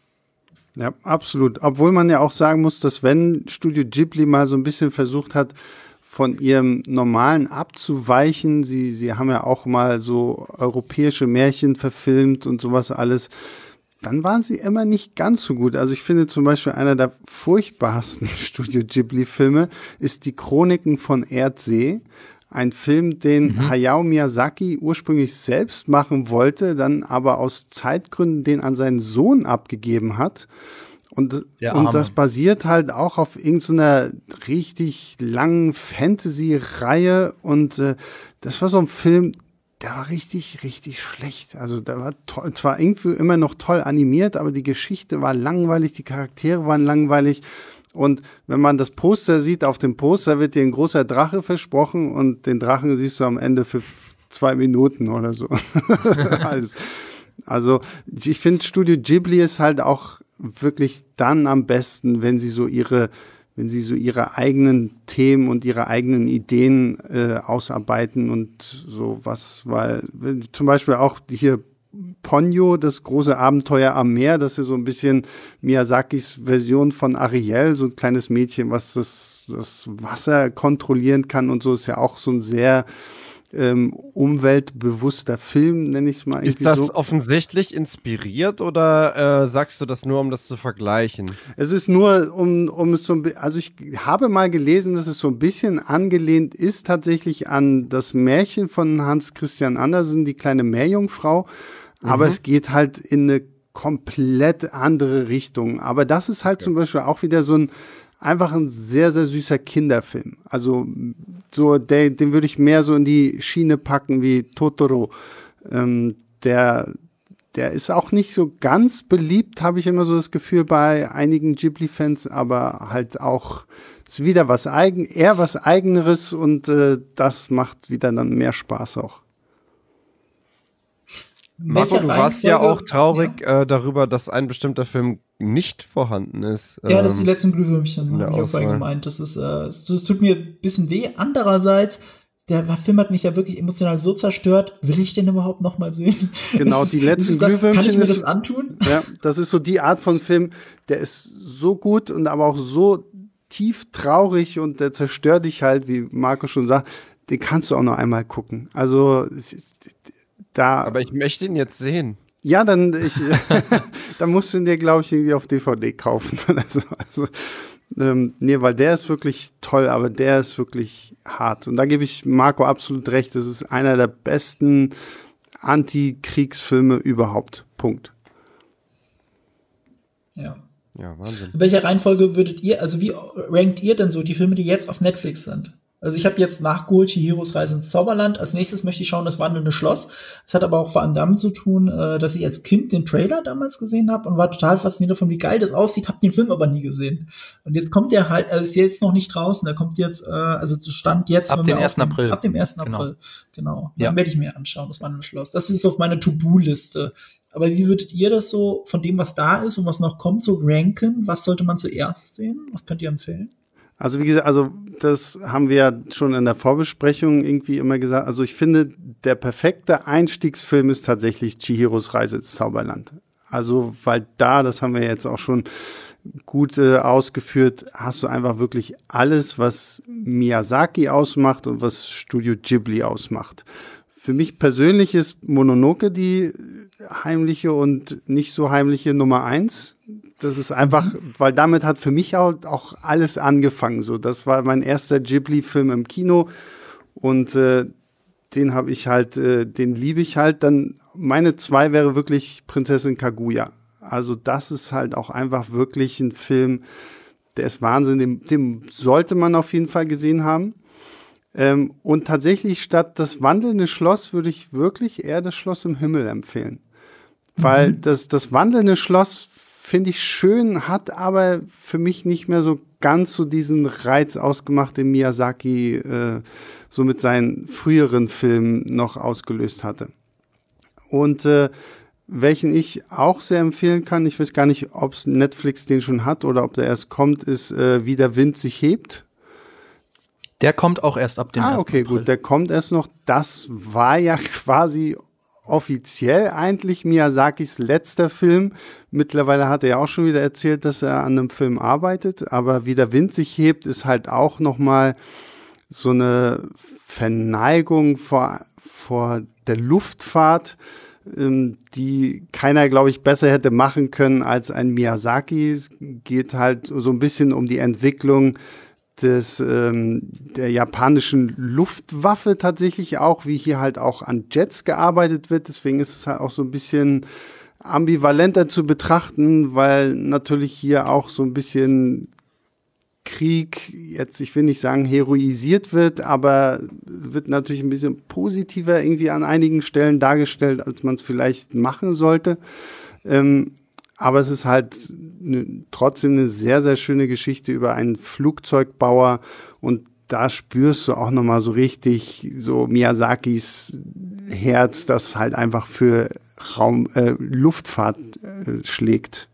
Ja, absolut. Obwohl man ja auch sagen muss, dass wenn Studio Ghibli mal so ein bisschen versucht hat, von ihrem Normalen abzuweichen, sie, sie haben ja auch mal so europäische Märchen verfilmt und sowas alles, dann waren sie immer nicht ganz so gut. Also ich finde zum Beispiel einer der furchtbarsten Studio Ghibli-Filme ist die Chroniken von Erdsee. Ein Film, den mhm. Hayao Miyazaki ursprünglich selbst machen wollte, dann aber aus Zeitgründen den an seinen Sohn abgegeben hat. Und, und das basiert halt auch auf irgendeiner richtig langen Fantasy-Reihe. Und äh, das war so ein Film, der war richtig, richtig schlecht. Also der war toll, zwar irgendwie immer noch toll animiert, aber die Geschichte war langweilig, die Charaktere waren langweilig. Und wenn man das Poster sieht, auf dem Poster wird dir ein großer Drache versprochen und den Drachen siehst du am Ende für zwei Minuten oder so. Alles. Also ich finde, Studio Ghibli ist halt auch wirklich dann am besten, wenn sie so ihre, wenn sie so ihre eigenen Themen und ihre eigenen Ideen äh, ausarbeiten und so was, weil zum Beispiel auch hier Ponyo, das große Abenteuer am Meer, das ist so ein bisschen Miyazakis Version von Ariel, so ein kleines Mädchen, was das, das Wasser kontrollieren kann und so, ist ja auch so ein sehr ähm, umweltbewusster Film, nenne ich es mal.
Ist das
so.
offensichtlich inspiriert oder äh, sagst du das nur, um das zu vergleichen?
Es ist nur, um, um es so ein bisschen, also ich habe mal gelesen, dass es so ein bisschen angelehnt ist tatsächlich an das Märchen von Hans Christian Andersen, die kleine Meerjungfrau. Aber mhm. es geht halt in eine komplett andere Richtung. Aber das ist halt ja. zum Beispiel auch wieder so ein, einfach ein sehr, sehr süßer Kinderfilm. Also so, der, den würde ich mehr so in die Schiene packen wie Totoro. Ähm, der, der ist auch nicht so ganz beliebt, habe ich immer so das Gefühl bei einigen Ghibli-Fans, aber halt auch ist wieder was eigen, eher was Eigeneres und äh, das macht wieder dann mehr Spaß auch.
Marco, du warst ja auch traurig ja. Äh, darüber, dass ein bestimmter Film nicht vorhanden ist.
Ja, ähm, das ist die letzten Glühwürmchen, habe ich auch bei gemeint. Das ist, äh, es, das tut mir ein bisschen weh. Andererseits, der Film hat mich ja wirklich emotional so zerstört. Will ich den überhaupt noch mal sehen?
Genau, die letzten
Glühwürmchen. Kann ich mir das antun?
Ja, das ist so die Art von Film, der ist so gut und aber auch so tief traurig und der zerstört dich halt, wie Marco schon sagt. Den kannst du auch noch einmal gucken. Also da.
Aber ich möchte ihn jetzt sehen.
Ja, dann ich, dann musst du ihn dir, glaube ich, irgendwie auf D V D kaufen. also, also ähm, nee, weil der ist wirklich toll, aber der ist wirklich hart. Und da gebe ich Marco absolut recht. Das ist einer der besten Antikriegsfilme überhaupt. Punkt.
Ja.
Ja, Wahnsinn.
In welcher Reihenfolge würdet ihr, also wie rankt ihr denn so die Filme, die jetzt auf Netflix sind? Also ich habe jetzt nachgeholt Chihiros Reise ins Zauberland. Als nächstes möchte ich schauen Das wandelnde Schloss. Das hat aber auch vor allem damit zu tun, dass ich als Kind den Trailer damals gesehen habe und war total fasziniert davon, wie geil das aussieht, habe den Film aber nie gesehen. Und jetzt kommt der halt, er ist jetzt noch nicht draußen, der kommt jetzt, also Stand jetzt.
Ab dem ersten April.
Ab dem ersten April, genau.
Ja.
Dann werde ich mir anschauen, Das wandelnde Schloss. Das ist auf meiner To-Do-Liste. Aber wie würdet ihr das so von dem, was da ist und was noch kommt, so ranken? Was sollte man zuerst sehen? Was könnt ihr empfehlen?
Also wie gesagt, also das haben wir ja schon in der Vorbesprechung irgendwie immer gesagt. Also ich finde, der perfekte Einstiegsfilm ist tatsächlich Chihiros Reise ins Zauberland. Also weil da, das haben wir jetzt auch schon gut äh, ausgeführt, hast du einfach wirklich alles, was Miyazaki ausmacht und was Studio Ghibli ausmacht. Für mich persönlich ist Mononoke die heimliche und nicht so heimliche Nummer eins. Das ist einfach, weil damit hat für mich auch, auch alles angefangen. So, das war mein erster Ghibli-Film im Kino und äh, den habe ich halt, äh, den liebe ich halt. Dann meine zwei wäre wirklich Prinzessin Kaguya. Also das ist halt auch einfach wirklich ein Film, der ist Wahnsinn. Den, den sollte man auf jeden Fall gesehen haben. Ähm, und tatsächlich statt das wandelnde Schloss würde ich wirklich eher das Schloss im Himmel empfehlen. Weil mhm. das, das wandelnde Schloss finde ich schön, hat aber für mich nicht mehr so ganz so diesen Reiz ausgemacht, den Miyazaki äh, so mit seinen früheren Filmen noch ausgelöst hatte. Und äh, welchen ich auch sehr empfehlen kann, ich weiß gar nicht, ob Netflix den schon hat oder ob der erst kommt, ist äh, Wie der Wind sich hebt.
Der kommt auch erst ab dem
Ah,
ersten
okay,
April.
gut, der kommt erst noch. Das war ja quasi offiziell eigentlich Miyazakis letzter Film. Mittlerweile hat er ja auch schon wieder erzählt, dass er an einem Film arbeitet. Aber Wie der Wind sich hebt, ist halt auch noch mal so eine Verneigung vor, vor der Luftfahrt, ähm, die keiner, glaube ich, besser hätte machen können als ein Miyazaki. Es geht halt so ein bisschen um die Entwicklung des, ähm, der japanischen Luftwaffe tatsächlich auch, wie hier halt auch an Jets gearbeitet wird. Deswegen ist es halt auch so ein bisschen ambivalenter zu betrachten, weil natürlich hier auch so ein bisschen Krieg, jetzt ich will nicht sagen heroisiert wird, aber wird natürlich ein bisschen positiver irgendwie an einigen Stellen dargestellt, als man es vielleicht machen sollte. Ähm, Aber es ist halt ne, trotzdem eine sehr, sehr schöne Geschichte über einen Flugzeugbauer. Und da spürst du auch nochmal so richtig so Miyazakis Herz, das halt einfach für Raum, äh, Luftfahrt äh, schlägt.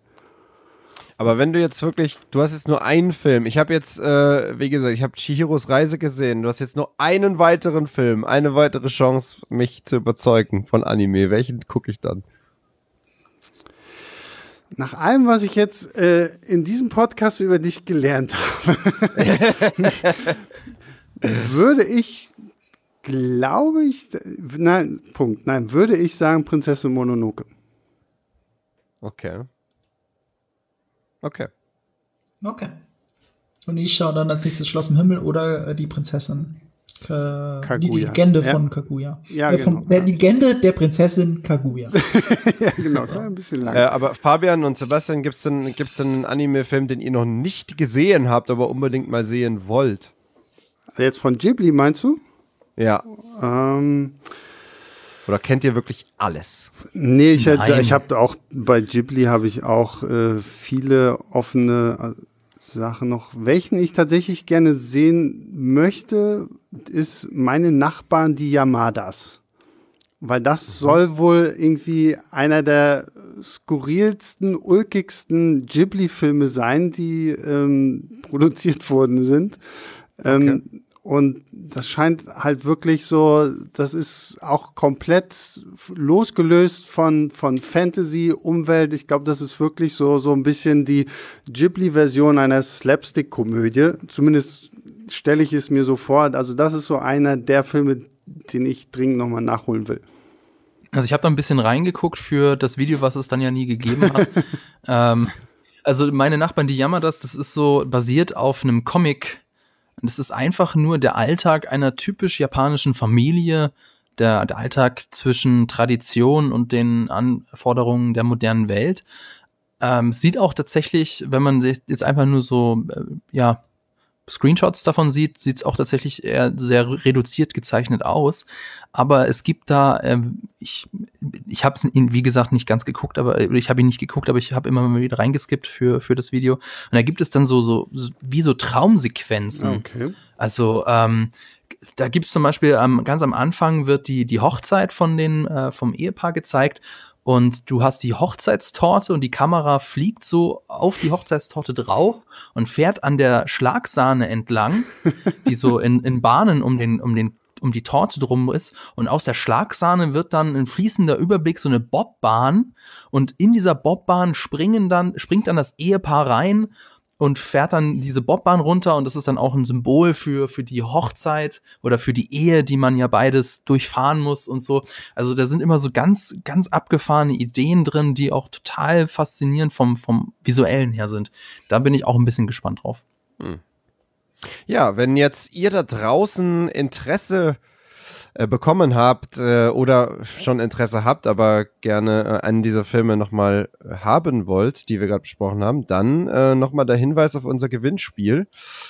Aber wenn du jetzt wirklich, du hast jetzt nur einen Film. Ich habe jetzt, äh, wie gesagt, ich habe Chihiros Reise gesehen. Du hast jetzt nur einen weiteren Film, eine weitere Chance, mich zu überzeugen von Anime. Welchen gucke ich dann?
Nach allem, was ich jetzt äh, in diesem Podcast über dich gelernt habe, würde ich, glaube ich, nein, Punkt, nein, würde ich sagen Prinzessin Mononoke.
Okay. Okay.
Okay. Und ich schaue dann als nächstes Schloss im Himmel oder äh, die Prinzessin. Ka
Kaguya.
Die Legende
Ja.
von Kaguya.
Ja,
äh, von,
genau.
der Legende der Prinzessin Kaguya.
Ja, genau, das war ein bisschen lang.
Äh, aber Fabian und Sebastian, gibt's denn, gibt's denn einen Anime-Film, den ihr noch nicht gesehen habt, aber unbedingt mal sehen wollt?
Jetzt von Ghibli, meinst du?
Ja.
Ähm,
Oder kennt ihr wirklich alles?
nee, ich, hätte-
Nein.
ich habe auch, bei Ghibli habe ich auch äh, viele offene äh, Sachen noch. Welchen ich tatsächlich gerne sehen möchte, ist Meine Nachbarn, die Yamadas. Weil das soll wohl irgendwie einer der skurrilsten, ulkigsten Ghibli-Filme sein, die ähm, produziert worden sind. Ähm, Und das scheint halt wirklich so, das ist auch komplett losgelöst von, von Fantasy, Umwelt. Ich glaube, das ist wirklich so, so ein bisschen die Ghibli-Version einer Slapstick-Komödie. Zumindest stelle ich es mir so vor. Also das ist so einer der Filme, den ich dringend nochmal nachholen will.
Also ich habe da ein bisschen reingeguckt für das Video, was es dann ja nie gegeben hat. ähm, also meine Nachbarn, die jammern das, das ist so basiert auf einem Comic. Das ist einfach nur der Alltag einer typisch japanischen Familie, der, der Alltag zwischen Tradition und den Anforderungen der modernen Welt. Ähm, sieht auch tatsächlich, wenn man sich jetzt einfach nur so, äh, ja, Screenshots davon sieht, sieht es auch tatsächlich eher sehr reduziert gezeichnet aus. Aber es gibt da, ähm, ich, ich habe es wie gesagt nicht ganz geguckt, aber ich habe ihn nicht geguckt, aber ich habe immer mal wieder reingeskippt für für das Video. Und da gibt es dann so so, so wie so Traumsequenzen.
Okay.
Also ähm, da gibt es zum Beispiel ähm, ganz am Anfang wird die die Hochzeit von den äh, vom Ehepaar gezeigt. Und du hast die Hochzeitstorte und die Kamera fliegt so auf die Hochzeitstorte drauf und fährt an der Schlagsahne entlang, die so in, in Bahnen um den, um den, um die Torte drum ist. Und aus der Schlagsahne wird dann ein fließender Überblick so eine Bobbahn. Und in dieser Bobbahn springen dann, springt dann das Ehepaar rein und fährt dann diese Bobbahn runter, und das ist dann auch ein Symbol für für die Hochzeit oder für die Ehe, die man ja beides durchfahren muss und so. Also da sind immer so ganz ganz abgefahrene Ideen drin, die auch total faszinierend vom vom Visuellen her sind. Da bin ich auch ein bisschen gespannt drauf.
Hm. Ja, wenn jetzt ihr da draußen Interesse äh, bekommen habt äh, oder schon Interesse habt, aber gerne äh, einen dieser Filme nochmal haben wollt, die wir gerade besprochen haben, dann äh, nochmal der Hinweis auf unser Gewinnspiel.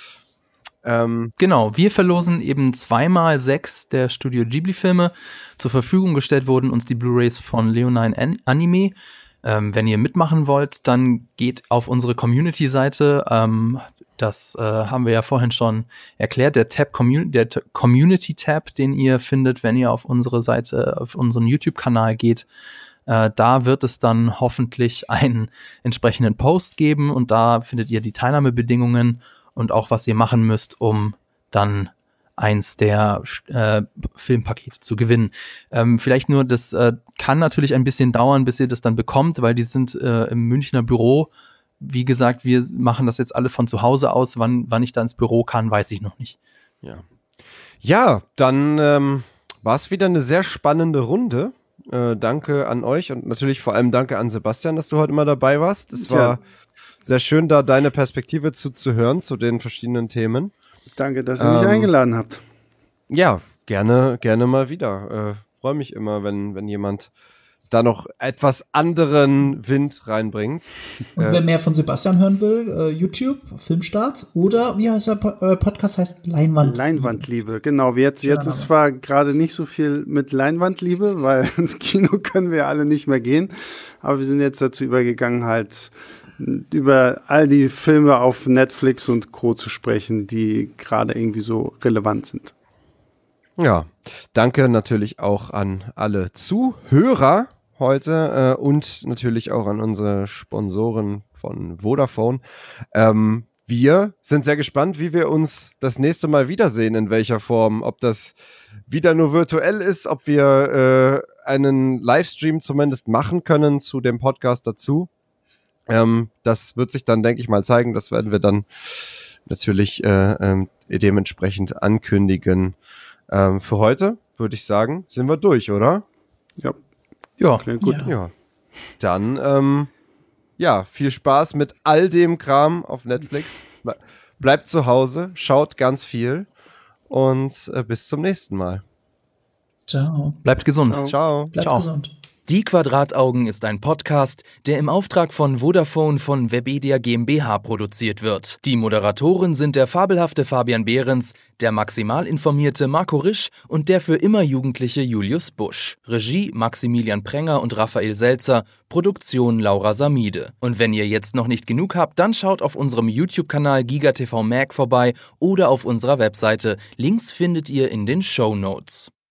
Ähm,
genau, wir verlosen eben zweimal sechs der Studio Ghibli-Filme. Zur Verfügung gestellt wurden uns die Blu-rays von Leonine An- Anime. Ähm, wenn ihr mitmachen wollt, dann geht auf unsere Community-Seite. Ähm, das äh, haben wir ja vorhin schon erklärt. Der Tab Commun- der T- Community-Tab, den ihr findet, wenn ihr auf unsere Seite, auf unseren YouTube-Kanal geht. Äh, da wird es dann hoffentlich einen entsprechenden Post geben, und da findet ihr die Teilnahmebedingungen und auch, was ihr machen müsst, um dann eins der äh, Filmpakete zu gewinnen. Ähm, vielleicht nur, das äh, kann natürlich ein bisschen dauern, bis ihr das dann bekommt, weil die sind äh, im Münchner Büro. Wie gesagt, wir machen das jetzt alle von zu Hause aus. Wann, wann ich da ins Büro kann, weiß ich noch nicht.
Ja, ja dann ähm, war es wieder eine sehr spannende Runde. Äh, danke an euch und natürlich vor allem danke an Sebastian, dass du heute mal dabei warst. Es war ja sehr schön, da deine Perspektive zu, zu hören zu den verschiedenen Themen.
Danke, dass ihr mich ähm, eingeladen habt.
Ja, gerne, gerne mal wieder. Äh, freue mich immer, wenn, wenn jemand da noch etwas anderen Wind reinbringt.
Und äh, wer mehr von Sebastian hören will, äh, YouTube, Filmstarts oder wie heißt der po- äh, Podcast? Heißt Leinwand.
Leinwandliebe, genau. Jetzt, jetzt ist zwar gerade nicht so viel mit Leinwandliebe, weil ins Kino können wir alle nicht mehr gehen, aber wir sind jetzt dazu übergegangen, halt über all die Filme auf Netflix und Co. zu sprechen, die gerade irgendwie so relevant sind.
Ja, danke natürlich auch an alle Zuhörer heute äh, und natürlich auch an unsere Sponsoren von Vodafone. Ähm, wir sind sehr gespannt, wie wir uns das nächste Mal wiedersehen, in welcher Form. Ob das wieder nur virtuell ist, ob wir äh, einen Livestream zumindest machen können zu dem Podcast dazu. Ähm, das wird sich dann, denke ich mal, zeigen. Das werden wir dann natürlich äh, äh, dementsprechend ankündigen. Ähm, für heute würde ich sagen, sind wir durch, oder?
Ja.
Ja.
Klingt gut.
Ja.
Ja. Dann, ähm, ja, viel Spaß mit all dem Kram auf Netflix. Bleibt zu Hause, schaut ganz viel und äh, bis zum nächsten Mal.
Ciao.
Bleibt gesund.
Ciao. Ciao.
Bleibt
Ciao.
gesund.
Die Quadrataugen ist ein Podcast, der im Auftrag von Vodafone von Webedia GmbH produziert wird. Die Moderatoren sind der fabelhafte Fabian Behrens, der maximal informierte Marco Risch und der für immer jugendliche Julius Busch. Regie Maximilian Prenger und Raphael Selzer, Produktion Laura Samide. Und wenn ihr jetzt noch nicht genug habt, dann schaut auf unserem YouTube-Kanal GigaTV Mag vorbei oder auf unserer Webseite. Links findet ihr in den Shownotes.